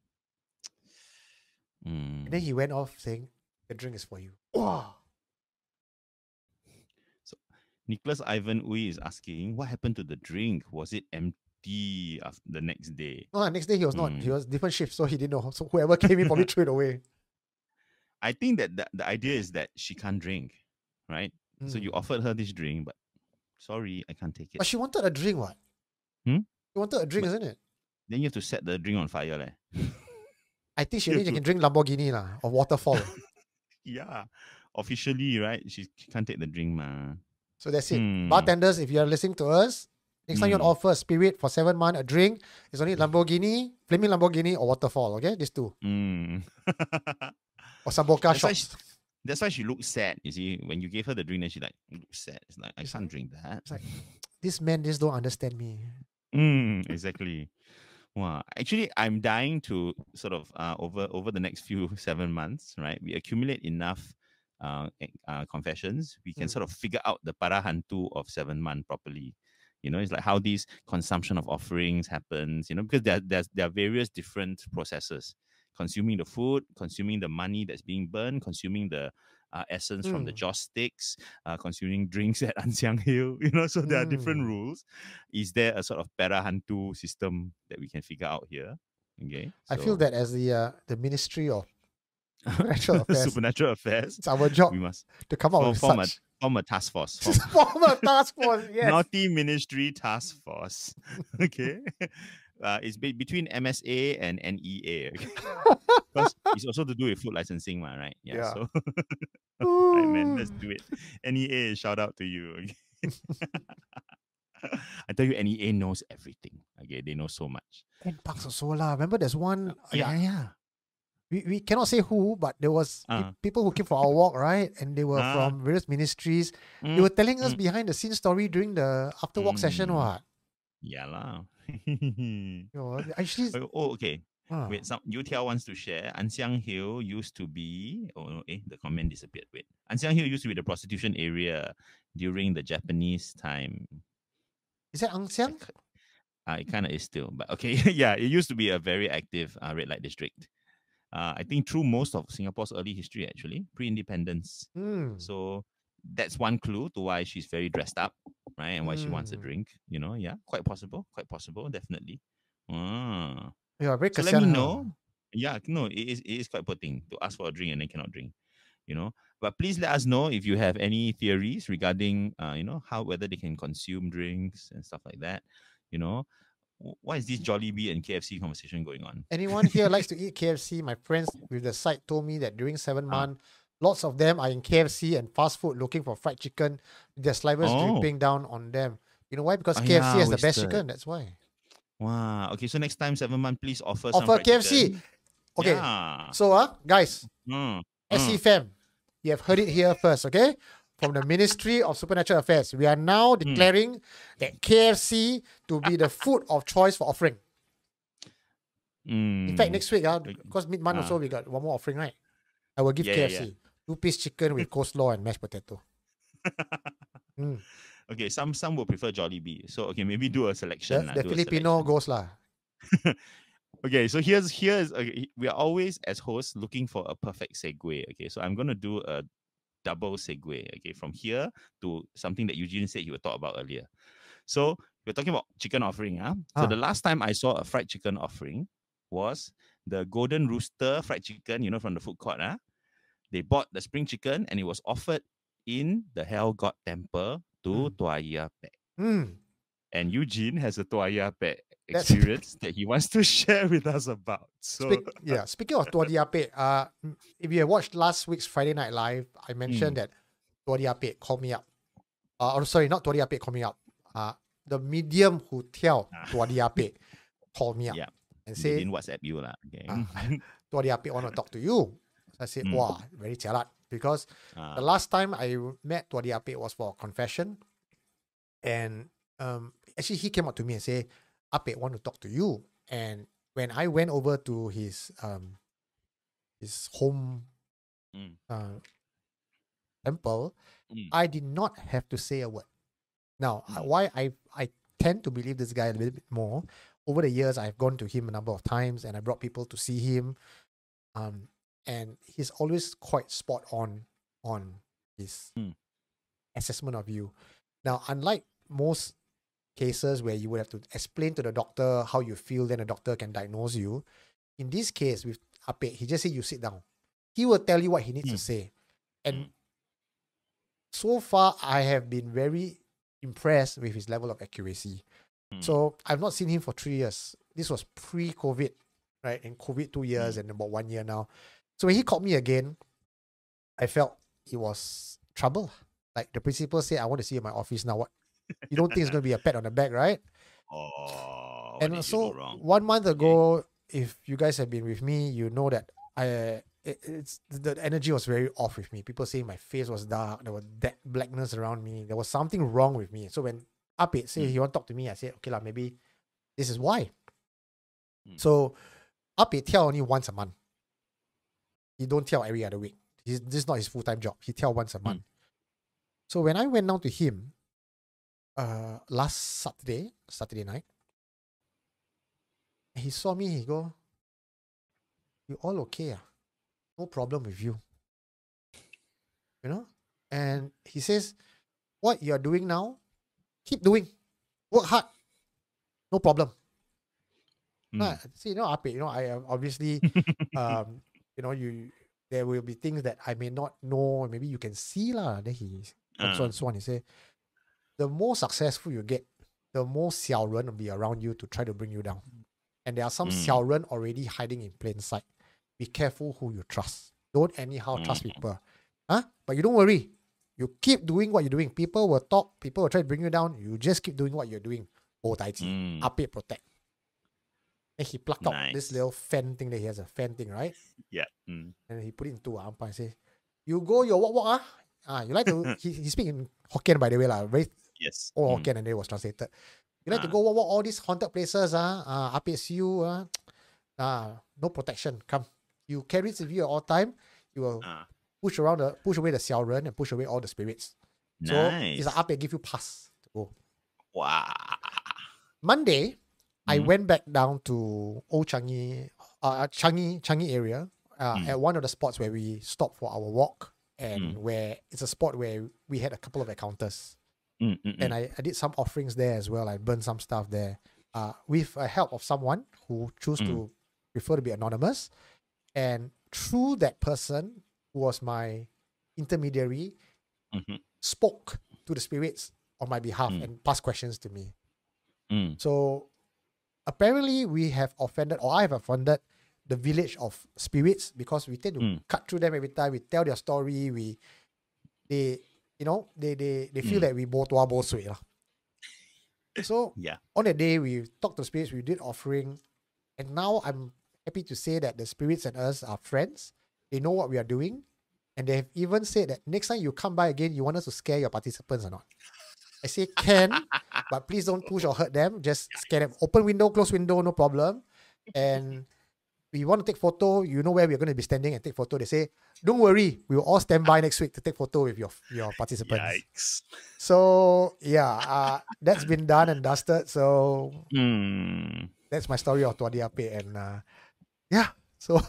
Speaker 3: Mm.
Speaker 2: And then he went off saying, "The drink is for you." Wow.
Speaker 3: Nicholas Ivan Uy is asking, what happened to the drink? Was it empty after the next day?
Speaker 2: Oh, next day he was not. He
Speaker 3: Mm.
Speaker 2: was different shift, so he didn't know. So whoever came in probably threw it away.
Speaker 3: I think that the, the idea is that she can't drink, right? So you
Speaker 2: Mm.
Speaker 3: offered her this drink, but sorry, I can't take it.
Speaker 2: But she wanted a drink, what?
Speaker 3: Hmm?
Speaker 2: She wanted a drink,
Speaker 3: But-
Speaker 2: isn't it?
Speaker 3: Then you have to set the drink on fire. Leh.
Speaker 2: I think she
Speaker 3: You
Speaker 2: only
Speaker 3: have
Speaker 2: can drink Lamborghini lah, or Waterfall.
Speaker 3: Yeah. Officially, right? She, she can't take the drink, ma.
Speaker 2: So that's it.
Speaker 3: Hmm.
Speaker 2: Bartenders, if you are listening to us, next time you
Speaker 3: Hmm.
Speaker 2: want to offer a spirit for seven months, a drink, it's only Lamborghini, Flaming Lamborghini, or Waterfall, okay? These two.
Speaker 3: Mm.
Speaker 2: Or Sambuca
Speaker 3: That's why
Speaker 2: shots.
Speaker 3: That's why she looked sad. You see, when you gave her the drink, then she like looked sad. It's like I
Speaker 2: It's
Speaker 3: can't
Speaker 2: like-
Speaker 3: drink that.
Speaker 2: It's like, these men just don't understand me.
Speaker 3: Mm, exactly. Wow. Actually, I'm dying to sort of uh, over over the next few seven months, right? We accumulate enough uh, e- uh confessions, we can
Speaker 2: Mm.
Speaker 3: sort of figure out the para hantu of seven month properly. You know, it's like how these consumption of offerings happens. You know, because there there's there are various different processes. Consuming the food, consuming the money that's being burned, consuming the uh, essence from the
Speaker 2: Mm.
Speaker 3: joss sticks, uh, consuming drinks at Ansiang Hill, you know, so there are different
Speaker 2: Mm.
Speaker 3: rules. Is there a sort of para hantu system that we can figure out here? Okay.
Speaker 2: I feel
Speaker 3: so-
Speaker 2: that as the uh, the Ministry of Supernatural Affairs,
Speaker 3: Supernatural affairs.
Speaker 2: it's our job
Speaker 3: We must
Speaker 2: to come up
Speaker 3: form,
Speaker 2: with
Speaker 3: form, a,
Speaker 2: such.
Speaker 3: form a task force. Form
Speaker 2: Form a task force, yes.
Speaker 3: Naughty Ministry Task Force. Okay. Uh, it's be- between M S A and N E A. Okay? Because it's also to do with food licensing, ma, right? Yeah.
Speaker 2: Yeah.
Speaker 3: So, right, man, let's do it. N E A, shout out to you. Okay? I tell you, N E A knows everything. Okay, they know so much.
Speaker 2: And Parks also lah. Remember, there's one.
Speaker 3: Yeah, yeah.
Speaker 2: We, we cannot say who, but there was pe-
Speaker 3: Uh.
Speaker 2: people who came for our walk, right? And they were
Speaker 3: Ah.
Speaker 2: from various ministries. They
Speaker 3: Mm,
Speaker 2: were telling us
Speaker 3: mm.
Speaker 2: behind the scenes story during the after walk session.
Speaker 3: Mm.
Speaker 2: What?
Speaker 3: Yeah, lah.
Speaker 2: You know, actually,
Speaker 3: Oh, oh, okay.
Speaker 2: ah,
Speaker 3: Wait, some Youtiao wants to share. Ansiang Hill used to be. Oh no, eh, the comment disappeared. Wait, Ansiang Hill used to be the prostitution area during the Japanese time.
Speaker 2: is that Ang Siang?
Speaker 3: Uh, it kind of is still, but okay, yeah, it used to be a very active uh, red light district. Uh, I think through most of Singapore's early history, actually, pre-independence.
Speaker 2: Hmm.
Speaker 3: So that's one clue to why she's very dressed up, right, and why she wants a
Speaker 2: Mm.
Speaker 3: drink. You know, yeah, quite possible, quite possible, definitely. Ah.
Speaker 2: You are very
Speaker 3: So let me
Speaker 2: Kasihan, huh?
Speaker 3: know. Yeah, no, it is it is quite poor thing to ask for a drink and then cannot drink. You know, but please let us know if you have any theories regarding, uh, you know, how whether they can consume drinks and stuff like that. You know, Wh- why is this Jollibee and K F C conversation going on?
Speaker 2: Anyone here likes to eat K F C? My friends with the site told me that during seven
Speaker 3: Ah.
Speaker 2: months, lots of them are in K F C and fast food looking for fried chicken. Their slivers
Speaker 3: Oh.
Speaker 2: dripping down on them. You know why? Because
Speaker 3: Ah,
Speaker 2: K F C
Speaker 3: yeah,
Speaker 2: has the best
Speaker 3: wasted.
Speaker 2: chicken. That's why.
Speaker 3: Wow. Okay, so next time seven month, please offer some
Speaker 2: Offer
Speaker 3: fried
Speaker 2: K F C.
Speaker 3: chicken.
Speaker 2: Okay.
Speaker 3: Yeah.
Speaker 2: So, uh, guys,
Speaker 3: Mm,
Speaker 2: S C F A M, you have heard it here first, okay? From the Ministry of Supernatural Affairs, we are now
Speaker 3: Hmm.
Speaker 2: declaring that K F C to be the food of choice for offering.
Speaker 3: mm.
Speaker 2: In fact, next week, uh,
Speaker 3: Okay.
Speaker 2: because mid month
Speaker 3: Ah.
Speaker 2: also we got one more offering, right? I will give
Speaker 3: Yeah, yeah,
Speaker 2: K F C two piece chicken with coleslaw and mashed potato. Mm.
Speaker 3: Okay, some some will prefer Jollibee. So okay, maybe do a selection.
Speaker 2: The,
Speaker 3: lah,
Speaker 2: the
Speaker 3: do a
Speaker 2: Filipino
Speaker 3: selection.
Speaker 2: goes lah.
Speaker 3: Okay, so here's here's okay, we are always as hosts looking for a perfect segue. Okay, so I'm gonna do a double segue. Okay, from here to something that Eugene said he would talk about earlier. So we're talking about chicken offering. Huh? So
Speaker 2: Ah.
Speaker 3: the last time I saw a fried chicken offering was the Golden Rooster fried chicken, you know, from the food court. Huh? They bought the spring chicken and it was offered in the Hell God Temple to
Speaker 2: Mm.
Speaker 3: Tuaya Pek.
Speaker 2: Mm.
Speaker 3: And Eugene has a Tuaya Pek
Speaker 2: That's-
Speaker 3: experience that he wants to share with us about. So
Speaker 2: Speak, yeah, speaking of Tua Diape, uh, if you have watched last week's Friday Night Live, I mentioned
Speaker 3: Mm.
Speaker 2: that Tua Diape called me up. Uh, oh, sorry, not Tua Diape called me up. Uh, the medium who tell Tua Diape called me up
Speaker 3: yeah,
Speaker 2: and
Speaker 3: they
Speaker 2: say,
Speaker 3: didn't WhatsApp you lah. Okay.
Speaker 2: Ah. Tua Diape want to talk to you. So I said,
Speaker 3: Mm.
Speaker 2: wow, very chalat. Because
Speaker 3: Ah,
Speaker 2: the last time I met Tua Diape was for a confession. And um, actually, he came up to me and said, Ape want to talk to you. And when I went over to his um, his home
Speaker 3: Mm.
Speaker 2: uh, temple,
Speaker 3: Mm.
Speaker 2: I did not have to say a word. Now, uh,
Speaker 3: Mm.
Speaker 2: why I, I tend to believe this guy a little bit more, over the years, I've gone to him a number of times and I brought people to see him. Um, and he's always quite spot on on his
Speaker 3: Mm.
Speaker 2: assessment of you. Now, unlike most cases where you would have to explain to the doctor how you feel, then the doctor can diagnose you. In this case with Ape, he just said you sit down. He will tell you what he needs to
Speaker 3: Mm.
Speaker 2: say. And
Speaker 3: Mm.
Speaker 2: so far, I have been very impressed with his level of accuracy.
Speaker 3: Mm.
Speaker 2: So I've not seen him for three years. This was pre-COVID, right? And COVID two years
Speaker 3: Mm.
Speaker 2: and about one year now. So when he called me again, I felt it was trouble. Like the principal said, I want to see you in my office now. What? You don't think it's going to be a pat on the back, right?
Speaker 3: Oh, what
Speaker 2: And
Speaker 3: did you
Speaker 2: so
Speaker 3: do wrong?
Speaker 2: one month ago, if you guys have been with me, you know that I it, it's the energy was very off with me. People saying my face was dark, there was that blackness around me. There was something wrong with me. So when Ape said
Speaker 3: Mm.
Speaker 2: he want to talk to me, I said, okay lah, maybe this is why.
Speaker 3: Mm.
Speaker 2: So Ape tell only once a month. He don't tell every other week. He's, this is not his full time job. He tell once a month. So when I went down to him, uh, last Saturday, Saturday night, and he saw me, he go, you all okay? Ah? No problem with you. You know? And he says, what you're doing now, keep doing. Work hard. No problem.
Speaker 3: Mm.
Speaker 2: Ah, see, you know, Ape, you know, I am obviously, um, you know, you there will be things that I may not know, maybe you can see lah. Then he, and so
Speaker 3: Ah.
Speaker 2: and so on. He say, the more successful you get, the more xiao ren will be around you to try to bring you down. And there are some
Speaker 3: Mm.
Speaker 2: xiao ren already hiding in plain sight. Be careful who you trust. Don't anyhow trust
Speaker 3: Mm.
Speaker 2: people. Huh? But you don't worry. You keep doing what you're doing. People will talk. People will try to bring you down. You just keep doing what you're doing. Oh, tai chi.
Speaker 3: Mm.
Speaker 2: Ape protect. And he plucked out this
Speaker 3: Nice.
Speaker 2: little fan thing that he has, a fan thing, right?
Speaker 3: Yeah. Mm.
Speaker 2: And he put it into a ampa and say, you go your walk walk ah. Ah, you like to he, he speak in Hokkien by the way lah. Very
Speaker 3: Yes.
Speaker 2: all
Speaker 3: Mm.
Speaker 2: Hokkien and then it was translated. You like to
Speaker 3: Ah.
Speaker 2: go walk, walk all these haunted places ah. Uh, Ape see you ah. Ah, no protection. Come. You carry it with you at all time. You will
Speaker 3: Ah.
Speaker 2: push around the push away the xiao ren and push away all the spirits. So
Speaker 3: Nice.
Speaker 2: it's like Ape give you pass to go.
Speaker 3: Wow.
Speaker 2: Monday, I
Speaker 3: Mhm.
Speaker 2: went back down to Old Changi, uh, Changi, Changi area, uh,
Speaker 3: Mm.
Speaker 2: at one of the spots where we stopped for our walk, and
Speaker 3: Mm.
Speaker 2: where it's a spot where we had a couple of encounters,
Speaker 3: Mm, mm,
Speaker 2: and
Speaker 3: mm.
Speaker 2: I, I did some offerings there as well. I burned some stuff there, uh, with the help of someone who chose
Speaker 3: Mm.
Speaker 2: to prefer to be anonymous, and through that person who was my intermediary,
Speaker 3: Mhm.
Speaker 2: spoke to the spirits on my behalf
Speaker 3: Mm.
Speaker 2: and passed questions to me.
Speaker 3: Mm.
Speaker 2: So apparently we have offended, or I have offended, the village of spirits because we tend to
Speaker 3: Mm.
Speaker 2: cut through them every time. We tell their story. We, they, you know, they they, they feel
Speaker 3: Mm.
Speaker 2: that we bo tua bo sui lah. So
Speaker 3: Yeah.
Speaker 2: on that day we talked to spirits. We did offering, and now I'm happy to say that the spirits and us are friends. They know what we are doing, and they have even said that next time you come by again, you want us to scare your participants or not? I say can, but please don't push or hurt them. Just scare them. Open window, close window, no problem. And we want to take photo. You know where we're going to be standing and take photo. They say, don't worry, we will all stand by next week to take photo with your your participants.
Speaker 3: Yikes.
Speaker 2: So yeah, uh, that's been done and dusted. So
Speaker 3: Mm.
Speaker 2: that's my story of Tua Diape, and uh, yeah, so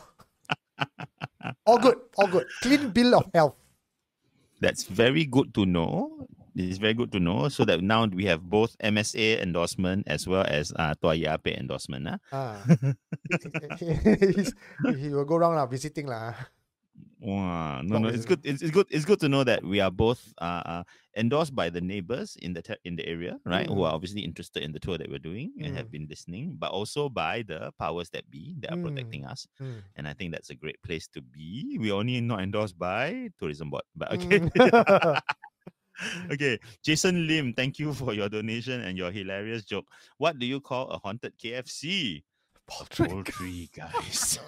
Speaker 2: all good, all good. Clean bill of health.
Speaker 3: That's very good to know It's very good to know. So that now we have both M S A endorsement as well as uh, Tuaya Ape endorsement. Huh?
Speaker 2: Ah. He's- he will go around lah, visiting lah.
Speaker 3: Wow. No,
Speaker 2: Not
Speaker 3: no,
Speaker 2: with
Speaker 3: it's
Speaker 2: the-
Speaker 3: good. It's, it's good. It's good to know that we are both uh, uh endorsed by the neighbors in the te- in the area, right? Who
Speaker 2: Mm.
Speaker 3: are obviously interested in the tour that we're doing and have
Speaker 2: Mm.
Speaker 3: been listening, but also by the powers that be that are
Speaker 2: Mm.
Speaker 3: protecting us.
Speaker 2: Mm.
Speaker 3: And I think that's a great place to be. We're only not endorsed by tourism board, but okay.
Speaker 2: Mm.
Speaker 3: Okay, Jason Lim, thank you for your donation and your hilarious joke. What do you call a haunted K F C? A
Speaker 2: Poultry.
Speaker 3: poultry, guys.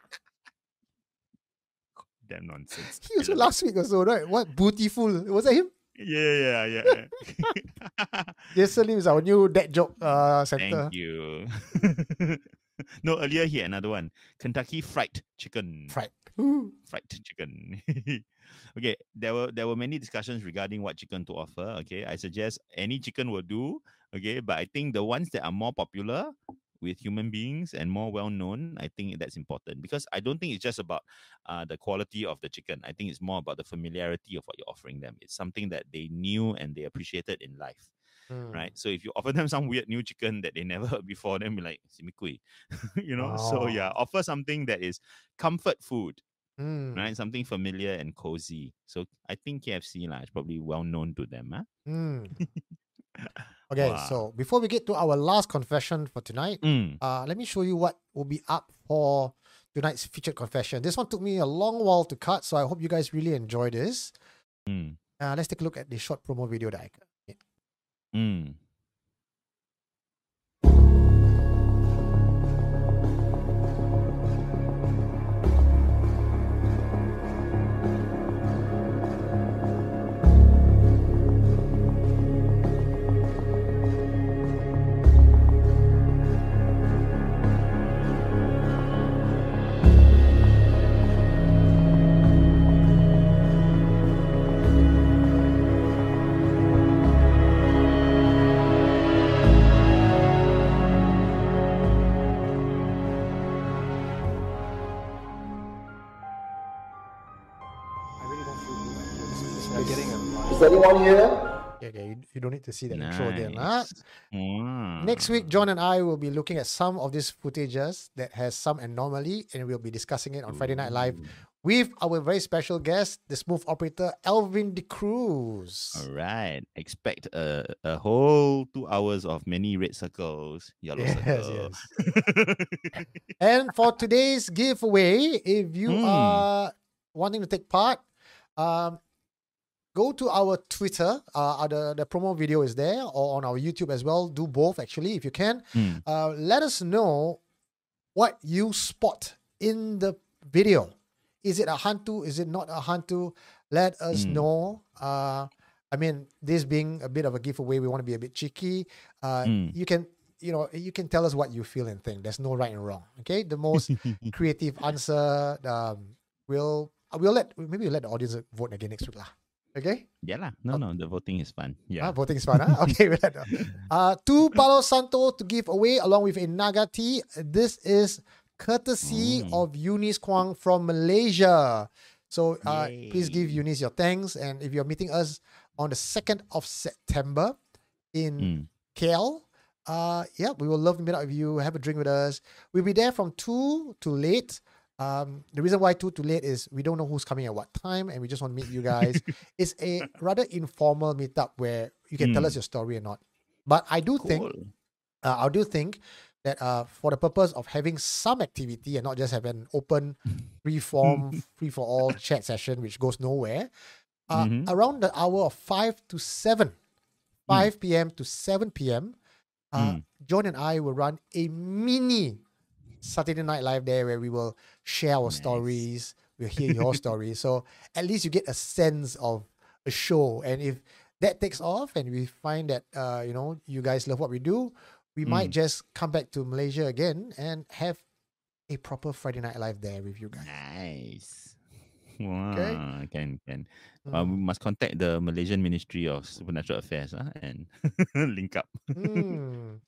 Speaker 3: Damn nonsense.
Speaker 2: He was last week also, right? What Bootyful? Was that him?
Speaker 3: Yeah, yeah, yeah.
Speaker 2: Jason Lim is our new dad joke uh, center.
Speaker 3: Thank you. No, earlier he had another one. Kentucky Fried Chicken.
Speaker 2: Fried. Ooh.
Speaker 3: Fried chicken. Okay, there were there were many discussions regarding what chicken to offer. Okay, I suggest any chicken will do. Okay, but I think the ones that are more popular with human beings and more well known, I think that's important because I don't think it's just about uh, the quality of the chicken. I think it's more about the familiarity of what you're offering them. It's something that they knew and they appreciated in life.
Speaker 2: Mm.
Speaker 3: Right, so if you offer them some weird new chicken that they never heard before, then be like, "Simikui," you know. So yeah,
Speaker 2: Oh.
Speaker 3: offer something that is comfort food,
Speaker 2: Mm.
Speaker 3: right? Something familiar and cozy. So I think K F C lah is probably well known to them, huh?
Speaker 2: Mm. Okay,
Speaker 3: Wow.
Speaker 2: so before we get to our last confession for tonight,
Speaker 3: Mm.
Speaker 2: uh, let me show you what will be up for tonight's featured confession. This one took me a long while to cut, so I hope you guys really enjoy this.
Speaker 3: Mm.
Speaker 2: Uh, let's take a look at the short promo video that I cut.
Speaker 3: Mm.
Speaker 2: I really don't feel good. Like, this, this place-
Speaker 6: Is anyone here?
Speaker 2: Okay, okay, you, you don't need to see that intro again. Huh?
Speaker 3: Nice. Wow.
Speaker 2: Next week, John and I will be looking at some of these footages that has some anomaly, and we'll be discussing it on Friday Night Live with our very special guest, the smooth operator Alvin De Cruz.
Speaker 3: All right. Expect a, a whole two hours of many red circles, yellow
Speaker 2: Yes,
Speaker 3: circle.
Speaker 2: And for today's giveaway, if you
Speaker 3: Hmm.
Speaker 2: are wanting to take part, um, go to our Twitter. Uh, the, the promo video is there, or on our YouTube as well. Do both, actually, if you can.
Speaker 3: Mm.
Speaker 2: Uh, let us know what you spot in the video. Is it a hantu? Is it not a hantu? Let us
Speaker 3: Mm.
Speaker 2: know. Uh, I mean, this being a bit of a giveaway, we want to be a bit cheeky. Uh,
Speaker 3: Mm.
Speaker 2: You can, you know, you can tell us what you feel and think. There's no right and wrong. Okay, the most creative answer. Um, we'll we'll let maybe we'll let the audience vote again next week lah. Okay.
Speaker 3: Yeah lah. No, no. The voting is fun.
Speaker 2: Ah,
Speaker 3: Yeah.
Speaker 2: voting is fun. Huh? Okay, we'll let the- uh, two Palo Santo to give away along with a Naga tea. This is courtesy
Speaker 3: Mm.
Speaker 2: of Eunice Kwang from Malaysia. So uh, please give
Speaker 3: Yay.
Speaker 2: Eunice your thanks. And if you're meeting us on the second of September in
Speaker 3: Mm.
Speaker 2: K L, uh, yeah, we will love to meet up with you, have a drink with us. We'll be there from two to late. Um, the reason why two to late is we don't know who's coming at what time, and we just want to meet you guys. It's a rather informal meetup where you can tell
Speaker 3: Mm.
Speaker 2: us your story or not. But I do think,
Speaker 3: Cool.
Speaker 2: uh, I do think that uh, for the purpose of having some activity and not just have an open, free form, free for all chat session which goes nowhere, uh,
Speaker 3: Mhm.
Speaker 2: around the hour of five to seven, five p.m. to seven p.m., uh,
Speaker 3: Mm.
Speaker 2: John and I will run a mini Saturday Night Live there where we will share our
Speaker 3: Nice.
Speaker 2: stories, we'll hear your stories. So at least you get a sense of a show. And if that takes off and we find that, uh, you know, you guys love what we do, we might
Speaker 3: Mm.
Speaker 2: just come back to Malaysia again and have a proper Friday Night Live there with you guys.
Speaker 3: Nice. Wow. Can can. Uh,
Speaker 2: Mm.
Speaker 3: we must contact the Malaysian Ministry of Supernatural Affairs uh, and link up.
Speaker 2: Mm.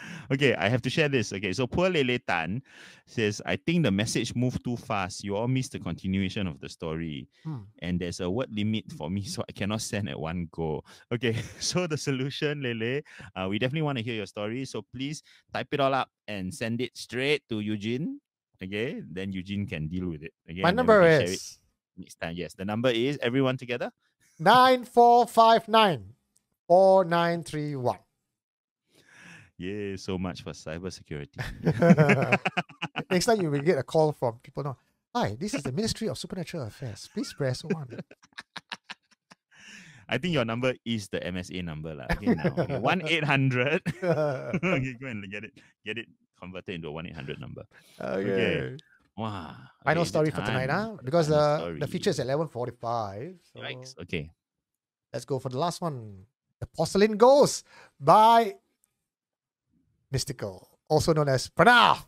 Speaker 3: Okay, I have to share this. Okay, so poor Lele Tan says, I think the message moved too fast. You all missed the continuation of the story.
Speaker 2: Hmm.
Speaker 3: And there's a word limit for me, so I cannot send at one go. Okay, so the solution, Lele, uh, we definitely want to hear your story. So please type it all up and send it straight to Eugene. Okay, then Eugene can deal with it. Okay,
Speaker 2: My
Speaker 3: and then we
Speaker 2: number
Speaker 3: can share it
Speaker 2: is
Speaker 3: next time. Yes, the number is everyone together.
Speaker 2: nine four five nine four nine three one.
Speaker 3: Yeah, so much for cybersecurity.
Speaker 2: Next time you will get a call from people now. Hi, this is the Ministry of Supernatural Affairs. Please press one.
Speaker 3: I think your number is the M S A number. lah. Okay, now. Okay. one eight hundred. Okay, go and get it. Get it converted into a one eight hundred number.
Speaker 2: Okay.
Speaker 3: Wow.
Speaker 2: Final
Speaker 3: okay,
Speaker 2: story
Speaker 3: good
Speaker 2: for tonight,
Speaker 3: time.
Speaker 2: huh? Because
Speaker 3: Final
Speaker 2: uh,
Speaker 3: story.
Speaker 2: the feature is at eleven forty-five. So
Speaker 3: Yikes. Okay.
Speaker 2: let's go for the last one. The Porcelain Ghost by Mystical, also known as Pranav.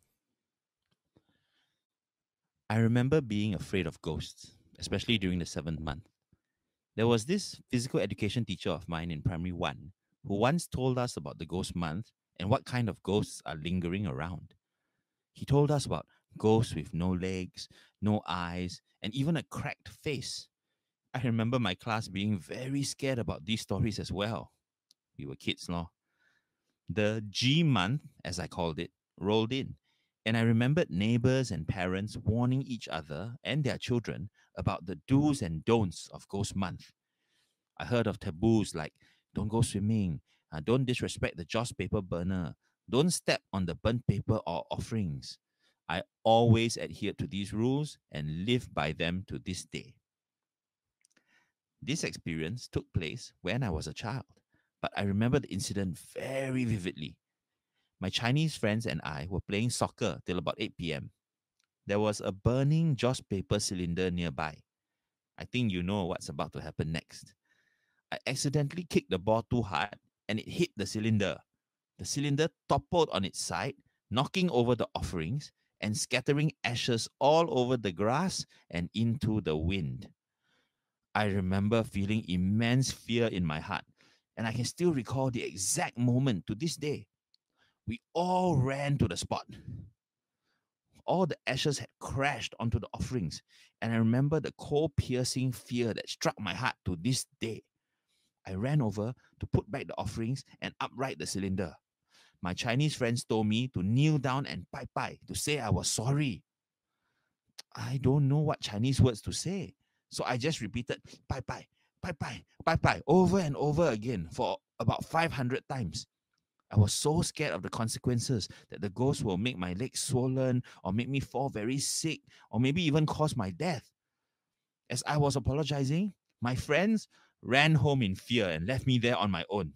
Speaker 3: I remember being afraid of ghosts, especially during the seventh month. There was this physical education teacher of mine in primary one who once told us about the ghost month and what kind of ghosts are lingering around. He told us about ghosts with no legs, no eyes, and even a cracked face. I remember my class being very scared about these stories as well. We were kids, law. The G month, as I called it, rolled in, and I remembered neighbors and parents warning each other and their children about the do's and don'ts of Ghost Month. I heard of taboos like don't go swimming, uh, don't disrespect the joss paper burner, don't step on the burnt paper or offerings. I always adhered to these rules and live by them to this day. This experience took place when I was a child, but I remember the incident very vividly. My Chinese friends and I were playing soccer till about eight p.m. There was a burning joss paper cylinder nearby. I think you know what's about to happen next. I accidentally kicked the ball too hard and it hit the cylinder. The cylinder toppled on its side, knocking over the offerings and scattering ashes all over the grass and into the wind. I remember feeling immense fear in my heart, and I can still recall the exact moment to this day. We all ran to the spot. All the ashes had crashed onto the offerings, and I remember the cold, piercing fear that struck my heart to this day. I ran over to put back the offerings and upright the cylinder. My Chinese friends told me to kneel down and pai pai to say I was sorry. I don't know what Chinese words to say, so I just repeated pai pai, pai pai, pai pai over and over again for about five hundred times. I was so scared of the consequences that the ghost will make my legs swollen or make me fall very sick or maybe even cause my death. As I was apologizing, my friends ran home in fear and left me there on my own.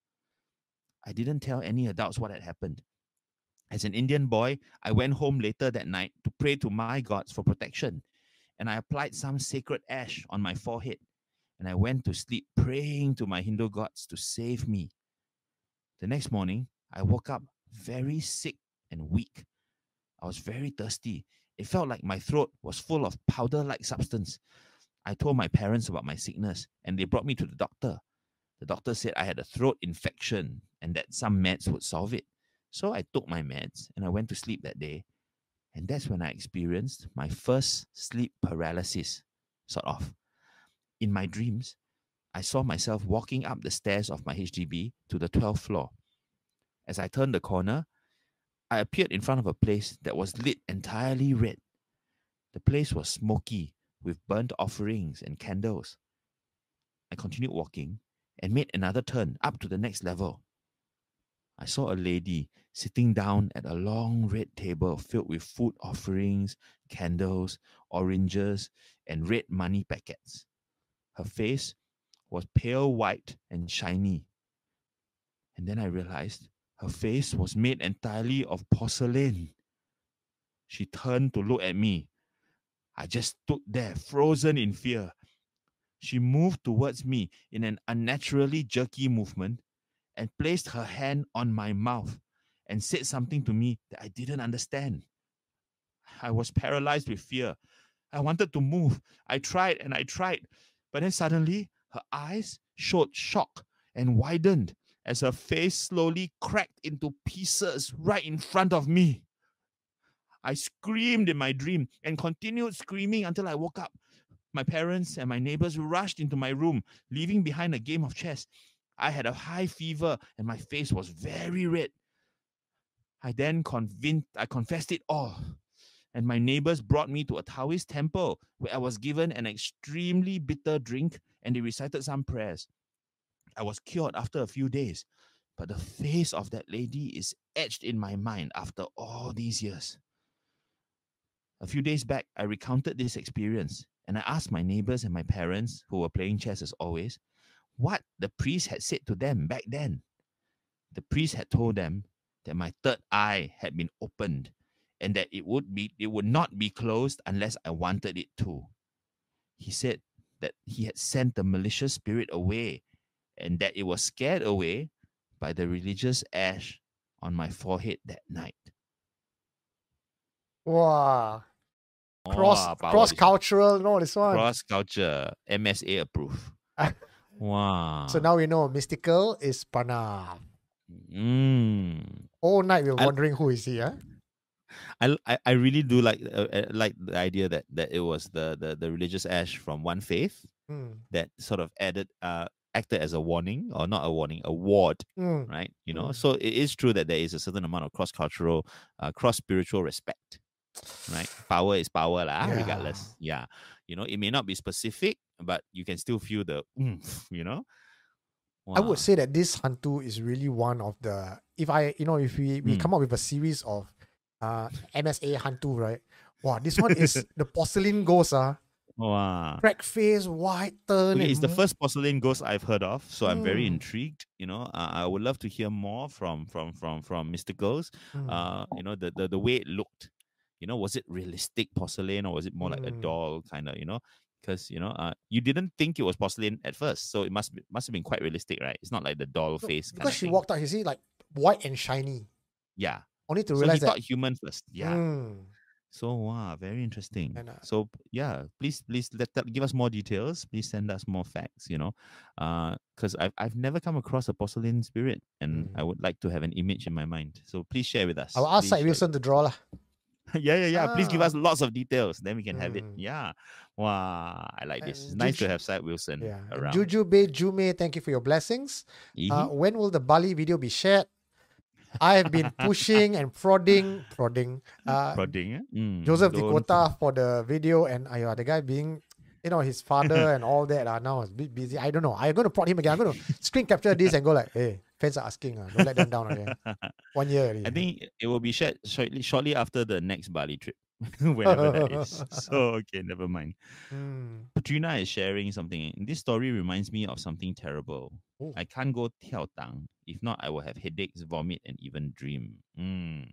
Speaker 3: I didn't tell any adults what had happened. As an Indian boy, I went home later that night to pray to my gods for protection, and I applied some sacred ash on my forehead, and I went to sleep praying to my Hindu gods to save me. The next morning, I woke up very sick and weak. I was very thirsty. It felt like my throat was full of powder-like substance. I told my parents about my sickness, and they brought me to the doctor. The doctor said I had a throat infection and that some meds would solve it. So I took my meds and I went to sleep that day. And that's when I experienced my first sleep paralysis, sort of. In my dreams, I saw myself walking up the stairs of my H D B to the twelfth floor. As I turned the corner, I appeared in front of a place that was lit entirely red. The place was smoky with burnt offerings and candles. I continued walking and made another turn up to the next level. I saw a lady sitting down at a long red table filled with food offerings, candles, oranges, and red money packets. Her face was pale white and shiny. And then I realized her face was made entirely of porcelain. She turned to look at me. I just stood there, frozen in fear. She moved towards me in an unnaturally jerky movement and placed her hand on my mouth and said something to me that I didn't understand. I was paralyzed with fear. I wanted to move. I tried and I tried. But then suddenly, her eyes showed shock and widened, as her face slowly cracked into pieces right in front of me. I screamed in my dream and continued screaming until I woke up. My parents and my neighbors rushed into my room, leaving behind a game of chess. I had a high fever and my face was very red. I then convinced, I confessed it all. And my neighbors brought me to a Taoist temple where I was given an extremely bitter drink and they recited some prayers. I was cured after a few days, but the face of that lady is etched in my mind after all these years. A few days back, I recounted this experience and I asked my neighbors and my parents, who were playing chess as always, what the priest had said to them back then. The priest had told them that my third eye had been opened and that it would be it would not be closed unless I wanted it to. He said that he had sent the malicious spirit away and that it was scared away by the religious ash on my forehead that night.
Speaker 2: Wow. Cross
Speaker 3: Oh, power,
Speaker 2: cross
Speaker 3: this one.
Speaker 2: cultural, no, this one.
Speaker 3: Cross culture, M S A approved. Wow.
Speaker 2: So now we know mystical is Pranav.
Speaker 3: Mm.
Speaker 2: All night we were
Speaker 3: I-
Speaker 2: wondering who is he, huh?
Speaker 3: I, I I really do like uh, uh, like the idea that that it was the the, the religious ash from one faith
Speaker 2: Mm.
Speaker 3: that sort of added uh acted as a warning, or not a warning, a ward,
Speaker 2: Mm.
Speaker 3: right? You know,
Speaker 2: Mm.
Speaker 3: so it is true that there is a certain amount of cross cultural, uh, cross spiritual respect, right? Power is power, lah.
Speaker 2: Yeah.
Speaker 3: Regardless, yeah. You know, it may not be specific, but you can still feel the, oomph, you know.
Speaker 2: I
Speaker 3: Wow.
Speaker 2: would say that this Hantu is really one of the, if I, you know, if we, we
Speaker 3: Mm.
Speaker 2: come up with a series of uh, M S A Hantu, right? Wow, this one is the porcelain ghost, ah.
Speaker 3: Wow.
Speaker 2: Crack face, white turn.
Speaker 3: Okay,
Speaker 2: and
Speaker 3: it's the
Speaker 2: mo-
Speaker 3: first porcelain ghost I've heard of, so I'm very
Speaker 2: Mm.
Speaker 3: intrigued. You know, uh, I would love to hear more from from from from Mister Girls.
Speaker 2: Mm.
Speaker 3: Uh, you know, the, the the way it looked. You know, was it realistic porcelain or was it more like a
Speaker 2: Mm.
Speaker 3: doll kind of? You know, because you know, uh, you didn't think it was porcelain at first, so it must be, must have been quite realistic, right? It's not like the doll
Speaker 2: No,
Speaker 3: face kind
Speaker 2: because
Speaker 3: of
Speaker 2: she
Speaker 3: thing.
Speaker 2: walked out, you see, like white and shiny.
Speaker 3: Yeah.
Speaker 2: Only to
Speaker 3: So he
Speaker 2: realize that.
Speaker 3: thought human first. Yeah.
Speaker 2: Mm.
Speaker 3: So wow, very interesting.
Speaker 2: And, uh,
Speaker 3: so yeah, please please let that, give us more details. Please send us more facts. You know, because I've I've never come across a porcelain spirit, and I
Speaker 2: Mm.
Speaker 3: would like to have an image in my mind. So please share with us.
Speaker 2: I'll ask
Speaker 3: Please
Speaker 2: Sai
Speaker 3: share
Speaker 2: Wilson to draw lah.
Speaker 3: with- yeah, yeah, yeah. Please give
Speaker 2: Ah.
Speaker 3: us lots of details. Then we can have it.
Speaker 2: Mm.
Speaker 3: Yeah. Wow, I like this. It's
Speaker 2: And
Speaker 3: nice to
Speaker 2: Juju-
Speaker 3: have Sai Wilson
Speaker 2: Yeah. And
Speaker 3: around.
Speaker 2: Juju Bay Jume, thank you for your blessings. Uh,
Speaker 3: Ehe.
Speaker 2: when will the Bali video be shared? I have been pushing and prodding, prodding, uh,
Speaker 3: Prodding, eh? Mm,
Speaker 2: Joseph
Speaker 3: don't-
Speaker 2: Dikota for the video, and uh, the guy being, you know, his father and all that. Uh, now is a bit busy. I don't know. I'm going to prod him again. I'm going to screen capture this and go like, hey, fans are asking. Uh, don't let them down again. One year already.
Speaker 3: I think it will be shared shortly, shortly after the next Bali trip, whenever that is. So okay, never mind.
Speaker 2: Mm.
Speaker 3: Katrina is sharing something. This story reminds me of something terrible.
Speaker 2: Oh.
Speaker 3: I can't go tiao tang. If not, I will have headaches, vomit, and even dream. Mm.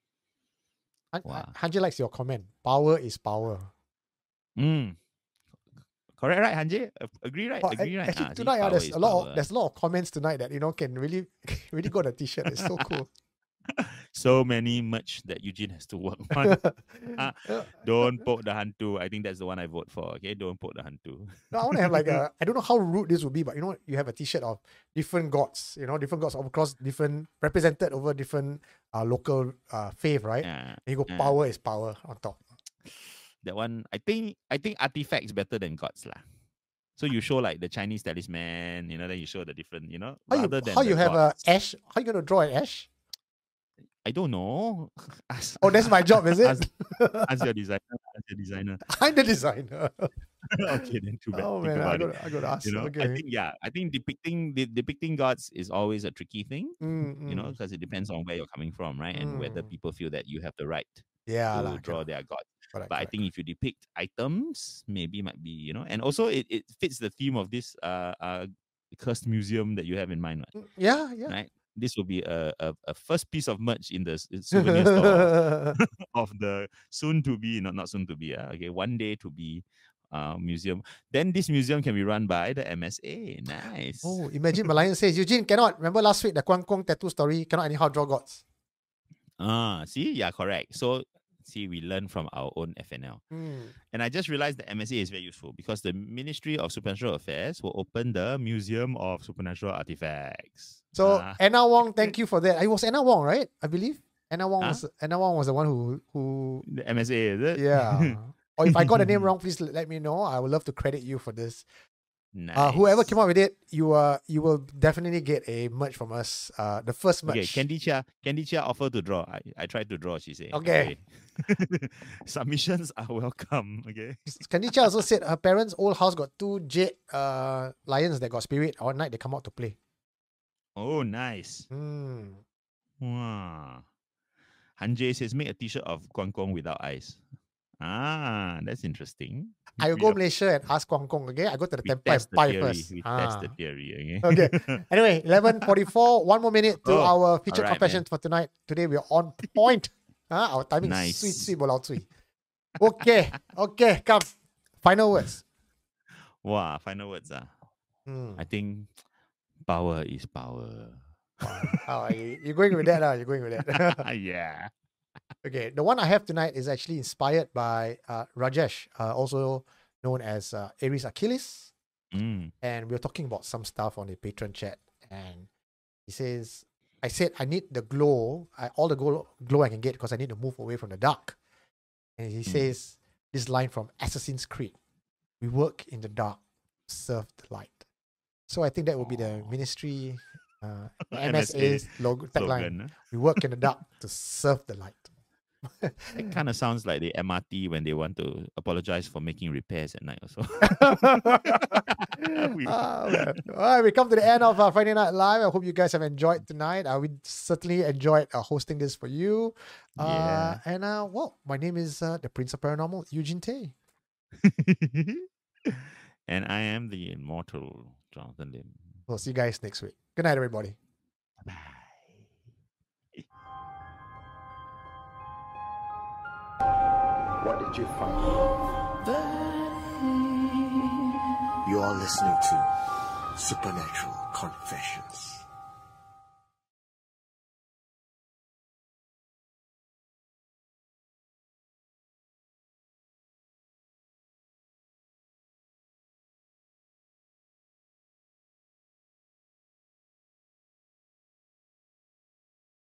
Speaker 2: Han-
Speaker 3: Wow.
Speaker 2: Hanji likes your comment. Power is power.
Speaker 3: Mm. Correct, right, Hanji? A- Agree, right?
Speaker 2: Oh, a-
Speaker 3: Agree, right?
Speaker 2: actually,
Speaker 3: Ah, see,
Speaker 2: tonight uh,
Speaker 3: power
Speaker 2: there's
Speaker 3: is
Speaker 2: a lot
Speaker 3: power.
Speaker 2: of there's a lot of comments tonight that you know can really really got a t-shirt. It's so cool.
Speaker 3: So many merch that Eugene has to work on. Ah, Don't poke the hantu. I think that's the one I vote for. Okay, don't poke the hantu.
Speaker 2: No, I want to have like a, I don't know how rude this would be, but you know, you have a t-shirt of different gods, you know, different gods across different, represented over different uh, local uh, faith, right?
Speaker 3: Yeah,
Speaker 2: And you go,
Speaker 3: yeah.
Speaker 2: power is power on top.
Speaker 3: That one, I think, I think artifacts better than gods lah. So you show like the Chinese talisman, you know, then you show the different, you know,
Speaker 2: How you,
Speaker 3: rather than
Speaker 2: how
Speaker 3: the
Speaker 2: you have
Speaker 3: gods.
Speaker 2: a ash? How you going to draw an ash?
Speaker 3: I don't know. Ask,
Speaker 2: Oh, that's my job, is it?
Speaker 3: ask, ask your designer. Ask your designer.
Speaker 2: I'm the designer.
Speaker 3: Okay, then too bad.
Speaker 2: Oh
Speaker 3: Think
Speaker 2: man, I
Speaker 3: about
Speaker 2: got,
Speaker 3: it.
Speaker 2: I got to ask.
Speaker 3: You know,
Speaker 2: okay.
Speaker 3: I think yeah, I think depicting de- depicting gods is always a tricky thing.
Speaker 2: Mm,
Speaker 3: You know,
Speaker 2: mm.
Speaker 3: because it depends on where you're coming from, right, and whether
Speaker 2: Mm.
Speaker 3: people feel that you have the right
Speaker 2: yeah,
Speaker 3: to
Speaker 2: lah,
Speaker 3: draw
Speaker 2: correct,
Speaker 3: their god.
Speaker 2: correct,
Speaker 3: But I
Speaker 2: correct,
Speaker 3: think if you depict items, maybe might be, you know, and also it, it fits the theme of this uh uh cursed museum that you have in mind, right?
Speaker 2: correct. Yeah, yeah.
Speaker 3: Right? This will be a, a, a first piece of merch in the s- souvenir store of the soon to be, not not soon to be, uh, okay, one day to be uh museum. Then this museum can be run by the M S A. Nice.
Speaker 2: Oh, imagine Malayan says, Eugene cannot. Remember last week, the Kwang Kong tattoo story, cannot anyhow draw gods.
Speaker 3: Ah, see, yeah, correct. So see, we learn from our own F N L.
Speaker 2: Mm.
Speaker 3: And I just realized that M S A is very useful because the Ministry of Supernatural Affairs will open the Museum of Supernatural Artifacts.
Speaker 2: So
Speaker 3: Ah.
Speaker 2: Anna Wong, thank you for that. It was Anna Wong, right? I believe Anna Wong
Speaker 3: Huh?
Speaker 2: was Anna Wong was the one who who
Speaker 3: The M S A, is it?
Speaker 2: yeah. Or if I got the name wrong, please let me know. I would love to credit you for this.
Speaker 3: Nice.
Speaker 2: Uh, whoever came up with it, you uh, you will definitely get a merch from us. Uh, the first merch.
Speaker 3: Okay, Candy Chia, Candy Chia offered to draw. I, I tried to draw, she said.
Speaker 2: Okay.
Speaker 3: Okay. Submissions are welcome. Okay.
Speaker 2: Kandicha also said her parents' old house got two jade uh, lions that got spirit. All night they come out to play.
Speaker 3: Oh, nice.
Speaker 2: Mm.
Speaker 3: Wow. Hanjay says, make a t-shirt of Guang Gong without eyes. Ah, that's interesting.
Speaker 2: I will
Speaker 3: We
Speaker 2: go
Speaker 3: are-
Speaker 2: Malaysia and ask Guang Gong, okay? I go to the
Speaker 3: we
Speaker 2: temple and
Speaker 3: test the
Speaker 2: buy
Speaker 3: theory.
Speaker 2: first.
Speaker 3: We
Speaker 2: Ah.
Speaker 3: test the theory. Okay.
Speaker 2: Okay. Anyway, eleven forty-four, one more minute to
Speaker 3: Oh,
Speaker 2: our featured
Speaker 3: alright,
Speaker 2: confessions for tonight. Today we're on point. Ah, our timing
Speaker 3: Nice.
Speaker 2: is sweet, sweet, bolau sweet. Okay, okay, come. Final words.
Speaker 3: Wow, final words. Ah.
Speaker 2: Hmm.
Speaker 3: I think power is power.
Speaker 2: Oh, you, you're going with that, ah? You're going with that.
Speaker 3: Yeah.
Speaker 2: Okay, the one I have tonight is actually inspired by uh, Rajesh, uh, also known as uh, Aries Achilles.
Speaker 3: Mm.
Speaker 2: And we were talking about some stuff on the Patreon chat. And he says, I said, I need the glow, I, all the glow, glow I can get because I need to move away from the dark. And he
Speaker 3: Mm.
Speaker 2: says this line from Assassin's Creed: we work in the dark, serve the light. So I think that would be the ministry, uh, the M S A's logo, tagline.
Speaker 3: Slogan, ah.
Speaker 2: We work in the dark to serve the light.
Speaker 3: It kind of sounds like the M R T when they want to apologize for making repairs at night also. We-
Speaker 2: Ah, well. All right, we come to the end of uh, Friday Night Live. I hope you guys have enjoyed tonight. Uh, we certainly enjoyed uh, hosting this for you. Uh,
Speaker 3: Yeah.
Speaker 2: And uh, well, my name is uh, the Prince of Paranormal, Eugene Tay.
Speaker 3: And I am the immortal Jonathan Lim.
Speaker 2: We'll see you guys next week. Good night, everybody.
Speaker 3: Bye.
Speaker 6: What did you find? You are listening to Supernatural Confessions.